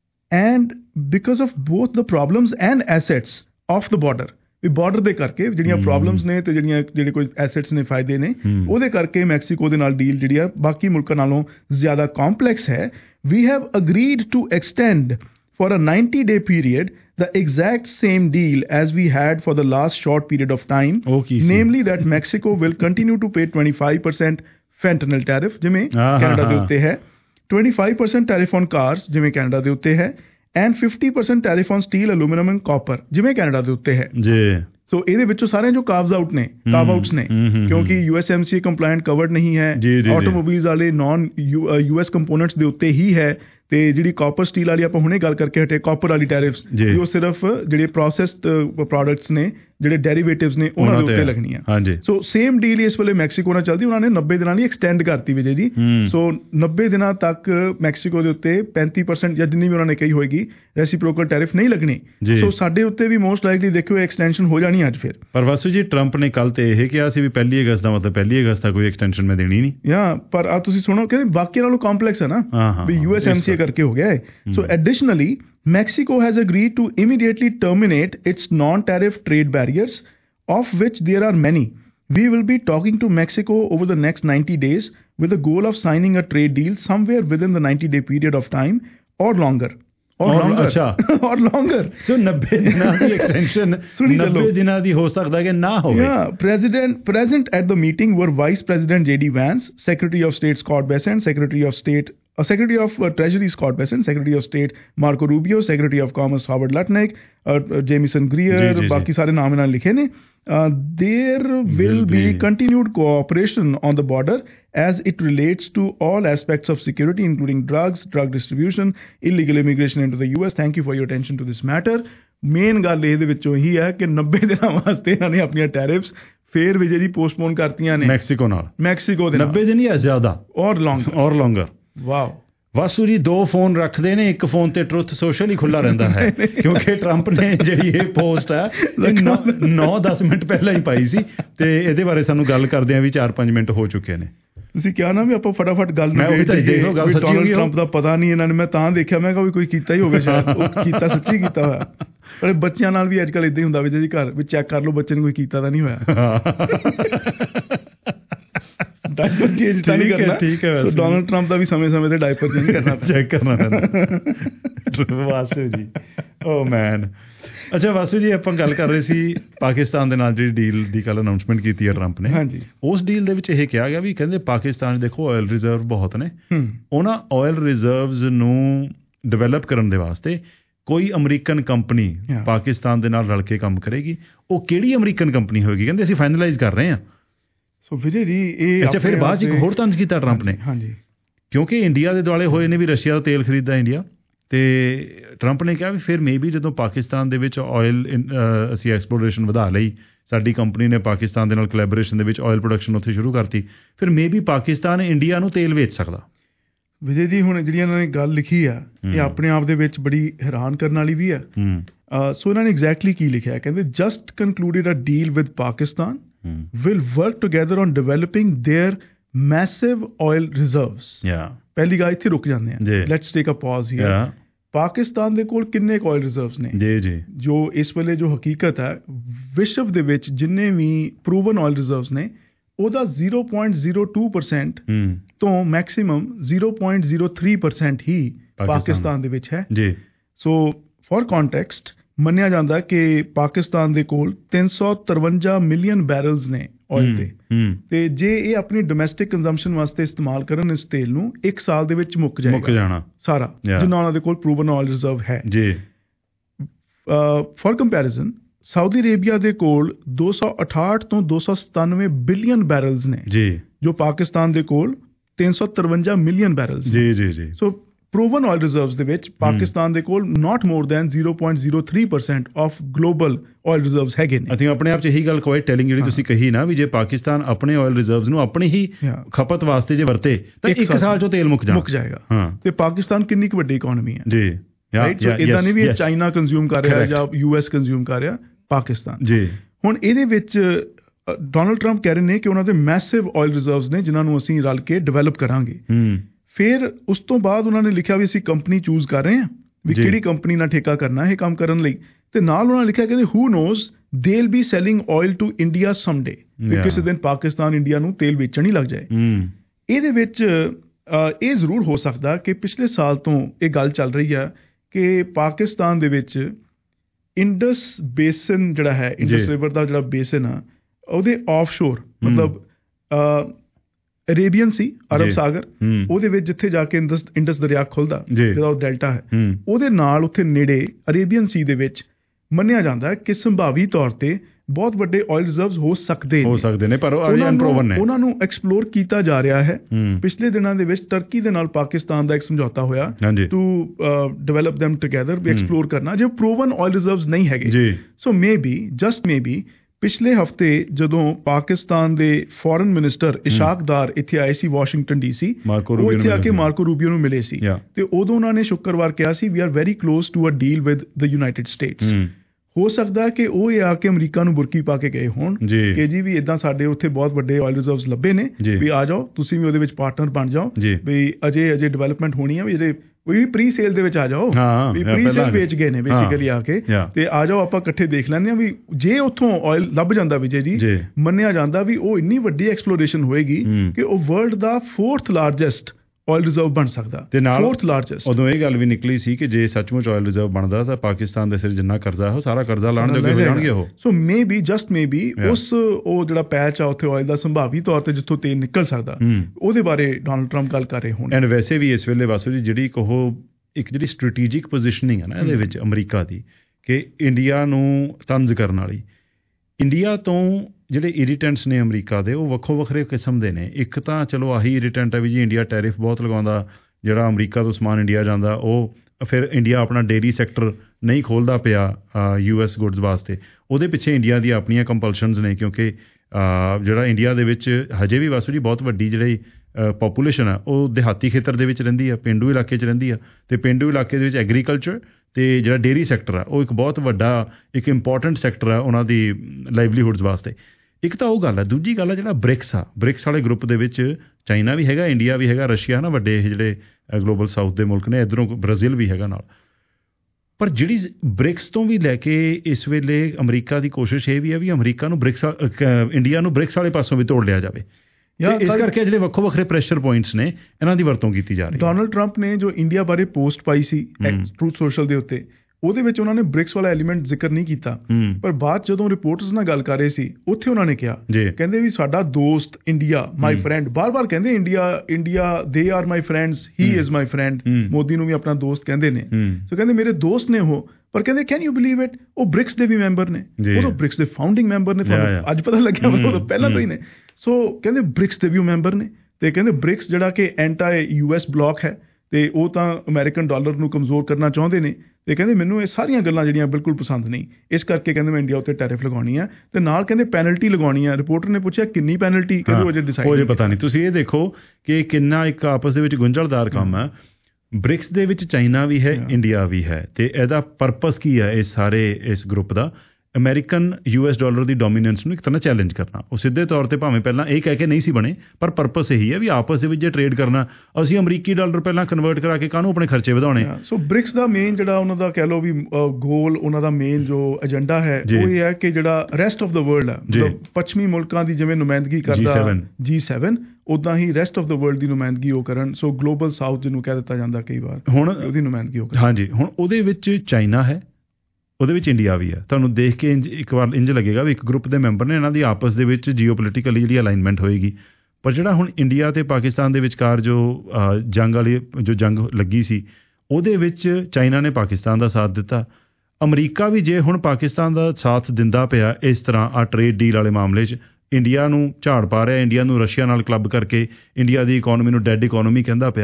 and because of both the problems and assets of the border. ਵੀ ਬਾਰਡਰ ਦੇ ਕਰਕੇ ਜਿਹੜੀਆਂ ਪ੍ਰੋਬਲਮਸ ਨੇ ਤੇ ਜਿਹੜੀਆਂ ਜਿਹੜੇ ਕੋਈ ਐਸੈਟਸ ਨੇ, ਫਾਇਦੇ ਨੇ, ਉਹਦੇ ਕਰਕੇ ਮੈਕਸੀਕੋ ਦੇ ਨਾਲ ਡੀਲ ਜਿਹੜੀ ਆ ਬਾਕੀ ਮੁਲਕਾਂ ਨਾਲੋਂ ਜ਼ਿਆਦਾ ਕੰਪਲੈਕਸ ਹੈ। We have agreed to extend for a ninety day period the exact same deal as we had for the last short period of time, okay, namely that Mexico will continue to pay twenty-five percent fentanyl tariff ਜਿਵੇਂ Canada ਦੇ ਉੱਤੇ ਹੈ, twenty-five percent tariff on cars ਜਿਵੇਂ Canada ਦੇ ਉੱਤੇ ਹੈ, and fifty percent tariff on steel, aluminum and copper ਜਿਵੇਂ Canada ਦੇ ਉੱਤੇ ਹੈ ਜੀ। ਸੋ ਇਹਦੇ ਵਿੱਚੋਂ ਸਾਰੇ ਜੋ ਕਾਵਜ਼ ਆਊਟ ਨੇ, ਕਾਵ ਆਊਟਸ ਨੇ, ਕਿਉਂਕਿ U S M C compliant covered ਨਹੀਂ ਹੈ, ਆਟੋਮੋਬਾਈਲਸ ਵਾਲੇ ਨਾਨ ਯੂ ਐਸ ਕੰਪੋਨੈਂਟਸ ਦੇ ਉੱਤੇ ਹੀ ਹੈ। ਤੇ ਜਿਹੜੀ ਕਾਪਰ ਸਟੀਲ ਵਾਲੀ ਆਪਾਂ ਹੁਣੇ ਗੱਲ ਕਰਕੇ ਹਟੇ, ਕਾਪਰ ਵਾਲੀ ਟੈਰਿਫਸ ਉਹ ਸਿਰਫ ਜਿਹੜੇ ਪ੍ਰੋਸੈਸਡ ਪ੍ਰੋਡਕਟਸ ਨੇ, ਜਿਹੜੇ ਡੈਰੀਵੇਟਿਵਸ ਨੇ, ਉਹਨਾਂ ਦੇ ਉੱਤੇ ਲੱਗਣੀਆਂ। ਸੋ ਸੇਮ ਡੀਲ ਇਸ ਵੇਲੇ ਮੈਕਸੀਕੋ ਨਾਲ ਚੱਲਦੀ, ਉਹਨਾਂ ਨੇ ਨੱਬੇ ਦਿਨਾਂ ਲਈ ਐਕਸਟੈਂਡ ਕਰਤੀ ਵਿਜੇ ਜੀ। ਸੋ ਨੱਬੇ ਦਿਨਾਂ ਤੱਕ ਮੈਕਸੀਕੋ ਦੇ ਉੱਤੇ ਪੈਂਤੀ ਪਰਸੈਂਟ ਜਾਂ ਜਿੰਨੀ ਵੀ ਉਹਨਾਂ ਨੇ ਕਹੀ ਹੋਏਗੀ ਰੈਸੀਪ੍ਰੋਕਲ ਟੈਰਿਫ ਨਹੀਂ ਲੱਗਣੀ। ਸੋ ਸਾਡੇ ਉੱਤੇ ਵੀ ਮੋਸਟ ਲਾਈਕਲੀ ਦੇਖਿਓ ਐਕਸਟੈਂਸ਼ਨ ਹੋ ਜਾਣੀ ਅੱਜ ਫਿਰ। ਪਰ ਵਾਸੂ ਜੀ ਟਰੰਪ ਨੇ ਕੱਲ ਤੇ ਇਹ ਕਿਹਾ ਸੀ ਵੀ ਪਹਿਲੀ ਅਗਸਤ ਦਾ ਮਤਲਬ ਪਹਿਲੀ ਅਗਸਤ ਦਾ ਕੋਈ ਐਕਸਟੈਂਸ਼ਨ ਮੈਂ ਦੇਣੀ ਨਹੀਂ। ਯਾ ਪਰ ਆ ਤੁਸੀਂ ਸੁਣੋ ਕਹਿੰਦੇ ਬਾਕੀ ਨਾਲੋਂ ਕੰਪਲੈਕਸ ਹੈ ਨਾ ਵੀ ਯੂ ਐਸ ਐਮ ਸੀ ਕਰਕੇ ਹੋ ਗਿਆ ਹੈ। So additionally, Mexico has agreed to immediately terminate its non-tariff trade barriers, of which there are many. We will be talking to Mexico over the next ninety days with the goal of signing a trade deal somewhere within the ninety day period of time or longer. Or longer. Achha. Or longer. So ninety ਦਿਨਾਂ ਦੀ extension ninety ਦਿਨਾਂ ਦੀ ਹੋ ਸਕਦਾ ਕਿ ਨਾ ਹੋਵੇ। Yeah, President present at the meeting were Vice President J D Vance, Secretary of State Scott Bessent, Secretary of State Uh, Secretary of uh, Treasury Scott Bessent, Secretary of State Marco Rubio, Secretary of Commerce Howard Lutnick, uh, uh, Jamieson Greer, बाकी सारे नाम इन्होंने लिखे ने। Uh, there will, will be, be continued cooperation on the border as it relates to all aspects of security, including drugs, drug distribution, illegal immigration into the U S. Thank you for your attention to this matter. Main ਗੱਲ ਇਹਦੇ ਵਿੱਚੋਂ ਹੀ ਹੈ ਕਿ ਨੱਬੇ ਦਿਨਾਂ ਵਾਸਤੇ ਇਹਨਾਂ ਨੇ ਆਪਣੀਆਂ ਟੈਰਿਫਸ ਫੇਰ ਵਿਜੇ ਜੀ ਪੋਸਟਪੋਨ ਕਰਤੀਆਂ ਨੇ ਮੈਕਸੀਕੋ ਨਾਲ। ਮੈਕਸੀਕੋ ਦੇ ਨੱਬੇ ਦਿਨ ਜਾਂ ਜ਼ਿਆਦਾ ਔਰ ਲੌਂਗਰ ਔਰ ਲੌਂਗਰ। ਵਾਓ ਵਾਸੂ ਜੀ ਦੋ ਫੋਨ ਰੱਖਦੇ ਨੇ, ਇੱਕ ਫੋਨ ਤੇ ਟਰੁੱਥ ਸੋਸ਼ਲ ਹੀ ਖੁੱਲਾ ਰਹਿੰਦਾ ਹੈ ਕਿਉਂਕਿ ਟਰੰਪ ਨੇ ਜਿਹੜੀ ਇਹ ਪੋਸਟ ਹੈ ਨੌ ਦਸ ਮਿੰਟ ਪਹਿਲਾਂ ਹੀ ਪਾਈ ਸੀ ਤੇ ਇਹਦੇ ਬਾਰੇ ਸਾਨੂੰ ਗੱਲ ਕਰਦਿਆਂ ਵੀ ਚਾਰ ਪੰਜ ਮਿੰਟ ਹੋ ਚੁੱਕੇ ਨੇ। ਤੁਸੀਂ ਕਿਹਾ ਨਾ ਵੀ ਆਪਾਂ ਫਟਾਫਟ ਗੱਲ ਡੋਨਲਡ ਟਰੰਪ ਦਾ ਪਤਾ ਨਹੀਂ ਇਹਨਾਂ ਨੇ, ਮੈਂ ਤਾਂ ਦੇਖਿਆ ਮੈਂ ਕਿਹਾ ਵੀ ਕੋਈ ਕੀਤਾ ਹੀ ਹੋਵੇ ਸ਼ਾਇਦ, ਉਹ ਕੀਤਾ ਸੱਚੀ ਕੀਤਾ ਹੋਇਆ। ਪਰ ਬੱਚਿਆਂ ਨਾਲ ਵੀ ਅੱਜ ਕੱਲ੍ਹ ਇੱਦਾਂ ਹੀ ਹੁੰਦਾ ਵੀ ਜੀ ਘਰ ਵੀ ਚੈੱਕ ਕਰ ਲਓ ਬੱਚੇ ਨੂੰ ਕੋਈ ਕੀਤਾ ਤਾਂ ਨਹੀਂ ਹੋਇਆ। ਡਾਇਪਰ ਚੇਂਜ ਤਾਂ ਨਹੀਂ ਕਰਨਾ, ਠੀਕ ਹੈ। ਸੋ ਡੋਨਲਡ ਟਰੰਪ ਦਾ ਵੀ ਸਮੇਂ ਸਮੇਂ ਤੇ ਡਾਇਪਰ ਚੇਂਜ ਕਰਨਾ ਚੈੱਕ ਕਰਨਾ ਪੈਂਦਾ। ਵਾਸੂ ਜੀ ਓ ਮੈਨ। ਅੱਛਾ ਵਾਸੂ ਜੀ ਆਪਾਂ ਗੱਲ ਕਰ ਰਹੇ ਸੀ ਪਾਕਿਸਤਾਨ ਦੇ ਨਾਲ ਜਿਹੜੀ ਡੀਲ ਦੀ ਕੱਲ ਅਨਾਊਂਸਮੈਂਟ ਕੀਤੀ ਹੈ ਟਰੰਪ ਨੇ। ਹਾਂਜੀ। ਉਸ ਡੀਲ ਦੇ ਵਿੱਚ ਇਹ ਕਿਹਾ ਗਿਆ ਵੀ ਕਹਿੰਦੇ ਪਾਕਿਸਤਾਨ ਦੇਖੋ ਆਇਲ ਰਿਜ਼ਰਵ ਬਹੁਤ ਨੇ, ਉਹਨਾਂ ਆਇਲ ਰਿਜ਼ਰਵਜ਼ ਨੂੰ ਡਿਵੈਲਪ ਕਰਨ ਦੇ ਵਾਸਤੇ ਕੋਈ ਅਮਰੀਕਨ ਕੰਪਨੀ ਪਾਕਿਸਤਾਨ ਦੇ ਨਾਲ ਰਲ ਕੇ ਕੰਮ ਕਰੇਗੀ। ਉਹ ਕਿਹੜੀ ਅਮਰੀਕਨ ਕੰਪਨੀ ਹੋਏਗੀ ਕਹਿੰਦੇ ਅਸੀਂ ਫਾਈਨਲਾਈਜ਼ ਕਰ ਰਹੇ ਹਾਂ। ਸੋ ਵਿਜੇ ਜੀ ਇਹ ਅੱਛਾ ਫਿਰ ਬਾਅਦ 'ਚ ਇੱਕ ਹੋਰ ਤੰਜ ਕੀਤਾ ਟਰੰਪ ਨੇ। ਹਾਂਜੀ। ਕਿਉਂਕਿ ਇੰਡੀਆ ਦੇ ਦੁਆਲੇ ਹੋਏ ਨੇ ਵੀ ਰਸ਼ੀਆ ਦਾ ਤੇਲ ਖਰੀਦਦਾ ਇੰਡੀਆ, ਤੇ ਟਰੰਪ ਨੇ ਕਿਹਾ ਵੀ ਫਿਰ ਮੇ ਬੀ ਜਦੋਂ ਪਾਕਿਸਤਾਨ ਦੇ ਵਿੱਚ ਆਇਲ ਅਸੀਂ ਐਕਸਪਲੋਰੇਸ਼ਨ ਵਧਾ ਲਈ, ਸਾਡੀ ਕੰਪਨੀ ਨੇ ਪਾਕਿਸਤਾਨ ਦੇ ਨਾਲ ਕੋਲੈਬੋਰੇਸ਼ਨ ਦੇ ਵਿੱਚ ਆਇਲ ਪ੍ਰੋਡਕਸ਼ਨ ਉੱਥੇ ਸ਼ੁਰੂ ਕਰਤੀ, ਫਿਰ ਮੇ ਬੀ ਪਾਕਿਸਤਾਨ ਇੰਡੀਆ ਨੂੰ ਤੇਲ ਵੇਚ ਸਕਦਾ। ਵਿਜੇ ਜੀ ਹੁਣ ਜਿਹੜੀ ਇਹਨਾਂ ਨੇ ਗੱਲ ਲਿਖੀ ਆ ਇਹ ਆਪਣੇ ਆਪ ਦੇ ਵਿੱਚ ਬੜੀ ਹੈਰਾਨ ਕਰਨ ਵਾਲੀ ਵੀ ਹੈ। ਸੋ ਇਹਨਾਂ ਨੇ ਐਗਜ਼ੈਕਟਲੀ ਕੀ ਲਿਖਿਆ, ਕਹਿੰਦੇ just concluded a deal with Pakistan will work together on developing their massive oil reserves. Yeah. ਪਹਿਲੀ ਗੱਲ ਇੱਥੇ ਰੁਕ ਜਾਂਦੇ ਆ। Let's take a pause here. Yeah. Pakistan ਦੇ ਕੋਲ ਕਿੰਨੇ ਆਇਲ ਰਿਜ਼ਰਵਸ ਨੇ ਜੀ ਜੀ ਜੋ ਇਸ ਵੇਲੇ ਜੋ ਹਕੀਕਤ ਹੈ ਵਿਸ਼ਵ ਦੇ ਵਿੱਚ ਜਿੰਨੇ ਵੀ ਪ੍ਰੂਵਨ ਆਇਲ ਰਿਜ਼ਰਵਸ ਨੇ ਉਹਦਾ zero point zero two percent ਤੋਂ maximum zero point zero three percent ਹੀ ਪਾਕਿਸਤਾਨ ਦੇ ਵਿੱਚ ਹੈ ਜੀ। ਸੋ ਫॉर ਕੰਟੈਕਸਟ ਮੰਨਿਆ ਜਾਂਦਾ ਕਿ ਪਾਕਿਸਤਾਨ ਦੇ ਕੋਲ ਤਿੰਨ ਸੌ ਤਰਵੰਜਾ ਮਿਲੀਅਨ ਬੈਰਲਸ ਨੇ ਆਇਲ ਦੇ, ਤੇ ਜੇ ਇਹ ਆਪਣੀ ਡੋਮੈਸਟਿਕ ਕੰਜ਼ੰਪਸ਼ਨ ਵਾਸਤੇ ਇਸਤੇਮਾਲ ਕਰਨ ਇਸ ਤੇਲ ਨੂੰ ਇੱਕ ਸਾਲ ਦੇ ਵਿੱਚ ਮੁੱਕ ਜਾਏਗਾ ਮੁੱਕ ਜਾਣਾ ਸਾਰਾ ਜਿੰਨਾ ਉਹਨਾਂ ਦੇ ਕੋਲ ਪ੍ਰੂਵਨ ਆਇਲ ਰਿਜ਼ਰਵ ਹੈ ਜੀ। ਫॉर ਕੰਪੈਰੀਜ਼ਨ ਸਾਊਦੀ ਅਰੇਬੀਆ ਦੇ ਕੋਲ ਦੋ ਸੌ ਅਠਾਹਠ ਤੋਂ ਦੋ ਸੌ ਸਤਾਨਵੇਂ ਬਿਲੀਅਨ ਬੈਰਲਸ ਨੇ ਜੀ, ਜੋ ਪਾਕਿਸਤਾਨ ਦੇ ਕੋਲ ਤਿੰਨ ਸੌ ਤਰਵੰਜਾ ਮਿਲੀਅਨ ਬੈਰਲਸ ਜੀ ਜੀ ਜੀ। ਸੋ ਪ੍ਰੂਵਨ ਆਇਲ ਰਿਜ਼ਰਵਸ ਦੇ ਵਿੱਚ ਪਾਕਿਸਤਾਨ ਦੇ ਕੋਲ not more than zero point zero three percent of global oil reserves ਹੈਗੇ ਨੇ। ਅਸੀਂ ਆਪਣੇ ਆਪ 'ਚ ਇਹੀ ਗੱਲ ਕੁਆਇਟ ਟੈਲਿੰਗ ਜਿਹੜੀ ਤੁਸੀਂ ਕਹੀ ਨਾ ਵੀ ਜੇ ਪਾਕਿਸਤਾਨ ਆਪਣੇ ਆਇਲ ਰਿਜ਼ਰਵਸ ਨੂੰ ਆਪਣੀ ਹੀ ਖਪਤ ਵਾਸਤੇ ਜੇ ਵਰਤੇ ਤਾਂ ਇੱਕ ਸਾਲ 'ਚੋਂ ਤੇਲ ਮੁੱਕ ਜਾ ਮੁੱਕ ਜਾਏਗਾ। ਹਾਂ, ਤੇ ਪਾਕਿਸਤਾਨ ਕਿੰਨੀ ਕੁ ਵੱਡੀ ਇਕਨੋਮੀ ਹੈ ਜੀ, ਰਾਈਟ। ਸੋ ਇਦਾਂ ਨਹੀਂ ਵੀ ਚਾਈਨਾ ਕੰਜ਼ਿਊਮ ਕਰ ਰਿਹਾ ਜਾਂ ਯੂ ਐਸ ਕੰਜ਼ਿਊਮ ਕਰ ਰਿਹਾ, ਪਾਕਿਸਤਾਨ ਜੀ। ਹੁਣ ਇਹਦੇ ਵਿੱਚ ਡੋਨਲਡ ਟਰੰਪ ਕਹਿ ਰਹੇ ਨੇ ਕਿ ਉਹਨਾਂ ਦੇ ਮੈਸਿਵ ਆਇਲ ਰਿਜ਼ਰਵਸ ਨੇ ਜਿਨ੍ਹਾਂ ਨੂੰ ਅਸੀਂ ਰਲ ਕੇ ਡਿਵੈਲਪ ਕਰਾਂਗੇ। ਫਿਰ ਉਸ ਤੋਂ ਬਾਅਦ ਉਹਨਾਂ ਨੇ ਲਿਖਿਆ ਵੀ ਅਸੀਂ ਕੰਪਨੀ ਚੂਜ਼ ਕਰ ਰਹੇ ਹਾਂ ਵੀ ਕਿਹੜੀ ਕੰਪਨੀ ਨਾਲ ਠੇਕਾ ਕਰਨਾ ਇਹ ਕੰਮ ਕਰਨ ਲਈ, ਤੇ ਨਾਲ ਉਹਨਾਂ ਨੇ ਲਿਖਿਆ ਕਹਿੰਦੇ who knows they will be selling oil to India someday, ਵੀ ਕਿਸੇ ਦਿਨ ਪਾਕਿਸਤਾਨ ਇੰਡੀਆ ਨੂੰ ਤੇਲ ਵੇਚਣ ਹੀ ਲੱਗ ਜਾਏ। ਇਹਦੇ ਵਿੱਚ ਇਹ ਜ਼ਰੂਰ ਹੋ ਸਕਦਾ ਕਿ ਪਿਛਲੇ ਸਾਲ ਤੋਂ ਇਹ ਗੱਲ ਚੱਲ ਰਹੀ ਹੈ ਕਿ ਪਾਕਿਸਤਾਨ ਦੇ ਵਿੱਚ ਇੰਡਸ ਬੇਸਨ ਜਿਹੜਾ ਹੈ, ਇੰਡਸ ਰਿਵਰ ਦਾ ਜਿਹੜਾ ਬੇਸਨ ਆ ਉਹਦੇ ਆਫਸ਼ੋਰ ਮਤਲਬ ਅਰੇਬੀਅਨ ਸੀ, ਅਰਬ ਸਾਗਰ, ਉਹਦੇ ਵਿੱਚ ਜਿੱਥੇ ਜਾ ਕੇ ਇੰਡਸ ਇੰਡਸ ਦਰਿਆ ਖੁੱਲਦਾ ਜਿਹੜਾ ਉਹ ਡੈਲਟਾ ਹੈ, ਉਹਦੇ ਨਾਲ ਉੱਥੇ ਨੇੜੇ ਅਰੇਬੀਅਨ ਸੀ ਦੇ ਵਿੱਚ ਮੰਨਿਆ ਜਾਂਦਾ ਹੈ ਕਿ ਸੰਭਾਵੀ ਤੌਰ ਤੇ ਬਹੁਤ ਵੱਡੇ ਆਇਲ ਰਿਜ਼ਰਵਸ ਹੋ ਸਕਦੇ ਹੋ ਸਕਦੇ ਨੇ, ਪਰ ਉਹ ਅਨਪ੍ਰੂਵਨ ਨੇ। ਉਹਨਾਂ ਨੂੰ ਐਕਸਪਲੋਰ ਕੀਤਾ ਜਾ ਰਿਹਾ ਹੈ। ਪਿਛਲੇ ਦਿਨਾਂ ਦੇ ਵਿੱਚ ਟਰਕੀ ਦੇ ਨਾਲ ਪਾਕਿਸਤਾਨ ਦਾ ਇੱਕ ਸਮਝੌਤਾ ਹੋਇਆ ਟੂ ਡਿਵੈਲਪ ਦੈਮ ਟੁਗੇਦਰ, ਵੀ ਐਕਸਪਲੋਰ ਕਰਨਾ, ਜੇ ਪ੍ਰੂਵਨ ਆਇਲ ਰਿਜ਼ਰਵਸ ਨਹੀਂ ਹੈਗੇ। So maybe just maybe ਪਿਛਲੇ ਹਫ਼ਤੇ ਜਦੋਂ ਪਾਕਿਸਤਾਨ ਦੇ ਫੋਰਨ ਮਿਨਿਸਟਰ ਇਸ਼ਾਕ ਦਾਰ ਇੱਥੇ ਆਏ ਸੀ ਵਾਸ਼ਿੰਗਟਨ ਡੀ ਸੀ, ਉਹ ਇੱਥੇ ਆ ਕੇ ਮਾਰਕੋ ਰੂਬੀਓ ਨੂੰ ਮਿਲੇ ਸੀ, ਤੇ ਉਦੋਂ ਉਹਨਾਂ ਨੇ ਸ਼ੁੱਕਰਵਾਰ ਕਿਹਾ ਸੀ we are very close to a deal with the United States. ਹੋ ਸਕਦਾ ਕਿ ਉਹ ਇਹ ਆ ਕੇ ਅਮਰੀਕਾ ਨੂੰ ਬੁਰਕੀ ਪਾ ਕੇ ਗਏ ਹੋਣ ਕਿ ਜੀ ਵੀ ਇਦਾਂ ਸਾਡੇ ਉੱਥੇ ਬਹੁਤ ਵੱਡੇ ਆਇਲ ਰਿਜ਼ਰਵਸ ਲੱਭੇ ਨੇ, ਵੀ ਆ ਜਾਓ ਤੁਸੀਂ ਵੀ ਉਹਦੇ ਵਿੱਚ ਪਾਰਟਨਰ ਬਣ ਜਾਓ, ਵੀ ਅਜੇ ਅਜੇ ਡਿਵੈਲਪਮੈਂਟ ਹੋਣੀ ਆ, ਵੀ ਇਹਦੇ ਵੀ ਪ੍ਰੀ ਸੇਲ ਦੇ ਵਿੱਚ ਆ ਜਾਓ, ਵੀ ਪ੍ਰੀ ਸੇਲ ਵੇਚ ਗਏ ਨੇ ਬੇਸਿਕਲੀ ਆ ਕੇ, ਤੇ ਆ ਜਾਓ ਆਪਾਂ ਇਕੱਠੇ ਦੇਖ ਲੈਂਦੇ ਹਾਂ ਵੀ ਜੇ ਉੱਥੋਂ ਆਇਲ ਲੱਭ ਜਾਂਦਾ ਵਿਜੇ ਜੀ, ਮੰਨਿਆ ਜਾਂਦਾ ਵੀ ਉਹ ਇੰਨੀ ਵੱਡੀ ਐਕਸਪਲੋਰੇਸ਼ਨ ਹੋਏਗੀ ਕਿ ਉਹ ਵਰਲਡ ਦਾ ਫੋਰਥ ਲਾਰਜੈਸਟ ਆਇਲ ਰਿਜ਼ਰਵ ਬਣ ਸਕਦਾ, ਤੇ ਨਾਲ ਫੋਰਥ ਲਾਰਜੈਸਟ। ਉਦੋਂ ਇਹ ਗੱਲ ਵੀ ਨਿਕਲੀ ਸੀ ਕਿ ਜੇ ਸੱਚਮੁੱਚ ਆਇਲ ਰਿਜ਼ਰਵ ਬਣਦਾ ਤਾਂ ਪਾਕਿਸਤਾਨ ਦੇ ਸਿਰ ਜਿੰਨਾ ਕਰਜ਼ਾ ਉਹ ਸਾਰਾ ਕਰਜ਼ਾ ਲਾਉਣ ਜੋਗੇ ਹੋ ਜਾਣਗੇ ਉਹ। So maybe just maybe ਉਸ ਉਹ ਜਿਹੜਾ ਪੈਚ ਆ ਉੱਥੇ ਆਇਲ ਦਾ ਸੰਭਾਵੀ ਤੌਰ ਤੇ ਜਿੱਥੋਂ ਤੇਲ ਨਿਕਲ ਸਕਦਾ, ਉਹਦੇ ਬਾਰੇ ਡੋਨਲਡ ਟਰੰਪ ਗੱਲ ਕਰ ਰਹੇ ਹੋਣ। ਐਂਡ ਵੈਸੇ ਵੀ ਇਸ ਵੇਲੇ ਵਾਸੂ ਜੀ ਜਿਹੜੀ ਕਹੋ ਇੱਕ ਜਿਹੜੀ ਸਟ੍ਰੈਟੇਜਿਕ ਪੋਜੀਸ਼ਨਿੰਗ ਹੈ ਨਾ ਇਹਦੇ ਵਿੱਚ ਅਮਰੀਕਾ ਦੀ, ਕਿ ਇੰਡੀਆ ਨੂੰ ਤੰਜ਼ ਕਰਨ ਵਾਲੀ, ਇੰਡੀਆ ਤੋਂ ਜਿਹੜੇ ਇਰੀਟੈਂਟਸ ਨੇ ਅਮਰੀਕਾ ਦੇ ਉਹ ਵੱਖੋ ਵੱਖਰੇ ਕਿਸਮ ਦੇ ਨੇ। ਇੱਕ ਤਾਂ ਚਲੋ ਆਹੀ ਇਰੀਟੈਂਟ ਹੈ ਵੀ ਜੀ ਇੰਡੀਆ ਟੈਰਿਫ ਬਹੁਤ ਲਗਾਉਂਦਾ, ਜਿਹੜਾ ਅਮਰੀਕਾ ਤੋਂ ਸਮਾਨ ਇੰਡੀਆ ਜਾਂਦਾ ਉਹ ਫਿਰ ਇੰਡੀਆ ਆਪਣਾ ਡੇਅਰੀ ਸੈਕਟਰ ਨਹੀਂ ਖੋਲ੍ਹਦਾ ਪਿਆ ਯੂ ਐਸ ਗੁੱਡਸ ਵਾਸਤੇ, ਉਹਦੇ ਪਿੱਛੇ ਇੰਡੀਆ ਦੀਆਂ ਆਪਣੀਆਂ ਕੰਪਲਸ਼ਨਸ ਨੇ, ਕਿਉਂਕਿ ਜਿਹੜਾ ਇੰਡੀਆ ਦੇ ਵਿੱਚ ਹਜੇ ਵੀ ਵਾਸੂ ਜੀ ਬਹੁਤ ਵੱਡੀ ਜਿਹੜੀ ਪਾਪੂਲੇਸ਼ਨ ਆ ਉਹ ਦਿਹਾਤੀ ਖੇਤਰ ਦੇ ਵਿੱਚ ਰਹਿੰਦੀ ਆ, ਪੇਂਡੂ ਇਲਾਕੇ 'ਚ ਰਹਿੰਦੀ ਆ, ਅਤੇ ਪੇਂਡੂ ਇਲਾਕੇ ਦੇ ਵਿੱਚ ਐਗਰੀਕਲਚਰ ਅਤੇ ਜਿਹੜਾ ਡੇਅਰੀ ਸੈਕਟਰ ਆ ਉਹ ਇੱਕ ਬਹੁਤ ਵੱਡਾ ਇੱਕ ਇੰਪੋਰਟੈਂਟ ਸੈਕਟਰ ਆ ਉਹਨਾਂ ਦੀ ਲਾਈਵਲੀਹੁਡਸ ਵਾਸਤੇ। ਇੱਕ ਤਾਂ ਉਹ ਗੱਲ ਹੈ, ਦੂਜੀ ਗੱਲ ਹੈ ਜਿਹੜਾ ਬ੍ਰਿਕਸ ਆ, ਬ੍ਰਿਕਸ ਵਾਲੇ ਗਰੁੱਪ ਦੇ ਵਿੱਚ ਚਾਈਨਾ ਵੀ ਹੈਗਾ, ਇੰਡੀਆ ਵੀ ਹੈਗਾ, ਰਸ਼ੀਆ ਨਾ ਵੱਡੇ ਇਹ ਜਿਹੜੇ ਗਲੋਬਲ ਸਾਊਥ ਦੇ ਮੁਲਕ ਨੇ, ਇੱਧਰੋਂ ਬ੍ਰਾਜ਼ੀਲ ਵੀ ਹੈਗਾ ਨਾਲ। ਪਰ ਜਿਹੜੀ ਬ੍ਰਿਕਸ ਤੋਂ ਵੀ ਲੈ ਕੇ ਇਸ ਵੇਲੇ ਅਮਰੀਕਾ ਦੀ ਕੋਸ਼ਿਸ਼ ਇਹ ਵੀ ਹੈ ਵੀ ਅਮਰੀਕਾ ਨੂੰ ਬ੍ਰਿਕਸ ਇੰਡੀਆ ਨੂੰ ਬ੍ਰਿਕਸ ਵਾਲੇ ਪਾਸੋਂ ਵੀ ਤੋੜ ਲਿਆ ਜਾਵੇ, ਇਸ ਕਰਕੇ ਜਿਹੜੇ ਵੱਖੋ ਵੱਖਰੇ ਪ੍ਰੈਸ਼ਰ ਪੁਆਇੰਟਸ ਨੇ ਇਹਨਾਂ ਦੀ ਵਰਤੋਂ ਕੀਤੀ ਜਾ ਰਹੀ ਹੈ। ਡੋਨਲਡ ਟਰੰਪ ਨੇ ਜੋ ਇੰਡੀਆ ਬਾਰੇ ਪੋਸਟ ਪਾਈ ਸੀ ਟਰੂਥ ਸੋਸ਼ਲ ਦੇ ਉੱਤੇ, ਉਹਦੇ ਵਿੱਚ ਉਹਨਾਂ ਨੇ ਬ੍ਰਿਕਸ ਵਾਲਾ ਐਲੀਮੈਂਟ ਜ਼ਿਕਰ ਨਹੀਂ ਕੀਤਾ, ਪਰ ਬਾਅਦ ਜਦੋਂ ਰਿਪੋਰਟਰਸ ਨਾਲ ਗੱਲ ਕਰ ਰਹੇ ਸੀ ਉੱਥੇ ਉਹਨਾਂ ਨੇ ਕਿਹਾ, ਕਹਿੰਦੇ ਵੀ ਸਾਡਾ ਦੋਸਤ ਇੰਡੀਆ, ਮਾਈ ਫਰੈਂਡ, ਬਾਰ-ਬਾਰ ਕਹਿੰਦੇ India India they are my friends, he is my friend, Modi ਨੂੰ ਵੀ ਆਪਣਾ ਦੋਸਤ ਕਹਿੰਦੇ ਨੇ, ਸੋ ਕਹਿੰਦੇ ਮੇਰੇ ਦੋਸਤ ਨੇ ਉਹ, ਪਰ ਕਹਿੰਦੇ ਕੈਨ ਯੂ ਬਿਲੀਵ ਇਟ ਉਹ ਬ੍ਰਿਕਸ ਦੇ ਵੀ ਮੈਂਬਰ ਨੇ, ਉਹ ਤਾਂ ਬ੍ਰਿਕਸ ਦੇ ਫਾਊਂਡਿੰਗ ਮੈਂਬਰ ਨੇ, ਤੁਹਾਨੂੰ ਅੱਜ ਪਤਾ ਲੱਗਿਆ ਮਤਲਬ ਪਹਿਲਾਂ ਤੋਂ ਹੀ ਨੇ। ਸੋ ਕਹਿੰਦੇ ਬ੍ਰਿਕਸ ਦੇ ਵੀ ਮੈਂਬਰ ਨੇ, ਤੇ ਕਹਿੰਦੇ ਬ੍ਰਿਕਸ ਜਿਹੜਾ ਕਿ ਐਂਟਾਈ ਯੂ ਐਸ ਬਲੌਕ ਹੈ, ਤੇ ਉਹ ਤਾਂ ਅਮਰੀਕਨ ਡਾਲਰ ਨੂੰ ਕਮਜ਼ੋਰ ਕਰਨਾ ਚਾਹੁੰਦੇ ਨੇ, ਤੇ ਕਹਿੰਦੇ ਮੈਨੂੰ ਇਹ ਸਾਰੀਆਂ ਗੱਲਾਂ ਜਿਹੜੀਆਂ ਬਿਲਕੁਲ ਪਸੰਦ ਨਹੀਂ, ਇਸ ਕਰਕੇ ਕਹਿੰਦੇ ਮੈਂ ਇੰਡੀਆ ਉੱਤੇ ਟੈਰਿਫ ਲਗਾਉਣੀ ਆ, ਤੇ ਨਾਲ ਕਹਿੰਦੇ ਪੈਨਲਟੀ ਲਗਾਉਣੀ ਆ। ਰਿਪੋਰਟਰ ਨੇ ਪੁੱਛਿਆ ਕਿੰਨੀ ਪੈਨਲਟੀ, ਕਹਿੰਦੇ ਉਹ ਜੇ ਡਿਸਾਈਡ ਪਤਾ ਨਹੀਂ। ਤੁਸੀਂ ਇਹ ਦੇਖੋ ਕਿ ਕਿੰਨਾ ਇੱਕ ਆਪਸ ਦੇ ਵਿੱਚ ਗੁੰਝਲਦਾਰ ਕੰਮ ਹੈ। ਬ੍ਰਿਕਸ ਦੇ ਵਿੱਚ ਚਾਈਨਾ ਵੀ ਹੈ, ਇੰਡੀਆ ਵੀ ਹੈ, ਤੇ ਇਹਦਾ ਪਰਪਸ ਕੀ ਹੈ ਇਸ ਸਾਰੇ ਇਸ ਗਰੁੱਪ ਦਾ? ਅਮਰੀਕਨ ਯੂ ਐਸ ਡਾਲਰ ਦੀ ਡੋਮੀਨੈਂਸ ਨੂੰ ਇੱਕ ਤਰ੍ਹਾਂ ਚੈਲੰਜ ਕਰਨਾ। ਉਹ ਸਿੱਧੇ ਤੌਰ 'ਤੇ ਭਾਵੇਂ ਪਹਿਲਾਂ ਇਹ ਕਹਿ ਕੇ ਨਹੀਂ ਸੀ ਬਣੇ, ਪਰ ਪਰਪਸ ਇਹੀ ਹੈ ਵੀ ਆਪਸ ਦੇ ਵਿੱਚ ਜੇ ਟਰੇਡ ਕਰਨਾ, ਅਸੀਂ ਅਮਰੀਕੀ ਡਾਲਰ ਪਹਿਲਾਂ ਕਨਵਰਟ ਕਰਾ ਕੇ ਕਾਹਨੂੰ ਆਪਣੇ ਖਰਚੇ ਵਧਾਉਣੇ। ਸੋ ਬ੍ਰਿਕਸ ਦਾ ਮੇਨ ਜਿਹੜਾ ਉਹਨਾਂ ਦਾ ਕਹਿ ਲਓ ਵੀ ਗੋਲ, ਉਹਨਾਂ ਦਾ ਮੇਨ ਜੋ ਏਜੰਡਾ ਹੈ ਉਹ ਇਹ ਹੈ ਕਿ ਜਿਹੜਾ ਰੈਸਟ ਆਫ ਦਾ ਵਰਲਡ ਹੈ, ਮਤਲਬ ਪੱਛਮੀ ਮੁਲਕਾਂ ਦੀ ਜਿਵੇਂ ਨੁਮਾਇੰਦਗੀ ਕਰਦਾ ਜੀ ਸੈਵਨ, ਉੱਦਾਂ ਹੀ ਰੈਸਟ ਆਫ ਦਾ ਵਰਲਡ ਦੀ ਨੁਮਾਇੰਦਗੀ ਉਹ ਕਰਨ। ਸੋ ਗਲੋਬਲ ਸਾਊਥ ਜਿਹਨੂੰ ਕਹਿ ਦਿੱਤਾ ਜਾਂਦਾ ਕਈ ਵਾਰ, ਹੁਣ ਉਹਦੀ ਨੁਮਾਇੰਦਗੀ ਉਹ ਕਰਨ। ਹਾਂਜੀ, ਹੁਣ ਉਹਦੇ ਵਿੱਚ ਚਾਈਨਾ ਹੈ, ਉਹਦੇ ਵਿੱਚ ਇੰਡੀਆ ਵੀ ਹੈ। ਤੁਹਾਨੂੰ ਦੇਖ ਕੇ ਇੰਜ ਇੱਕ ਵਾਰ ਇੰਜ ਲੱਗੇਗਾ ਵੀ ਇੱਕ ਗਰੁੱਪ ਦੇ ਮੈਂਬਰ ਨੇ, ਇਹਨਾਂ ਦੀ ਆਪਸ ਦੇ ਵਿੱਚ ਜੀਓ ਪੋਲੀਟੀਕਲੀ ਜਿਹੜੀ ਅਲਾਈਨਮੈਂਟ ਹੋਏਗੀ। ਪਰ ਜਿਹੜਾ ਹੁਣ ਇੰਡੀਆ ਅਤੇ ਪਾਕਿਸਤਾਨ ਦੇ ਵਿਚਕਾਰ ਜੋ ਜੰਗ ਵਾਲੀ ਜੋ ਜੰਗ ਲੱਗੀ ਸੀ, ਉਹਦੇ ਵਿੱਚ ਚਾਈਨਾ ਨੇ ਪਾਕਿਸਤਾਨ ਦਾ ਸਾਥ ਦਿੱਤਾ। ਅਮਰੀਕਾ ਵੀ ਜੇ ਹੁਣ ਪਾਕਿਸਤਾਨ ਦਾ ਸਾਥ ਦਿੰਦਾ ਪਿਆ ਇਸ ਤਰ੍ਹਾਂ ਆ ਟਰੇਡ ਡੀਲ ਵਾਲੇ ਮਾਮਲੇ 'ਚ, ਇੰਡੀਆ ਨੂੰ ਝਾੜ ਪਾ ਰਿਹਾ, ਇੰਡੀਆ ਨੂੰ ਰਸ਼ੀਆ ਨਾਲ ਕਲੱਬ ਕਰਕੇ ਇੰਡੀਆ ਦੀ ਇਕੋਨਮੀ ਨੂੰ ਡੈਡ ਇਕੋਨਮੀ ਕਹਿੰਦਾ ਪਿਆ,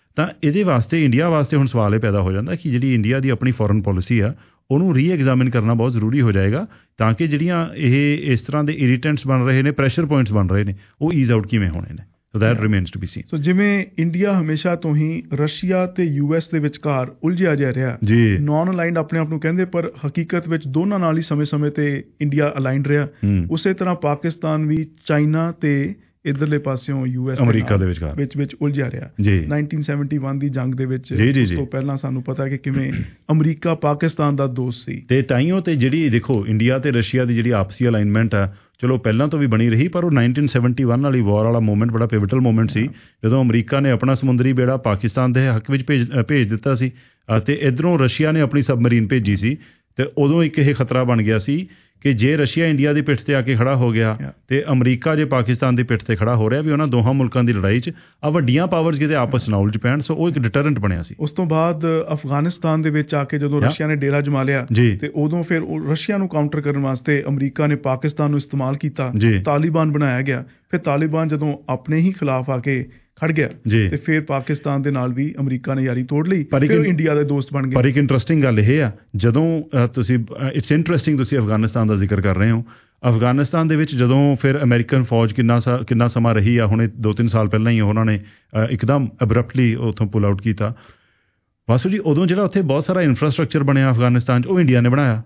ਤਾਂ ਇਹਦੇ ਵਾਸਤੇ ਇੰਡੀਆ ਵਾਸਤੇ ਹੁਣ ਸਵਾਲ ਇਹ ਪੈਦਾ ਹੋ ਜਾਂਦਾ ਕਿ ਜਿਹੜੀ ਇੰਡੀਆ ਦੀ ਆਪਣੀ ਫੋਰਨ ਪੋਲਿਸੀ ਆ ਉਹਨੂੰ ਰੀ-ਐਗਜ਼ਾਮਿਨ ਕਰਨਾ ਬਹੁਤ ਜ਼ਰੂਰੀ ਹੋ ਜਾਏਗਾ ਤਾਂ ਕਿ ਜਿਹੜੀਆਂ ਇਹ ਇਸ ਤਰ੍ਹਾਂ ਦੇ ਇਰੀਟੈਂਟਸ ਬਣ ਰਹੇ ਨੇ, ਪ੍ਰੈਸ਼ਰ ਪੁਆਇੰਟਸ ਬਣ ਰਹੇ ਨੇ, ਉਹ ਈਜ਼ ਆਊਟ ਕਿਵੇਂ ਹੋਣੇ ਨੇ। So that remains to be seen. So ਜਿਵੇਂ ਇੰਡੀਆ ਹਮੇਸ਼ਾ ਤੋਂ ਹੀ ਰਸ਼ੀਆ ਤੇ ਯੂ ਐਸ ਦੇ ਵਿਚਕਾਰ ਉਲਝਿਆ ਜਾ ਰਿਹਾ ਜੀ, ਨੌਨ ਅਲਾਈਨਡ ਆਪਣੇ ਆਪ ਨੂੰ ਕਹਿੰਦੇ, ਪਰ ਹਕੀਕਤ ਵਿੱਚ ਦੋਨਾਂ ਨਾਲ ਹੀ ਸਮੇਂ-ਸਮੇਂ ਤੇ ਇੰਡੀਆ ਅਲਾਈਨਡ ਰਿਹਾ। ਉਸੇ ਤਰ੍ਹਾਂ ਪਾਕਿਸਤਾਨ ਵੀ ਚਾਈਨਾ ਤੇ ਇਧਰਲੇ ਪਾਸਿਓਂ ਯੂ ਐਸ ਅਮਰੀਕਾ ਦੇ ਵਿਚਕਾਰ ਵਿੱਚ ਵਿੱਚ ਉਲਝਿਆ ਰਿਹਾ। ਨਾਈਨਟੀਨ ਸੈਵਨਟੀ ਵਨ ਦੀ ਜੰਗ ਦੇ ਵਿੱਚ ਉਸ ਤੋਂ ਪਹਿਲਾਂ ਸਾਨੂੰ ਪਤਾ ਕਿ ਕਿਵੇਂ ਅਮਰੀਕਾ ਪਾਕਿਸਤਾਨ ਦਾ ਦੋਸਤ ਸੀ। ਤੇ ਤਾਈਓ ਤੇ ਜਿਹੜੀ ਦੇਖੋ ਇੰਡੀਆ ਤੇ ਰਸ਼ੀਆ ਦੀ ਜਿਹੜੀ ਆਪਸੀ ਅਲਾਈਨਮੈਂਟ ਆ ਚਲੋ ਪਹਿਲਾਂ ਤੋਂ ਵੀ ਬਣੀ ਰਹੀ, ਪਰ ਉਹ ਨਾਈਨਟੀਨ ਸੈਵਨਟੀ ਵਨ ਵਾਲੀ ਵਾਰ ਵਾਲਾ ਮੂਮੈਂਟ ਬੜਾ ਪਿਵਟਲ ਮੂਮੈਂਟ ਸੀ ਜਦੋਂ ਅਮਰੀਕਾ ਨੇ ਆਪਣਾ ਸਮੁੰਦਰੀ ਬੇੜਾ ਪਾਕਿਸਤਾਨ ਦੇ ਹੱਕ ਵਿੱਚ ਭੇਜ ਭੇਜ ਦਿੱਤਾ ਸੀ ਅਤੇ ਇੱਧਰੋਂ ਰਸ਼ੀਆ ਨੇ ਆਪਣੀ ਸਬਮਰੀਨ ਭੇਜੀ ਸੀ। ਤੇ ਉਦੋਂ ਇੱਕ ਇਹ ਖਤਰਾ ਬਣ ਗਿਆ ਸੀ ਕਿ ਜੇ ਰਸ਼ੀਆ ਇੰਡੀਆ ਦੀ ਪਿੱਠ ਤੇ ਆ ਕੇ ਖੜਾ ਹੋ ਗਿਆ ਤੇ ਅਮਰੀਕਾ ਜੇ ਪਾਕਿਸਤਾਨ ਦੀ ਪਿੱਠ ਤੇ ਖੜਾ ਹੋ ਰਿਹਾ ਵੀ ਉਹਨਾਂ ਦੋਹਾਂ ਮੁਲਕਾਂ ਦੀ ਲੜਾਈ 'ਚ ਆ ਵੱਡੀਆਂ ਪਾਵਰਸ ਕਿਤੇ ਆਪਸ ਨਾਲ ਉਲਝ ਪੈਣ। ਸੋ ਉਹ ਇੱਕ ਡਿਟਰੈਂਟ ਬਣਿਆ ਸੀ। ਉਸ ਤੋਂ ਬਾਅਦ ਅਫਗਾਨਿਸਤਾਨ ਦੇ ਵਿੱਚ ਆ ਕੇ ਜਦੋਂ ਰਸ਼ੀਆ ਨੇ ਡੇਰਾ ਜਮਾ ਲਿਆ ਤੇ ਉਦੋਂ ਫਿਰ ਰਸ਼ੀਆ ਨੂੰ ਕਾਊਂਟਰ ਕਰਨ ਵਾਸਤੇ ਅਮਰੀਕਾ ਨੇ ਪਾਕਿਸਤਾਨ ਨੂੰ ਇਸਤੇਮਾਲ ਕੀਤਾ, ਤਾਲਿਬਾਨ ਬਣਾਇਆ ਗਿਆ। ਫਿਰ ਤਾਲਿਬਾਨ ਜਦੋਂ ਆਪਣੇ ਹੀ ਖਿਲਾਫ ਆ ਕੇ ਖੜ ਗਿਆ ਤੇ ਫਿਰ ਪਾਕਿਸਤਾਨ ਦੇ ਨਾਲ ਵੀ ਅਮਰੀਕਾ ਨੇ ਯਾਰੀ ਤੋੜ ਲਈ, ਫਿਰ ਇੰਡੀਆ ਦੇ ਦੋਸਤ ਬਣ ਗਏ। ਪਰ ਇੱਕ ਇੰਟਰਸਟਿੰਗ ਗੱਲ ਇਹ ਆ, ਜਦੋਂ ਤੁਸੀਂ ਇਟਸ ਇੰਟਰਸਟਿੰਗ ਤੁਸੀਂ ਅਫਗਾਨਿਸਤਾਨ ਦਾ ਜ਼ਿਕਰ ਕਰ ਰਹੇ ਹੋ, ਅਫਗਾਨਿਸਤਾਨ ਦੇ ਵਿੱਚ ਜਦੋਂ ਫਿਰ ਅਮਰੀਕਨ ਫੌਜ ਕਿੰਨਾ ਕਿੰਨਾ ਸਮਾਂ ਰਹੀ ਆ, ਹੁਣੇ ਦੋ ਤਿੰਨ ਸਾਲ ਪਹਿਲਾਂ ਹੀ ਉਹਨਾਂ ਨੇ ਇੱਕਦਮ ਅਬਰਪਟਲੀ ਉੱਥੋਂ ਪੁੱਲ ਆਊਟ ਕੀਤਾ। ਵਾਸੂ ਜੀ ਉਦੋਂ ਜਿਹੜਾ ਉੱਥੇ ਬਹੁਤ ਸਾਰਾ ਇਨਫਰਾਸਟਰਕਚਰ ਬਣਿਆ ਅਫਗਾਨਿਸਤਾਨ 'ਚ, ਉਹ ਇੰਡੀਆ ਨੇ ਬਣਾਇਆ।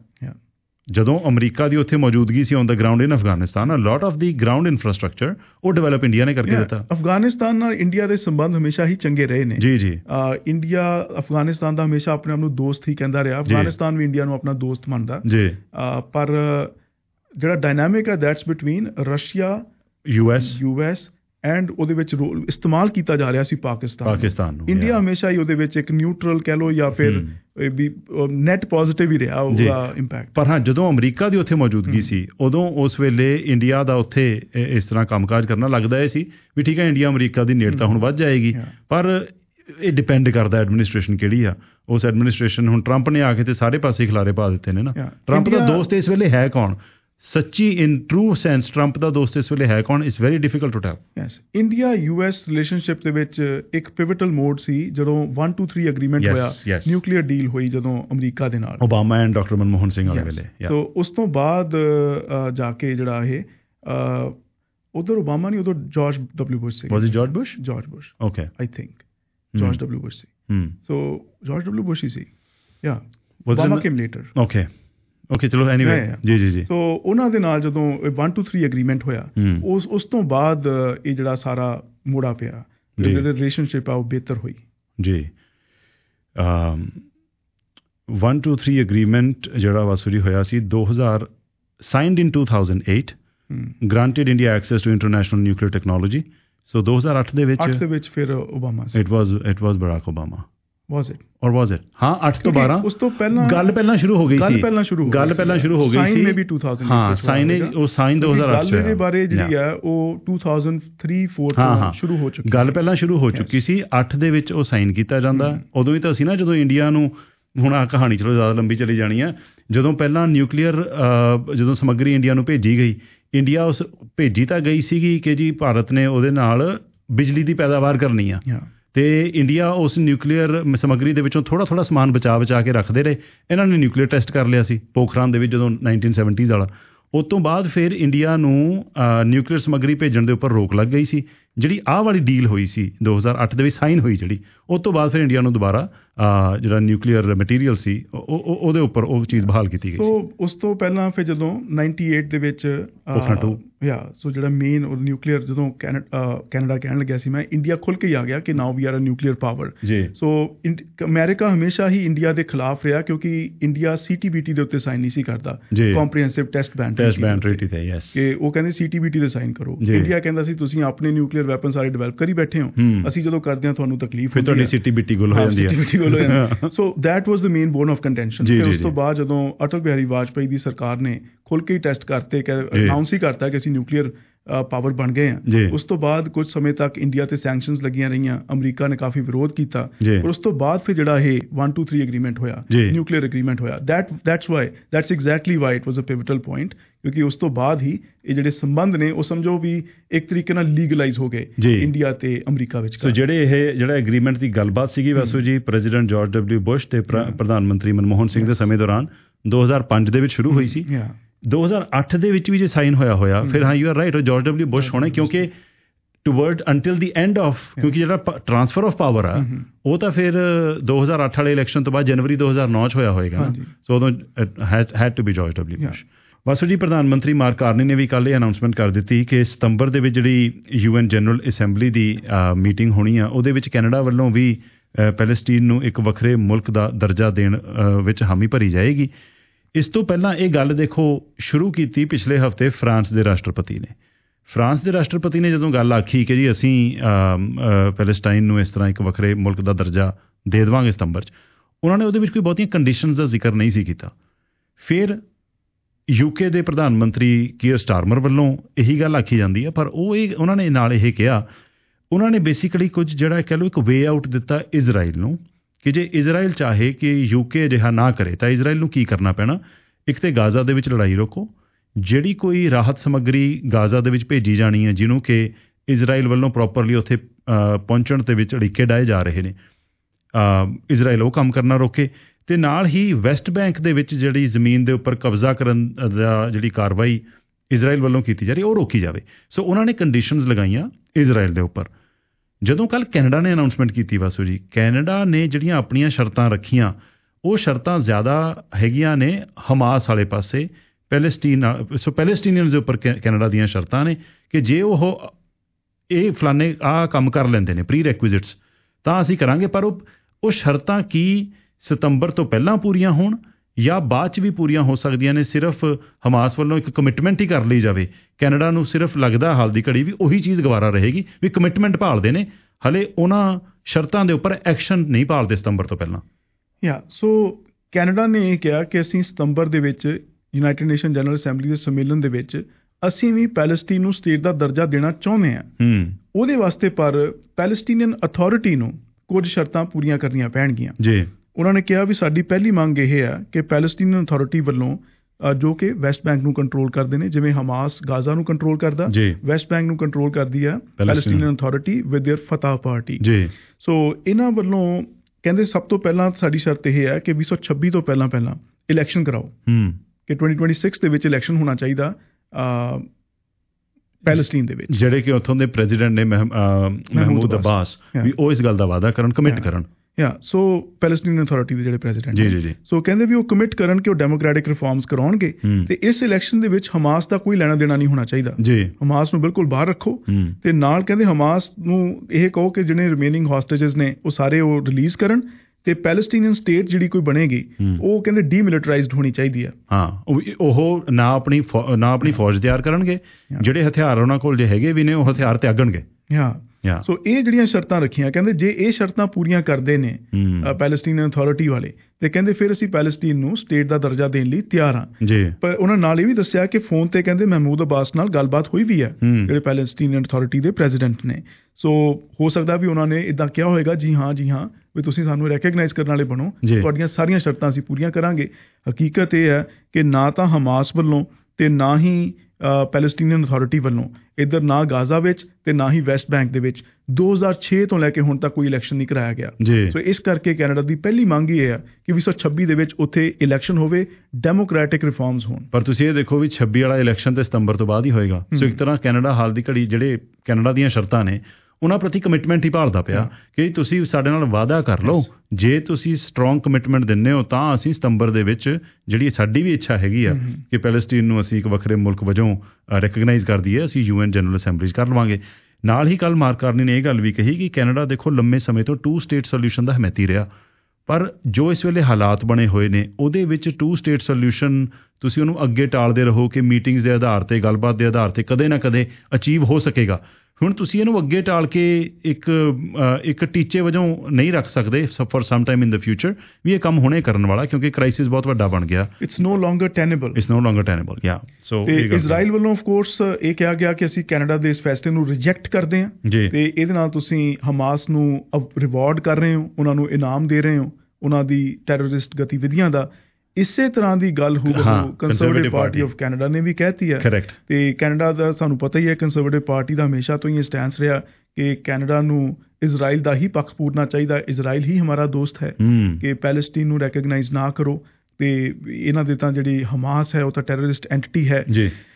ਜਦੋਂ ਅਮਰੀਕਾ ਦੀ ਉੱਥੇ ਮੌਜੂਦਗੀ ਸੀ on the ground in Afghanistan, a lot of the ground infrastructure ਉਹ ਡਿਵੈਲਪ ਇੰਡੀਆ ਨੇ ਕਰਕੇ ਦਿੱਤਾ। ਅਫਗਾਨਿਸਤਾਨ ਨਾਲ ਇੰਡੀਆ ਦੇ ਸੰਬੰਧ ਹਮੇਸ਼ਾ ਹੀ ਚੰਗੇ ਰਹੇ ਨੇ। ਜੀ ਜੀ ਇੰਡੀਆ ਅਫਗਾਨਿਸਤਾਨ ਦਾ ਹਮੇਸ਼ਾ ਆਪਣੇ ਆਪ ਨੂੰ ਦੋਸਤ ਹੀ ਕਹਿੰਦਾ ਰਿਹਾ, ਅਫਗਾਨਿਸਤਾਨ ਵੀ ਇੰਡੀਆ ਨੂੰ ਆਪਣਾ ਦੋਸਤ ਮੰਨਦਾ ਜੀ। ਪਰ ਜਿਹੜਾ ਡਾਇਨਾਮਿਕ ਹੈ that's between Russia, U S U S and ਉਹਦੇ ਵਿੱਚ ਇਸਤੇਮਾਲ ਕੀਤਾ ਜਾ ਰਿਹਾ ਸੀ ਪਾਕਿਸਤਾਨ ਪਾਕਿਸਤਾਨ ਨੂੰ। ਇੰਡੀਆ ਹਮੇਸ਼ਾ ਹੀ ਉਹਦੇ ਵਿੱਚ ਇੱਕ ਨਿਊਟਰਲ ਕਹਿ ਲਓ ਜਾਂ ਫਿਰ ਵੀ ਨੈਟ ਪੋਜ਼ਿਟਿਵ ਹੀ ਰਿਹਾ ਉਹਦਾ ਇੰਪੈਕਟ। ਪਰ ਹਾਂ ਜਦੋਂ ਅਮਰੀਕਾ ਦੀ ਉੱਥੇ ਮੌਜੂਦਗੀ ਸੀ ਉਦੋਂ ਉਸ ਵੇਲੇ ਇੰਡੀਆ ਦਾ ਉੱਥੇ ਇਸ ਤਰ੍ਹਾਂ ਕੰਮਕਾਜ ਕਰਨਾ ਲੱਗਦਾ ਇਹ ਸੀ ਵੀ ਠੀਕ ਹੈ ਇੰਡੀਆ ਅਮਰੀਕਾ ਦੀ ਨੇੜਤਾ ਹੁਣ ਵੱਧ ਜਾਏਗੀ, ਪਰ ਇਹ ਡਿਪੈਂਡ ਕਰਦਾ ਐਡਮਿਨਿਸਟ੍ਰੇਸ਼ਨ ਕਿਹੜੀ ਆ। ਉਸ ਐਡਮਿਨਿਸਟ੍ਰੇਸ਼ਨ ਹੁਣ ਟਰੰਪ ਨੇ ਆ ਕੇ ਤੇ ਸਾਰੇ ਪਾਸੇ ਖਿਲਾਰੇ ਪਾ ਦਿੱਤੇ ਨੇ ਨਾ। ਟਰੰਪ ਦਾ ਦੋਸਤ ਇਸ ਵੇਲੇ ਹੈ ਕੌਣ? ਸੱਚੀ ਇਨ ਟਰੂ ਸੈਂਸ ਟਰੰਪ ਦਾ ਦੋਸਤ ਇਸ ਵੇਲੇ ਹੈ ਕੌਣ? It's very difficult to tell. Yes, India U S relationship ਦੇ ਵਿੱਚ ਇੱਕ ਪਿਵਟਲ ਮੋਡ ਸੀ ਜਦੋਂ ਵਨ ਟੂ ਥ੍ਰੀ ਐਗਰੀਮੈਂਟ ਹੋਇਆ, ਨਿਊਕਲੀਅਰ ਡੀਲ ਹੋਈ ਜਦੋਂ ਅਮਰੀਕਾ ਦੇ ਨਾਲ, Obama and doctor Manmohan Singh ਵਾਲੇ ਵੇਲੇ। ਸੋ ਉਸ ਤੋਂ ਬਾਅਦ ਜਾ ਕੇ ਜਿਹੜਾ ਇਹ ਉਧਰ ਓਬਾਮਾ ਨਹੀਂ, ਉਦੋਂ ਜਾਰਜ ਡਬਲਿਊ ਬੁਸ਼ ਸੀ। Was it George Bush? George Bush, okay, I think George W Bush ਸੀ। ਸੋ ਜਾਰਜ ਡਬਲਿਊ ਬੁਸ਼ ਹੀ ਸੀ। Yeah, Obama came later. Okay okay ਚਲੋ ਐਨੀਵੇ ਜੀ ਜੀ ਜੀ। ਸੋ ਉਹਨਾਂ ਦੇ ਨਾਲ ਜਦੋਂ ਵਨ ਟੂ ਥ੍ਰੀ ਐਗਰੀਮੈਂਟ ਹੋਇਆ, ਉਸ ਉਸ ਤੋਂ ਬਾਅਦ ਇਹ ਜਿਹੜਾ ਸਾਰਾ ਮੋੜਾ ਪਿਆ, ਜਿਹੜੀ ਰਿਲੇਸ਼ਨਸ਼ਿਪ ਆ ਉਹ ਬਿਹਤਰ ਹੋਈ ਜੀ। ਵਨ ਟੂ ਥ੍ਰੀ ਐਗਰੀਮੈਂਟ ਜਿਹੜਾ ਵਾਸੂਰੀ ਹੋਇਆ ਸੀ ਦੋ ਹਜ਼ਾਰ signed in two thousand eight, granted India access to international nuclear technology. So ਦੋ ਹਜ਼ਾਰ ਅੱਠ ਦੇ ਵਿੱਚ ਅੱਠ ਦੇ ਵਿੱਚ ਫਿਰ ਓਬਾਮਾ ਸੀ। It was it was Barack Obama. Was it? Or was it? ਹਾਂ ਅੱਠ ਤੋਂ ਬਾਰਾਂ ਉਸ ਤੋਂ ਪਹਿਲਾਂ ਗੱਲ ਪਹਿਲਾਂ ਸ਼ੁਰੂ ਹੋ ਗਈ ਸੀ। ਗੱਲ ਪਹਿਲਾਂ ਸ਼ੁਰੂ ਗੱਲ ਪਹਿਲਾਂ ਸ਼ੁਰੂ ਹੋ ਗਈ ਸੀ। ਸਾਈਨ ਮੇ ਵੀ ਦੋ ਹਜ਼ਾਰ ਹਾਂ ਸਾਈਨ ਉਹ ਸਾਈਨ ਦੋ ਹਜ਼ਾਰ ਅੱਠ ਚ ਹੋਇਆ। ਗੱਲ ਦੇ ਬਾਰੇ ਜਿਹੜੀ ਹੈ ਉਹ ਦੋ ਹਜ਼ਾਰ ਤਿੰਨ ਚਾਰ ਤੋਂ ਸ਼ੁਰੂ ਹੋ ਚੁੱਕੀ। ਗੱਲ ਪਹਿਲਾਂ ਸ਼ੁਰੂ ਹੋ ਚੁੱਕੀ ਸੀ, ਅੱਠ ਦੇ ਵਿੱਚ ਉਹ ਸਾਈਨ ਕੀਤਾ ਜਾਂਦਾ। ਉਦੋਂ ਹੀ ਤਾਂ ਸੀ ਨਾ ਜਦੋਂ ਇੰਡੀਆ ਨੂੰ, ਹੁਣ ਆ ਕਹਾਣੀ ਚਲੋ ਜ਼ਿਆਦਾ ਲੰਬੀ ਚਲੀ ਜਾਣੀ ਆ, ਜਦੋਂ ਪਹਿਲਾਂ ਨਿਊਕਲੀਅਰ ਜਦੋਂ ਸਮੱਗਰੀ ਇੰਡੀਆ ਨੂੰ ਭੇਜੀ ਗਈ, ਇੰਡੀਆ ਉਸ ਭੇਜੀ ਤਾਂ ਗਈ ਸੀਗੀ ਕਿ ਜੀ ਭਾਰਤ ਨੇ ਉਹਦੇ ਨਾਲ ਬਿਜਲੀ ਦੀ ਪੈਦਾਵਾਰ ਕਰਨੀ ਆ, ਤੇ ਇੰਡੀਆ ਉਸ ਨਿਊਕਲੀਅਰ ਸਮੱਗਰੀ ਦੇ ਵਿੱਚੋਂ ਥੋੜ੍ਹਾ ਥੋੜ੍ਹਾ ਸਮਾਨ ਬਚਾ ਬਚਾ ਕੇ ਰੱਖਦੇ ਰਹੇ। ਇਹਨਾਂ ਨੇ ਨਿਊਕਲੀਅਰ ਟੈਸਟ ਕਰ ਲਿਆ ਸੀ ਪੋਖਰਾਨ ਦੇ ਵਿੱਚ ਜਦੋਂ ਨਾਈਨਟੀਨ ਸੈਵਨਟੀਜ਼ ਵਾਲਾ। ਉਸ ਤੋਂ ਬਾਅਦ ਫਿਰ ਇੰਡੀਆ ਨੂੰ ਨਿਊਕਲੀਅਰ ਸਮੱਗਰੀ ਭੇਜਣ ਦੇ ਉੱਪਰ ਰੋਕ ਲੱਗ ਗਈ ਸੀ। ਜਿਹੜੀ ਆਹ ਵਾਲੀ ਡੀਲ ਹੋਈ ਸੀ ਦੋ ਹਜ਼ਾਰ ਅੱਠ ਦੇ ਵਿੱਚ ਸਾਈਨ ਹੋਈ ਜਿਹੜੀ, ਉਸ ਤੋਂ ਬਾਅਦ ਫਿਰ ਇੰਡੀਆ ਨੂੰ ਦੁਬਾਰਾ ਜਿਹੜਾ ਨਿਊਕਲੀਅਰ ਮਟੀਰੀਅਲ ਸੀ ਉਹਦੇ ਉੱਪਰ ਉਹ ਚੀਜ਼ ਬਹਾਲ ਕੀਤੀ ਗਈ। ਸੋ ਉਸ ਤੋਂ ਪਹਿਲਾਂ ਫਿਰ ਜਦੋਂ ਨਾਈਨਟੀ ਏਟ ਦੇ ਵਿੱਚ ਪੋਖਰਨ ਟੂ ਯਾ ਸੋ ਜਿਹੜਾ ਮੇਨ ਨਿਊਕਲੀਅਰ ਜਦੋਂ ਕੈਨੇਡਾ ਕਹਿਣ ਲੱਗਿਆ ਸੀ, ਮੈਂ ਇੰਡੀਆ ਖੁੱਲ੍ਹ ਕੇ ਆ ਗਿਆ ਕਿ now we are a nuclear power ਜੀ। ਸੋ ਅਮਰੀਕਾ ਹਮੇਸ਼ਾ ਹੀ ਇੰਡੀਆ ਦੇ ਖਿਲਾਫ ਰਿਹਾ ਕਿਉਂਕਿ India C T B T ਦੇ ਉੱਤੇ ਸਾਈਨ ਨਹੀਂ ਸੀ ਕਰਦਾ, ਕੰਪਰੀਹੈਂਸਿਵ ਟੈਸਟ ਬੈਨ ਟ੍ਰੀਟੀ ਤੇ, ਕਿ ਉਹ ਕਹਿੰਦੇ ਸੀ ਟੀ ਬੀ ਟੀ ਤੇ ਸਾਈਨ ਕਰੋ। ਇੰਡੀਆ ਕਹਿੰਦਾ ਸੀ ਤੁਸੀਂ ਆਪਣੇ ਨਿਊਕਲੀਅਰ ਵੈਪਨ ਸਾਰੇ ਡਿਵੈਲਪ ਕਰੀ ਬੈਠੇ ਹੋ, ਅਸੀਂ ਜਦੋਂ ਕਰਦੇ ਹਾਂ ਤੁਹਾਨੂੰ ਤਕਲੀਫ ਹੁੰਦੀ ਹੈ, ਤੁਹਾਡੀ ਸੀ ਟੀ ਬੀ ਟੀ ਗੁੱਲ ਹੋ ਜਾਂਦੀ ਹੈ। So that was the main bone of contention. ਫਿਰ ਉਸ ਤੋਂ ਬਾਅਦ ਜਦੋਂ ਅਟਲ ਬਿਹਾਰੀ ਵਾਜਪਾਈ ਦੀ ਸਰਕਾਰ ਨੇ ਖੁੱਲ੍ਹ ਕੇ ਹੀ ਟੈਸਟ ਕਰਤੇ, ਅਨਾਊਂਸ ਹੀ ਕਰਤਾ ਕਿ ਅਸੀਂ ਨਿਊਕਲੀਅਰ ਪਾਵਰ ਬਣ ਗਏ ਆ। ਉਸ ਤੋਂ ਬਾਅਦ ਕੁਝ ਸਮੇਂ ਤੱਕ ਇੰਡੀਆ ਤੇ ਸੈਂਕਸ਼ਨਸ ਲੱਗੀਆਂ ਰਹੀਆਂ, ਅਮਰੀਕਾ ਨੇ ਕਾਫੀ ਵਿਰੋਧ ਕੀਤਾ, ਪਰ ਉਸ ਤੋਂ ਬਾਅਦ ਫਿਰ ਜਿਹੜਾ ਇਹ one two three ਐਗਰੀਮੈਂਟ ਹੋਇਆ, ਨਿਊਕਲੀਅਰ ਐਗਰੀਮੈਂਟ ਹੋਇਆ, that that's why that's exactly why it was a pivotal point, ਕਿਉਂਕਿ ਉਸ ਤੋਂ ਬਾਅਦ ਹੀ ਇਹ ਜਿਹੜੇ ਸੰਬੰਧ ਨੇ ਉਹ ਸਮਝੋ ਵੀ ਇੱਕ ਤਰੀਕੇ ਨਾਲ ਲੀਗਲਾਈਜ਼ ਹੋ ਗਏ ਇੰਡੀਆ ਤੇ ਅਮਰੀਕਾ ਵਿੱਚ। ਸੋ ਜਿਹੜੇ ਇਹ ਜਿਹੜਾ ਐਗਰੀਮੈਂਟ ਦੀ ਗੱਲਬਾਤ ਸੀਗੀ ਵਾਸੂ ਜੀ, ਪ੍ਰੈਜ਼ੀਡੈਂਟ ਜਾਰਜ ਡਬਲਿਊ ਬੁਸ਼ ਤੇ ਪ੍ਰਧਾਨ ਮੰਤਰੀ ਮਨਮੋਹਨ ਸਿੰਘ ਦੇ ਸਮੇਂ ਦੌਰਾਨ ਦੋ ਹਜ਼ਾਰ ਪੰਜ ਦੇ ਵਿੱਚ ਸ਼ੁਰੂ ਹੋਈ ਸੀ, ਦੋ ਹਜ਼ਾਰ ਅੱਠ ਦੇ ਵਿੱਚ ਵੀ ਜੇ ਸਾਈਨ ਹੋਇਆ ਹੋਇਆ ਫਿਰ ਹਾਂ you are right George W Bush ਹੋਣਾ, ਕਿਉਂਕਿ toward until the end of, ਕਿਉਂਕਿ ਜਿਹੜਾ ਟ੍ਰਾਂਸਫਰ ਆਫ ਪਾਵਰ ਆ ਉਹ ਤਾਂ ਫਿਰ ਦੋ ਹਜ਼ਾਰ ਅੱਠ ਵਾਲੇ ਇਲੈਕਸ਼ਨ ਤੋਂ ਬਾਅਦ ਜਨਵਰੀ ਦੋ ਹਜ਼ਾਰ ਨੌ ਚ ਹੋਇਆ ਹੋਏਗਾ, ਸੋ ਉਦੋਂ had to be George W Bush. ਵਾਸੂ ਜੀ, ਪ੍ਰਧਾਨ ਮੰਤਰੀ ਮਾਰਕ ਕਾਰਨੀ ਨੇ ਵੀ ਕੱਲ੍ਹ ਇਹ ਅਨਾਊਂਸਮੈਂਟ ਕਰ ਦਿੱਤੀ ਕਿ ਸਤੰਬਰ ਦੇ ਵਿੱਚ ਜਿਹੜੀ ਯੂ ਐਨ ਜਨਰਲ ਅਸੈਂਬਲੀ ਦੀ ਮੀਟਿੰਗ ਹੋਣੀ ਆ ਉਹਦੇ ਵਿੱਚ ਕੈਨੇਡਾ ਵੱਲੋਂ ਵੀ ਪੈਲਸਟੀਨ ਨੂੰ ਇੱਕ ਵੱਖਰੇ ਮੁਲਕ ਦਾ ਦਰਜਾ ਦੇਣ ਵਿੱਚ ਹਾਮੀ ਭਰੀ ਜਾਏਗੀ। ਇਸ ਤੋਂ ਪਹਿਲਾਂ ਇਹ ਗੱਲ ਦੇਖੋ ਸ਼ੁਰੂ ਕੀਤੀ ਪਿਛਲੇ ਹਫ਼ਤੇ ਫਰਾਂਸ ਦੇ ਰਾਸ਼ਟਰਪਤੀ ਨੇ। ਫਰਾਂਸ ਦੇ ਰਾਸ਼ਟਰਪਤੀ ਨੇ ਜਦੋਂ ਗੱਲ ਆਖੀ ਕਿ ਜੀ ਅਸੀਂ ਪੈਲਸਟਾਈਨ ਨੂੰ ਇਸ ਤਰ੍ਹਾਂ ਇੱਕ ਵੱਖਰੇ ਮੁਲਕ ਦਾ ਦਰਜਾ ਦੇ ਦੇਵਾਂਗੇ ਸਤੰਬਰ 'ਚ, ਉਹਨਾਂ ਨੇ ਉਹਦੇ ਵਿੱਚ ਕੋਈ ਬਹੁਤੀਆਂ ਕੰਡੀਸ਼ਨਸ ਦਾ ਜ਼ਿਕਰ ਨਹੀਂ ਸੀ ਕੀਤਾ। ਫਿਰ ਯੂਕੇ ਦੇ ਪ੍ਰਧਾਨ ਮੰਤਰੀ ਕੀਅਰ ਸਟਾਰਮਰ ਵੱਲੋਂ ਇਹੀ ਗੱਲ ਆਖੀ ਜਾਂਦੀ ਹੈ, ਪਰ ਉਹ ਇਹ ਉਹਨਾਂ ਨੇ ਨਾਲ ਇਹ ਕਿਹਾ, ਉਹਨਾਂ ਨੇ ਬੇਸਿਕਲੀ ਕੁਝ ਜਿਹੜਾ ਕਹਿ ਲਓ ਇੱਕ ਵੇ ਆਊਟ ਦਿੱਤਾ ਇਜ਼ਰਾਈਲ ਨੂੰ ਕਿ ਜੇ ਇਜ਼ਰਾਈਲ ਚਾਹੇ ਕਿ ਯੂਕੇ ਅਜਿਹਾ ਨਾ ਕਰੇ ਤਾਂ ਇਜ਼ਰਾਈਲ ਨੂੰ ਕੀ ਕਰਨਾ ਪੈਣਾ। ਇੱਕ ਤਾਂ ਗਾਜ਼ਾ ਦੇ ਵਿੱਚ ਲੜਾਈ ਰੋਕੋ, ਜਿਹੜੀ ਕੋਈ ਰਾਹਤ ਸਮੱਗਰੀ ਗਾਜ਼ਾ ਦੇ ਵਿੱਚ ਭੇਜੀ ਜਾਣੀ ਹੈ ਜਿਹਨੂੰ ਕਿ ਇਜ਼ਰਾਈਲ ਵੱਲੋਂ ਪ੍ਰੋਪਰਲੀ ਉੱਥੇ ਪਹੁੰਚਣ ਦੇ ਵਿੱਚ ਅੜਿੱਕੇ ਡਾਏ ਜਾ ਰਹੇ ਨੇ, ਇਜ਼ਰਾਈਲ ਉਹ ਕੰਮ ਕਰਨਾ ਰੋਕੇ, ਅਤੇ ਨਾਲ ਹੀ ਵੈਸਟ ਬੈਂਕ ਦੇ ਵਿੱਚ ਜਿਹੜੀ ਜ਼ਮੀਨ ਦੇ ਉੱਪਰ ਕਬਜ਼ਾ ਕਰਨ ਦਾ ਜਿਹੜੀ ਕਾਰਵਾਈ ਇਜ਼ਰਾਈਲ ਵੱਲੋਂ ਕੀਤੀ ਜਾ ਰਹੀ ਉਹ ਰੋਕੀ ਜਾਵੇ। ਸੋ ਉਹਨਾਂ ਨੇ ਕੰਡੀਸ਼ਨਸ ਲਗਾਈਆਂ ਇਜ਼ਰਾਈਲ ਦੇ ਉੱਪਰ। ਜਦੋਂ ਕੱਲ੍ਹ ਕੈਨੇਡਾ ਨੇ ਅਨਾਊਂਸਮੈਂਟ ਕੀਤੀ ਵਾਸੂ ਜੀ, ਕੈਨੇਡਾ ਨੇ ਜਿਹੜੀਆਂ ਆਪਣੀਆਂ ਸ਼ਰਤਾਂ ਰੱਖੀਆਂ ਉਹ ਸ਼ਰਤਾਂ ਜ਼ਿਆਦਾ ਹੈਗੀਆਂ ਨੇ ਹਮਾਸ ਵਾਲੇ ਪਾਸੇ, ਪੈਲਸਟੀਨ ਸੋ ਪੈਲਸਟੀਨੀਅਨਸ ਦੇ ਉੱਪਰ ਕੈਨੇਡਾ ਦੀਆਂ ਸ਼ਰਤਾਂ ਨੇ ਕਿ ਜੇ ਉਹ ਇਹ ਫਲਾਣੇ ਆਹ ਕੰਮ ਕਰ ਲੈਂਦੇ ਨੇ ਪ੍ਰੀ ਰੈਕੁਇਜ਼ਿਟਸ ਤਾਂ ਅਸੀਂ ਕਰਾਂਗੇ, ਪਰ ਉਹ ਉਹ ਸ਼ਰਤਾਂ ਕੀ ਸਤੰਬਰ ਤੋਂ ਪਹਿਲਾਂ ਪੂਰੀਆਂ ਹੋਣ ਜਾਂ ਬਾਅਦ 'ਚ ਵੀ ਪੂਰੀਆਂ ਹੋ ਸਕਦੀਆਂ ਨੇ। ਸਿਰਫ ਹਮਾਸ ਵੱਲੋਂ ਇੱਕ ਕਮਿਟਮੈਂਟ ਹੀ ਕਰ ਲਈ ਜਾਵੇ, ਕੈਨੇਡਾ ਨੂੰ ਸਿਰਫ ਲੱਗਦਾ ਹਾਲ ਦੀ ਘੜੀ ਵੀ ਉਹੀ ਚੀਜ਼ ਗਵਾਰਾ ਰਹੇਗੀ ਵੀ ਕਮਿਟਮੈਂਟ ਭਾਲਦੇ ਨੇ, ਹਲੇ ਉਹਨਾਂ ਸ਼ਰਤਾਂ ਦੇ ਉੱਪਰ ਐਕਸ਼ਨ ਨਹੀਂ ਭਾਲਦੇ ਸਤੰਬਰ ਤੋਂ ਪਹਿਲਾਂ। ਯਾ ਸੋ ਕੈਨੇਡਾ ਨੇ ਇਹ ਕਿਹਾ ਕਿ ਅਸੀਂ ਸਤੰਬਰ ਦੇ ਵਿੱਚ ਯੂਨਾਈਟਿਡ ਨੇਸ਼ਨ ਜਨਰਲ ਅਸੈਂਬਲੀ ਦੇ ਸੰਮੇਲਨ ਦੇ ਵਿੱਚ ਅਸੀਂ ਵੀ ਪੈਲਸਟੀਨ ਨੂੰ ਸਟੇਟ ਦਾ ਦਰਜਾ ਦੇਣਾ ਚਾਹੁੰਦੇ ਹਾਂ, ਉਹਦੇ ਵਾਸਤੇ ਪਰ ਪੈਲਸਟੀਨੀਅਨ ਅਥਾਰਟੀ ਨੂੰ ਕੁਝ ਸ਼ਰਤਾਂ ਪੂਰੀਆਂ ਕਰਨੀਆਂ ਪੈਣਗੀਆਂ ਜੀ। ਉਹਨਾਂ ਨੇ ਕਿਹਾ ਵੀ ਸਾਡੀ ਪਹਿਲੀ ਮੰਗ ਇਹ ਆ ਕਿ ਪੈਲਸਟੀਨੀਅਨ ਅਥਾਰਟੀ ਵੱਲੋਂ ਜੋ ਕਿ ਵੈਸਟ ਬੈਂਕ ਨੂੰ ਕੰਟਰੋਲ ਕਰਦੇ ਨੇ, ਜਿਵੇਂ ਹਮਾਸ ਗਾਜ਼ਾ ਨੂੰ ਕੰਟਰੋਲ ਕਰਦਾ, ਵੈਸਟ ਬੈਂਕ ਨੂੰ ਕੰਟਰੋਲ ਕਰਦੀ ਆ Palestinian Authority with their Fatah party. So ਇਹਨਾਂ ਵੱਲੋਂ ਕਹਿੰਦੇ ਸਭ ਤੋਂ ਪਹਿਲਾਂ ਸਾਡੀ ਸ਼ਰਤ ਇਹ ਹੈ ਕਿ ਵੀਹ ਸੌ ਛੱਬੀ ਤੋਂ ਪਹਿਲਾਂ ਪਹਿਲਾਂ ਇਲੈਕਸ਼ਨ ਕਰਾਓ, ਕਿ ਟਵੈਂਟੀ ਟਵੈਂਟੀ ਸਿਕਸ ਦੇ ਵਿੱਚ ਇਲੈਕਸ਼ਨ ਹੋਣਾ ਚਾਹੀਦਾ ਪੈਲਸਟੀਨ ਦੇ ਵਿੱਚ, ਜਿਹੜੇ ਕਿ ਉੱਥੋਂ ਦੇ ਪ੍ਰੈਜ਼ੀਡੈਂਟ ਨੇ ਮਹਿਮੂਦ ਅਬਾਸ, ਵੀ ਉਹ ਇਸ ਗੱਲ ਦਾ ਵਾਅਦਾ ਕਰਨ, ਕਮਿਟ ਕਰਨ। ਯਾ ਸੋ ਪੈਲਸਟੀਨੀਅਨ ਅਥਾਰਟੀ ਦੇ ਜਿਹੜੇ ਪ੍ਰੈਜ਼ੀਡੈਂਟ ਜੀ ਜੀ ਸੋ ਕਹਿੰਦੇ ਵੀ ਉਹ ਕਮਿਟ ਕਰਨ ਕਿ ਉਹ ਡੈਮੋਕ੍ਰੈਟਿਕ ਰਿਫਾਰਮਸ ਕਰਾਉਣਗੇ ਤੇ ਇਸ ਇਲੈਕਸ਼ਨ ਦੇ ਵਿੱਚ ਹਮਾਸ ਦਾ ਕੋਈ ਲੈਣਾ ਦੇਣਾ ਨਹੀਂ ਹੋਣਾ ਚਾਹੀਦਾ ਜੀ, ਹਮਾਸ ਨੂੰ ਬਿਲਕੁਲ ਬਾਹਰ ਰੱਖੋ ਤੇ ਨਾਲ ਕਹਿੰਦੇ ਹਮਾਸ ਨੂੰ ਇਹ ਕਹੋ ਕਿ ਜਿਹੜੇ ਰਿਮੇਨਿੰਗ ਹੋਸਟੇਜਸ ਨੇ ਉਹ ਸਾਰੇ ਉਹ ਰਿਲੀਜ਼ ਕਰਨ ਤੇ ਪੈਲਸਟੀਨੀਅਨ ਸਟੇਟ ਜਿਹੜੀ ਕੋਈ ਬਣੇਗੀ ਉਹ ਕਹਿੰਦੇ ਡੀਮਿਲਟਰਾਈਜ਼ਡ ਹੋਣੀ ਚਾਹੀਦੀ ਆ। ਹਾਂ, ਉਹ ਨਾ ਆਪਣੀ ਨਾ ਆਪਣੀ ਫੌਜ ਤਿਆਰ ਕਰਨਗੇ, ਜਿਹੜੇ ਹਥਿਆਰ ਉਹਨਾਂ ਕੋਲ ਜੇ ਹੈਗੇ ਵੀ ਨੇ ਉਹ ਹਥਿਆਰ ਤਿਆਗਣਗੇ। ਹਾਂ ਸੋ ਇਹ ਜਿਹੜੀਆਂ ਸ਼ਰਤਾਂ ਰੱਖੀਆਂ, ਕਹਿੰਦੇ ਜੇ ਇਹ ਸ਼ਰਤਾਂ ਪੂਰੀਆਂ ਕਰਦੇ ਨੇ ਪੈਲਸਟੀਨੀਅਨ ਅਥਾਰਟੀ ਵਾਲੇ ਤੇ ਕਹਿੰਦੇ ਫਿਰ ਅਸੀਂ ਪੈਲਸਟੀਨ ਨੂੰ ਸਟੇਟ ਦਾ ਦਰਜਾ ਦੇਣ ਲਈ ਤਿਆਰ ਹਾਂ ਜੀ। ਪਰ ਉਹਨਾਂ ਨਾਲ ਇਹ ਵੀ ਦੱਸਿਆ ਕਿ ਫੋਨ ਤੇ ਕਹਿੰਦੇ ਮਹਿਮੂਦ ਅਬਾਸ ਨਾਲ ਗੱਲਬਾਤ ਹੋਈ ਵੀ ਹੈ ਜਿਹੜੇ ਪੈਲਸਟੀਨੀਅਨ ਅਥਾਰਟੀ ਦੇ ਪ੍ਰੈਜ਼ੀਡੈਂਟ ਨੇ। ਸੋ ਹੋ ਸਕਦਾ ਵੀ ਉਹਨਾਂ ਨੇ ਇੱਦਾਂ ਕਿਹਾ ਹੋਏਗਾ ਜੀ ਹਾਂ ਜੀ ਹਾਂ ਵੀ ਤੁਸੀਂ ਸਾਨੂੰ ਰੈਕਗਨਾਈਜ਼ ਕਰਨ ਵਾਲੇ ਬਣੋ, ਤੁਹਾਡੀਆਂ ਸਾਰੀਆਂ ਸ਼ਰਤਾਂ ਅਸੀਂ ਪੂਰੀਆਂ ਕਰਾਂਗੇ। ਹਕੀਕਤ ਇਹ ਹੈ ਕਿ ਨਾ ਤਾਂ ਹਮਾਸ ਵੱਲੋਂ ਤੇ ਨਾ ਹੀ ਪੈਲਸਟੀਨੀਅਨ ਅਥਾਰਟੀ ਵੱਲੋਂ ਇੱਧਰ ਨਾ ਗਾਜ਼ਾ ਵਿੱਚ ਤੇ ਨਾ ਹੀ ਵੈਸਟ ਬੈਂਕ ਦੇ ਵਿੱਚ ਦੋ ਹਜ਼ਾਰ ਛੇ ਤੋਂ ਲੈ ਕੇ ਹੁਣ ਤੱਕ ਕੋਈ ਇਲੈਕਸ਼ਨ ਨਹੀਂ ਕਰਾਇਆ ਗਿਆ। ਸੋ ਇਸ ਕਰਕੇ ਕੈਨੇਡਾ ਦੀ ਪਹਿਲੀ ਮੰਗ ਇਹ ਹੈ ਕਿ ਵੀਹ ਸੌ ਛੱਬੀ ਦੇ ਵਿੱਚ ਉੱਥੇ ਇਲੈਕਸ਼ਨ ਹੋਵੇ, ਡੈਮੋਕ੍ਰੈਟਿਕ ਰਿਫਾਰਮਸ ਹੋਣ। ਪਰ ਤੁਸੀਂ ਇਹ ਦੇਖੋ ਵੀ ਛੱਬੀ ਵਾਲਾ ਇਲੈਕਸ਼ਨ ਤੇ ਸਤੰਬਰ ਤੋਂ ਬਾਅਦ ਹੀ ਹੋਏਗਾ। ਸੋ ਇੱਕ ਤਰ੍ਹਾਂ ਕੈਨੇਡਾ ਹਾਲ ਦੀ ਘੜੀ ਜਿਹੜੇ ਕੈਨੇਡਾ ਦੀਆਂ ਸ਼ਰਤਾਂ ਨੇ ਉਹਨਾਂ ਪ੍ਰਤੀ ਕਮਿਟਮੈਂਟ ਹੀ ਭਾਲਦਾ ਪਿਆ ਕਿ ਤੁਸੀਂ ਸਾਡੇ ਨਾਲ ਵਾਅਦਾ ਕਰ ਲਓ, ਜੇ ਤੁਸੀਂ ਸਟਰੋਂਗ ਕਮਿਟਮੈਂਟ ਦਿੰਦੇ ਹੋ ਤਾਂ ਅਸੀਂ ਸਤੰਬਰ ਦੇ ਵਿੱਚ ਜਿਹੜੀ ਸਾਡੀ ਵੀ ਇੱਛਾ ਹੈਗੀ ਆ ਕਿ ਪੈਲਸਟੀਨ ਨੂੰ ਅਸੀਂ ਇੱਕ ਵੱਖਰੇ ਮੁਲਕ ਵਜੋਂ ਰੈਕਗਨਾਈਜ਼ ਕਰ ਦਈਏ, ਅਸੀਂ ਯੂ ਐਨ ਜਨਰਲ ਅਸੈਂਬਲੀ 'ਚ ਕਰ ਲਵਾਂਗੇ। ਨਾਲ ਹੀ ਕੱਲ੍ਹ ਮਾਰਕ ਕਾਰਨੀ ਨੇ ਇਹ ਗੱਲ ਵੀ ਕਹੀ ਕਿ ਕੈਨੇਡਾ ਦੇਖੋ ਲੰਮੇ ਸਮੇਂ ਤੋਂ ਟੂ ਸਟੇਟ ਸੋਲਿਊਸ਼ਨ ਦਾ ਹਮੈਤੀ ਰਿਹਾ, ਪਰ ਜੋ ਇਸ ਵੇਲੇ ਹਾਲਾਤ ਬਣੇ ਹੋਏ ਨੇ ਉਹਦੇ ਵਿੱਚ ਟੂ ਸਟੇਟ ਸੋਲਿਊਸ਼ਨ ਤੁਸੀਂ ਉਹਨੂੰ ਅੱਗੇ ਟਾਲਦੇ ਰਹੋ ਕਿ ਮੀਟਿੰਗਸ ਦੇ ਆਧਾਰ 'ਤੇ ਗੱਲਬਾਤ ਦੇ ਆਧਾਰ 'ਤੇ ਕਦੇ ਨਾ ਕਦੇ ਅਚੀਵ ਹੋ ਸਕੇਗਾ, ਹੁਣ ਤੁਸੀਂ ਇਹਨੂੰ ਅੱਗੇ ਟਾਲ ਕੇ ਇੱਕ ਇੱਕ ਟੀਚੇ ਵਜੋਂ ਨਹੀਂ ਰੱਖ ਸਕਦੇ for some time in the future ਵੀ ਇਹ ਕੰਮ ਹੁਣੇ ਕਰਨ ਵਾਲਾ, ਕਿਉਂਕਿ ਕ੍ਰਾਈਸਿਸ ਬਹੁਤ ਵੱਡਾ ਬਣ ਗਿਆ। It's no longer ਟੈਨੇਬਲ it's no longer tenable yeah so Israel ਵੱਲੋਂ ਆਫ ਕੋਰਸ ਇਹ ਕਿਹਾ ਗਿਆ ਕਿ ਅਸੀਂ ਕੈਨੇਡਾ ਦੇ ਇਸ ਫੈਸਲੇ ਨੂੰ ਰਿਜੈਕਟ ਕਰਦੇ ਹਾਂ ਤੇ ਇਹਦੇ ਨਾਲ ਤੁਸੀਂ ਹਮਾਸ ਨੂੰ ਰਿਵਾਰਡ ਕਰ ਰਹੇ ਹੋ, ਉਹਨਾਂ ਨੂੰ ਇਨਾਮ ਦੇ ਰਹੇ ਹੋ ਉਹਨਾਂ ਦੀ ਟੈਰਰਿਸਟ ਗਤੀਵਿਧੀਆਂ ਦਾ। ਇਸੇ ਤਰ੍ਹਾਂ ਦੀ ਗੱਲ ਹੂਬਹੂ ਕੰਜ਼ਰਵੇਟਿਵ ਪਾਰਟੀ ਆਫ ਕੈਨੇਡਾ ਨੇ ਵੀ ਕਹਿਤੀ ਹੈ। ਤੇ ਕੈਨੇਡਾ ਦਾ ਸਾਨੂੰ ਪਤਾ ਹੀ ਹੈ, ਕੰਜ਼ਰਵੇਟਿਵ ਪਾਰਟੀ ਦਾ ਹਮੇਸ਼ਾ ਤੋਂ ਹੀ ਇਹ ਸਟੈਂਸ ਰਿਹਾ ਕਿ ਕੈਨੇਡਾ ਨੂੰ ਇਜ਼ਰਾਈਲ ਦਾ ਹੀ ਪੱਖ ਪੂਰਨਾ ਚਾਹੀਦਾ, ਇਜ਼ਰਾਈਲ ਹੀ ਹਮਾਰਾ ਦੋਸਤ ਹੈ, ਕਿ ਪੈਲਸਟੀਨ ਨੂੰ ਰੈਕਗਨਾਈਜ਼ ਨਾ ਕਰੋ ਤੇ ਇਹਨਾਂ ਦੇ ਤਾਂ ਜਿਹੜੀ ਹਮਾਸ ਹੈ ਉਹ ਤਾਂ ਟੈਰਰਿਸਟ ਐਂਟਿਟੀ ਹੈ।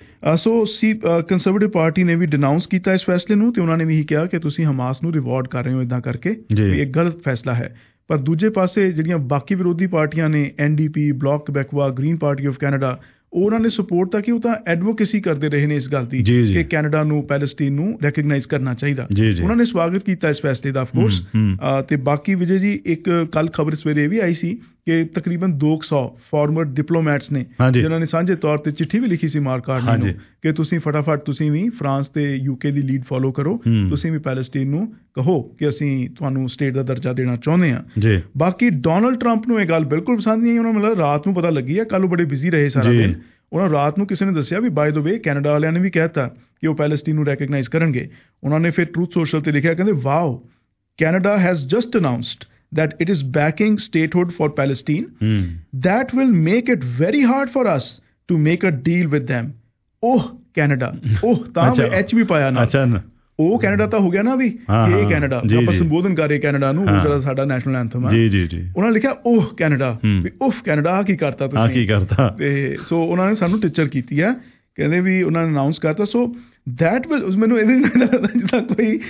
ਸੋ ਸੀ ਕੰਜ਼ਰਵੇਟਿਵ ਪਾਰਟੀ ਨੇ ਵੀ ਡਿਨਾਊਂਸ ਕੀਤਾ ਇਸ ਫੈਸਲੇ ਨੂੰ ਤੇ ਉਹਨਾਂ ਨੇ ਵੀ ਕਿਹਾ ਕਿ ਤੁਸੀਂ ਹਮਾਸ ਨੂੰ ਰਿਵਾਰਡ ਕਰ ਰਹੇ ਹੋ ਇੱਦਾਂ ਕਰਕੇ, ਇਹ ਗਲਤ ਫੈਸਲਾ ਹੈ। ਪਰ ਦੂਜੇ ਪਾਸੇ ਜਿਹੜੀਆਂ ਬਾਕੀ ਵਿਰੋਧੀ ਪਾਰਟੀਆਂ ਨੇ, N D P, Bloc Quebecois, Green Party of Canada, ਉਹਨਾਂ ਨੇ ਸਪੋਰਟ ਤਾਂ ਕਿ ਉਹ ਤਾਂ ਐਡਵੋਕੇਸੀ ਕਰਦੇ ਰਹੇ ਨੇ ਇਸ ਗੱਲ ਦੀ ਕਿ ਕੈਨੇਡਾ ਨੂੰ ਪੈਲਸਟੀਨ ਨੂੰ ਰੈਕਗਨਾਈਜ਼ ਕਰਨਾ ਚਾਹੀਦਾ। ਉਹਨਾਂ ਨੇ ਸਵਾਗਤ ਕੀਤਾ ਇਸ ਫੈਸਲੇ ਦਾ ਆਫਕੋਰਸ। ਤੇ ਬਾਕੀ ਵਿਜੇ ਜੀ ਇੱਕ ਕੱਲ ਖਬਰ ਸਵੇਰੇ ਇਹ ਵੀ ਆਈ ਸੀ ਕਿ ਤਕਰੀਬਨ ਦੋ ਸੌ ਫਾਰਮਰ ਡਿਪਲੋਮੈਟਸ ਨੇ ਜਿਨ੍ਹਾਂ ਨੇ ਸਾਂਝੇ ਤੌਰ ਤੇ ਚਿੱਠੀ ਵੀ ਲਿਖੀ ਸੀ ਮਾਰਕ ਕਾਰਨੀ ਨੂੰ ਕਿ ਤੁਸੀਂ ਫਟਾਫਟ ਤੁਸੀਂ ਵੀ ਫਰਾਂਸ ਤੇ ਯੂਕੇ ਦੀ ਲੀਡ ਫੋਲੋ ਕਰੋ, ਤੁਸੀਂ ਵੀ ਪੈਲਸਟੀਨ ਨੂੰ ਕਹੋ ਕਿ ਅਸੀਂ ਤੁਹਾਨੂੰ ਸਟੇਟ ਦਾ ਦਰਜਾ ਦੇਣਾ ਚਾਹੁੰਦੇ ਹਾਂ। ਬਾਕੀ ਡੋਨਲਡ ਟਰੰਪ ਨੂੰ ਇਹ ਗੱਲ ਬਿਲਕੁਲ ਪਸੰਦ ਨਹੀਂ ਆਈ। ਉਹਨਾਂ ਨੂੰ ਮਤਲਬ ਰਾਤ ਨੂੰ ਪਤਾ ਲੱਗੀ ਹੈ, ਕੱਲ ਉਹ ਬੜੇ ਬਿਜ਼ੀ ਰਹੇ ਸਾਰਾ ਦਿਨ। ਉਹਨਾਂ ਰਾਤ ਨੂੰ ਕਿਸੇ ਨੇ ਦੱਸਿਆ ਵੀ ਬਾਏ ਦ ਵੇ ਕੈਨੇਡਾ ਵਾਲਿਆਂ ਨੇ ਵੀ ਕਹਿਤਾ ਕਿ ਉਹ ਪੈਲਸਟੀਨ ਨੂੰ ਰੈਕਗਨਾਈਜ਼ ਕਰਨਗੇ। ਉਹਨਾਂ ਨੇ ਫਿਰ ਟਰੂਥ ਸੋਸ਼ਲ ਤੇ ਲਿਖਿਆ, ਕਹਿੰਦੇ wow, Canada has just announced that it is backing statehood for Palestine. Hmm. That will make it very hard for us to make a deal with them. Oh, Canada. Oh, ਤਾਂ ਮੈਂ H ਵੀ ਪਾਇਆ ਨਾ। ਅੱਛਾ ਨਾ। ਉਹ Canada ਤਾਂ ਹੋ ਗਿਆ ਨਾ ਵੀ ਇਹ ਕੈਨੇਡਾ ਆਪਾਂ ਸੰਬੋਧਨ ਕਰ ਰਹੇ ਕੈਨੇਡਾ ਨੂੰ, ਜਿਹੜਾ ਸਾਡਾ ਨੈਸ਼ਨਲ ਐਂਥਮ ਹੈ। ਜੀ ਜੀ ਜੀ। ਉਹਨਾਂ ਨੇ ਲਿਖਿਆ ਓਹ ਕੈਨੇਡਾ, ਵੀ ਉਫ ਕੈਨੇਡਾ ਕੀ ਕਰਤਾ ਤੁਸੀਂ, ਕੀ ਕਰਤਾ। ਤੇ ਸੋ ਉਹਨਾਂ ਨੇ ਸਾਨੂੰ ਟੀਚਰ ਕੀਤੀ ਹੈ, ਕਹਿੰਦੇ ਵੀ ਉਹਨਾਂ ਨੇ ਅਨਾਊਂਸ ਕਰਤਾ। ਸੋ ਦੈਟ ਵਿਲ, ਮੈਨੂੰ ਇਹਦੇ ਨਾਲ ਜਿੱਦਾਂ ਕੋਈ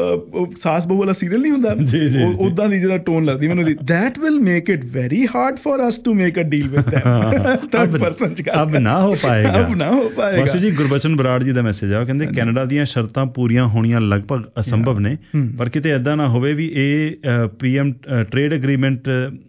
ਸਾਸ ਬਹੂ ਵਾਲਾ ਸੀਰੀਅਲ ਨਹੀਂ ਹੁੰਦਾ ਉੱਦਾਂ ਦੀ ਜਿਹੜਾ ਟੋਨ ਲੱਗਦੀ ਮੈਨੂੰ, that will make it very hard for us to make a deal with them. Third person ਚ ਅਬ ਨਾ ਹੋ ਪਾਏਗਾ, ਅਬ ਨਾ ਹੋ ਪਾਏਗਾ। ਬਸ ਜੀ ਗੁਰਬਚਨ ਬਰਾੜ ਜੀ ਦਾ ਮੈਸੇਜ ਆ, ਕਹਿੰਦੇ ਕੈਨੇਡਾ ਦੀਆਂ ਸ਼ਰਤਾਂ ਪੂਰੀਆਂ ਹੋਣੀਆਂ ਲਗਭਗ ਅਸੰਭਵ ਨੇ, ਪਰ ਕਿਤੇ ਏਦਾਂ ਨਾ ਹੋਵੇ ਵੀ ਇਹ ਪੀਐਮ ਟ੍ਰੇਡ ਐਗਰੀਮੈਂਟ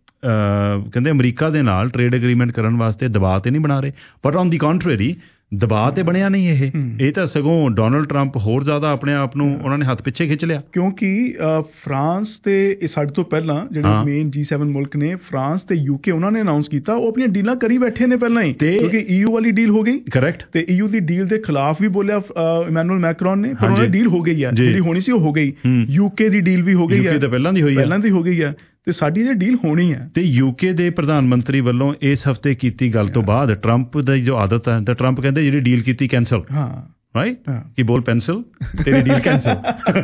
ਕਹਿੰਦੇ ਅਮਰੀਕਾ ਦੇ ਨਾਲ ਟ੍ਰੇਡ ਐਗਰੀਮੈਂਟ ਕਰਨ ਵਾਸਤੇ ਦਬਾਅ ਤੇ ਨਹੀਂ ਬਣਾ ਰਹੇ, ਬਟ ਔਨ ਦੀ ਕੰਟਰੇਰੀ ਦਬਾਅ ਤੇ ਬਣਿਆ ਨਹੀਂ ਇਹ ਇਹ ਤਾਂ ਸਗੋਂ ਡੋਨਲਡ ਟਰੰਪ ਹੋਰ ਜ਼ਿਆਦਾ ਆਪਣੇ ਆਪ ਨੂੰ ਉਹਨਾਂ ਨੇ ਹੱਥ ਪਿੱਛੇ ਖਿੱਚ ਲਿਆ। ਕਿਉਂਕਿ ਫਰਾਂਸ ਤੇ ਇਹ ਸਾਡੇ ਤੋਂ ਪਹਿਲਾਂ ਜਿਹੜੇ ਮੇਨ ਜੀ ਸੈਵਨ ਮੁਲਕ ਨੇ, ਫਰਾਂਸ ਤੇ ਯੂਕੇ, ਉਹਨਾਂ ਨੇ ਅਨਾਊਂਸ ਕੀਤਾ ਉਹ ਆਪਣੀਆਂ ਡੀਲਾਂ ਕਰੀ ਬੈਠੇ ਨੇ ਪਹਿਲਾਂ ਹੀ, ਕਿਉਂਕਿ ਈਯੂ ਵਾਲੀ ਡੀਲ ਹੋ ਗਈ। ਕਰੈਕਟ। ਤੇ ਈਯੂ ਦੀ ਡੀਲ ਦੇ ਖਿਲਾਫ ਵੀ ਬੋਲਿਆ ਇਮੈਨੂਅਲ ਮੈਕਰੋਨ ਨੇ, ਪਰ ਉਹਨਾਂ ਦੀ ਡੀਲ ਹੋ ਗਈ ਹੈ, ਜਿਹੜੀ ਹੋਣੀ ਸੀ ਉਹ ਹੋ ਗਈ। ਯੂਕੇ ਦੀ ਡੀਲ ਵੀ ਹੋ ਗਈ ਹੈ, ਪਹਿਲਾਂ ਦੀ ਹੋਈ ਪਹਿਲਾਂ ਦੀ ਹੋ ਗਈ ਹੈ ਤੇ ਸਾਡੀ ਇਹ ਡੀਲ ਹੋਣੀ ਹੈ। ਤੇ ਯੂਕੇ ਦੇ ਪ੍ਰਧਾਨ ਮੰਤਰੀ ਵੱਲੋਂ ਇਸ ਹਫ਼ਤੇ ਕੀਤੀ ਗੱਲ ਤੋਂ ਬਾਅਦ ਟਰੰਪ ਦੀ ਜੋ ਆਦਤ ਹੈ, ਤਾਂ ਟਰੰਪ ਕਹਿੰਦੇ ਜਿਹੜੀ ਡੀਲ ਕੀਤੀ ਕੈਂਸਲ। ਹਾਂ ਰਾਈਟ, ਕੀ ਬੋਲ ਪੈਨਸਲ, ਤੇਰੀ ਡੀਲ ਕੈਂਸਲ।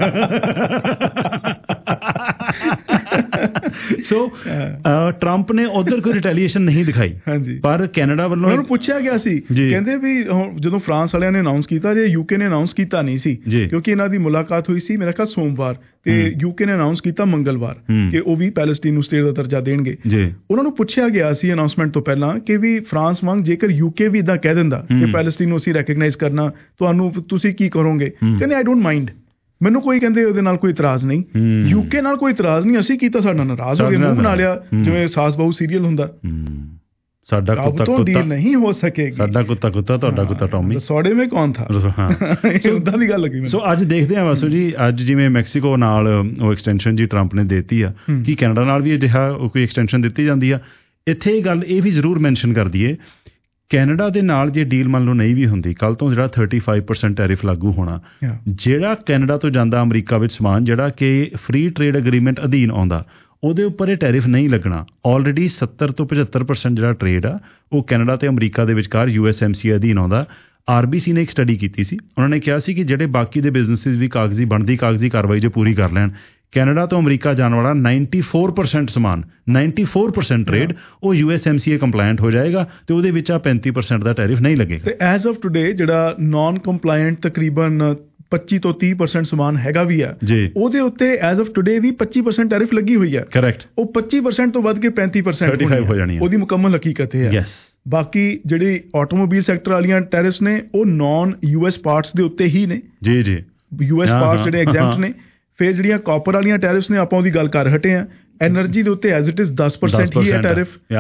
ਸੋ ਟਰੰਪ ਨੇ ਉਧਰ ਕੋਈ ਰਿਟੈਲੀਏਸ਼ਨ ਨਹੀਂ ਦਿਖਾਈ, ਪਰ ਕੈਨੇਡਾ ਵੱਲੋਂ ਉਹਨੂੰ ਪੁੱਛਿਆ ਗਿਆ ਸੀ, ਕਹਿੰਦੇ ਵੀ ਜਦੋਂ ਫਰਾਂਸ ਵਾਲਿਆਂ ਨੇ ਅਨਾਊਂਸ ਕੀਤਾ, ਜੇ ਯੂਕੇ ਨੇ ਅਨਾਊਂਸ ਕੀਤਾ ਨਹੀਂ ਸੀ, ਕਿਉਂਕਿ ਇਹਨਾਂ ਦੀ ਮੁਲਾਕਾਤ ਹੋਈ ਸੀ ਮੇਰਾ ਖਿਆਲ ਸੋਮਵਾਰ, ਤੇ ਯੂਕੇ ਨੇ ਅਨਾਊਂਸ ਕੀਤਾ ਮੰਗਲਵਾਰ ਕਿ ਉਹ ਵੀ ਪੈਲਸਟੀਨ ਨੂੰ ਸਟੇਟ ਦਾ ਦਰਜਾ ਦੇਣਗੇ। ਉਹਨਾਂ ਨੂੰ ਪੁੱਛਿਆ ਗਿਆ ਸੀ ਅਨਾਊਂਸਮੈਂਟ ਤੋਂ ਪਹਿਲਾਂ ਕਿ ਵੀ ਫਰਾਂਸ ਵਾਂਗ ਜੇਕਰ ਯੂਕੇ ਵੀ ਇਦਾਂ ਕਹਿ ਦਿੰਦਾ ਕਿ ਪੈਲਸਟੀਨ ਨੂੰ ਅਸੀਂ ਰੈਕਗਨਾਈਜ਼ ਕਰਨਾ, ਤੁਹਾਨੂੰ ਤੁਸੀਂ ਕੀ ਕਰੋਗੇ? ਕਹਿੰਦੇ ਆਈ ਡੋਂਟ ਮਾਈਂਡ, ਮੈਨੂੰ ਕੋਈ ਕਹਿੰਦੇ ਉਹਦੇ ਨਾਲ ਕੋਈ ਇਤਰਾਜ਼ ਨਹੀਂ, ਯੂਕੇ ਨਾਲ ਕੋਈ ਇਤਰਾਜ਼ ਨਹੀਂ, ਅਸੀਂ ਕੀਤਾ ਸਾਡਾ ਨਾਰਾਜ਼ ਹੋ ਗਏ, ਮੂੰਹ ਬਣਾ ਲਿਆ, ਜਿਵੇਂ ਸਾਸ ਬਹੂ ਸੀਰੀਅਲ ਹੁੰਦਾ। ਸਾਡਾ ਕੁੱਤਾ ਕੁੱਤਾ ਨਹੀਂ ਹੋ ਸਕੇਗੀ, ਸਾਡਾ ਕੁੱਤਾ ਕੁੱਤਾ ਤੁਹਾਡਾ ਕੁੱਤਾ ਟੌਮੀ, ਸੋੜੇ ਮੇ ਕੌਣ ਥਾ। ਉਦਾਂ ਦੀ ਗੱਲ ਲੱਗੀ ਮੈਨੂੰ। ਸੋ ਅੱਜ ਦੇਖਦੇ ਹਾਂ ਵਾਸੂ ਜੀ, ਅੱਜ ਜਿਵੇਂ ਮੈਕਸੀਕੋ ਨਾਲ ਉਹ ਐਕਸਟੈਂਸ਼ਨ ਜੀ ਟਰੰਪ ਨੇ ਦੇਤੀ ਆ, ਕੀ ਕੈਨੇਡਾ ਨਾਲ ਵੀ ਅਜਿਹਾ ਕੋਈ ਐਕਸਟੈਂਸ਼ਨ ਦਿੱਤੀ ਜਾਂਦੀ ਆ? ਇੱਥੇ ਇਹ ਗੱਲ ਇਹ ਵੀ ਜ਼ਰੂਰ ਮੈਂਸ਼ਨ ਕਰ ਦਈਏ, ਕੈਨੇਡਾ ਦੇ ਨਾਲ ਜੇ ਡੀਲ ਮੰਨ ਲਓ ਨਹੀਂ ਵੀ ਹੁੰਦੀ, ਕੱਲ ਤੋਂ ਜਿਹੜਾ ਥਰਟੀ ਫਾਈਵ ਪਰਸੈਂਟ ਟੈਰਿਫ ਲਾਗੂ ਹੋਣਾ, ਜਿਹੜਾ ਕੈਨੇਡਾ ਤੋਂ ਜਾਂਦਾ ਅਮਰੀਕਾ ਵਿੱਚ ਸਮਾਨ ਜਿਹੜਾ ਕਿ ਫ੍ਰੀ ਟ੍ਰੇਡ ਐਗਰੀਮੈਂਟ ਅਧੀਨ ਆਉਂਦਾ, ਉਹਦੇ ਉੱਪਰ ਇਹ ਟੈਰਿਫ ਨਹੀਂ ਲੱਗਣਾ। ਆਲਰੇਡੀ ਸੱਤਰ ਤੋਂ ਪਝੱਤਰ ਪਰਸੈਂਟ ਜਿਹੜਾ ਟ੍ਰੇਡ ਆ ਉਹ ਕੈਨੇਡਾ ਤੇ ਅਮਰੀਕਾ ਦੇ ਵਿਚਕਾਰ ਯੂ ਐਸ ਐਮ ਸੀ ਅਧੀਨ ਆਉਂਦਾ। ਆਰ ਬੀ ਸੀ ਨੇ ਇੱਕ ਸਟੱਡੀ ਕੀਤੀ ਸੀ, ਉਹਨਾਂ ਨੇ ਕਿਹਾ ਸੀ ਕਿ ਜਿਹੜੇ ਬਾਕੀ ਦੇ ਬਿਜ਼ਨਸਿਸ ਵੀ ਕਾਗਜ਼ੀ ਬਣਦੀ ਕਾਗਜ਼ੀ ਕਾਰਵਾਈ ਜੇ ਪੂਰੀ ਕਰ ਲੈਣ, ਕੈਨੇਡਾ ਤੋਂ ਅਮਰੀਕਾ ਜਾਣ ਵਾਲਾ ਨਾਈਨਟੀ ਫੋਰ ਪਰਸੈਂਟ ਸਮਾਨ, ਨਾਈਨਟੀ ਫੋਰ ਪਰਸੈਂਟ ਟ੍ਰੇਡ ਉਹ U S M C A compliant ਹੋ ਜਾਏਗਾ ਤੇ ਉਹਦੇ ਵਿੱਚ ਆ ਪੈਂਤੀ ਪਰਸੈਂਟ ਦਾ ਟੈਰਿਫ ਨਹੀਂ ਲੱਗੇਗਾ। ਤੇ ਐਜ਼ ਆਫ ਟੂਡੇ ਜਿਹੜਾ ਨਾਨ ਕੰਪਲਾਇੰਟ ਤਕਰੀਬਨ ਪੱਚੀ ਤੋਂ ਤੀਹ ਪਰਸੈਂਟ ਸਮਾਨ ਹੈਗਾ ਵੀ ਆ, ਉਹਦੇ ਉੱਤੇ ਐਜ਼ ਆਫ ਟੂਡੇ ਵੀ ਪੱਚੀ ਪਰਸੈਂਟ ਟੈਰਿਫ ਲੱਗੀ ਹੋਈ ਹੈ। ਕਰੈਕਟ। ਉਹ ਪੱਚੀ ਪਰਸੈਂਟ ਤੋਂ ਵੱਧ ਕੇ ਪੈਂਤੀ ਪਰਸੈਂਟ ਹੋ ਜਾਣੀ ਹੈ, ਉਹਦੀ ਮੁਕੰਮਲ ਹਕੀਕਤ ਹੈ। ਯੈਸ। ਬਾਕੀ ਜਿਹੜੀ ਆਟੋਮੋਬਾਈਲ ਸੈਕਟਰ ਵਾਲੀਆਂ ਟੈਰਿਫਸ ਨੇ ਉਹ ਨਾਨ ਯੂ ਐਸ ਪਾਰਟਸ ਦੇ ਉੱਤੇ ਹੀ ਨੇ। ਜੀ ਜੀ। ਯੂ ਐਸ ਪਾਰਟਸ ਜਿਹੜੇ ਐਗਜ਼ੈਂਪਟ ਨੇ। ਫਿਰ ਜਿਹੜੀਆਂ ਕਾਪਰ ਵਾਲੀਆਂ ਟੈਰਿਫਸ ਨੇ ਆਪਾਂ ਉਹਦੀ ਗੱਲ ਕਰ ਹਟੇ ਆ। ਐਨਰਜੀ ਦੇ ਉੱਤੇ ਐਜ਼ ਇਟ ਇਜ਼ ਦਸ ਪਰਸੈਂਟ ਹੀ ਹੈ ਟੈਰਿਫ।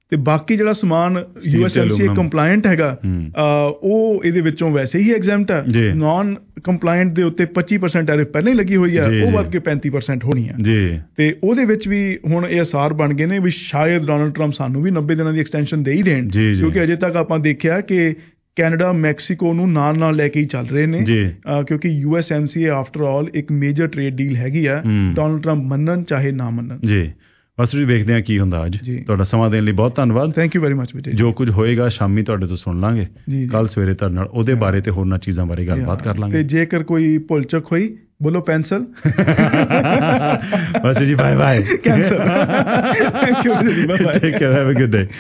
ਤੇ ਬਾਕੀ ਜਿਹੜਾ ਸਮਾਨ ਯੂਐਸਐਮਸੀਏ ਕੰਪਲਾਇੰਟ ਹੈਗਾ ਉਹ ਇਹਦੇ ਵਿੱਚੋਂ ਵੈਸੇ ਹੀ ਐਗਜ਼ੈਂਪਟ ਆ। ਨਾਨ ਕੰਪਲਾਇੰਟ ਦੇ ਉੱਤੇ ਪੱਚੀ ਪਰਸੈਂਟ ਟੈਰਿਫ ਪਹਿਲਾਂ ਹੀ ਲੱਗੀ ਹੋਈ ਆ, ਉਹ ਵੱਧ ਕੇ ਪੈਂਤੀ ਪਰਸੈਂਟ ਹੋਣੀ ਆ ਤੇ ਉਹਦੇ ਵਿੱਚ ਵੀ ਹੁਣ ਇਹ ਅਸਾਰ ਬਣ ਗਏ ਨੇ ਵੀ ਸ਼ਾਇਦ ਡੋਨਲਡ ਟਰੰਪ ਸਾਨੂੰ ਵੀ ਨੱਬੇ ਦਿਨਾਂ ਦੀ ਐਕਸਟੈਂਸ਼ਨ ਦੇ ਹੀ ਦੇਣ, ਕਿਉਂਕਿ ਅਜੇ ਤੱਕ ਆਪਾਂ ਦੇਖਿਆ ਕਿ ਕੈਨੇਡਾ ਮੈਕਸੀਕੋ ਨੂੰ ਨਾਲ ਨਾਲ ਲੈ ਕੇ ਹੀ ਚੱਲ ਰਹੇ ਨੇ, ਕਿਉਂਕਿ ਯੂਐਸਐਮਸੀਏ ਆਫਟਰ ਆਲ ਇੱਕ ਮੇਜਰ ਟ੍ਰੇਡ ਡੀਲ ਹੈਗੀ ਆ, ਡੋਨਲਡ ਟਰੰਪ ਮੰਨਣ ਚਾਹੇ ਨਾ ਮੰਨਣ। ਜੀ ਬਸ ਜੀ, ਵੇਖਦੇ ਹਾਂ ਕੀ ਹੁੰਦਾ ਅੱਜ। ਤੁਹਾਡਾ ਸਮਾਂ ਦੇਣ ਲਈ ਬਹੁਤ ਧੰਨਵਾਦ। ਥੈਂਕ ਯੂ ਵੈਰੀ ਮਚ ਬੇਟੇ। ਜੋ ਕੁਝ ਹੋਏਗਾ ਸ਼ਾਮੀ ਤੁਹਾਡੇ ਤੋਂ ਸੁਣ ਲਾਂਗੇ, ਕੱਲ ਸਵੇਰੇ ਤੁਹਾਡੇ ਨਾਲ ਉਹਦੇ ਬਾਰੇ ਤੇ ਹੋਰਨਾਂ ਚੀਜ਼ਾਂ ਬਾਰੇ ਗੱਲਬਾਤ ਕਰ ਲਾਂਗੇ। ਤੇ ਜੇਕਰ ਕੋਈ ਭੁੱਲ ਚੁੱਕ ਹੋਈ ਬੋਲੋ ਪੈਨਸਲ। ਬਸ ਜੀ, bye bye. Cancel. Thank you. Bye bye. Take care, have a good day.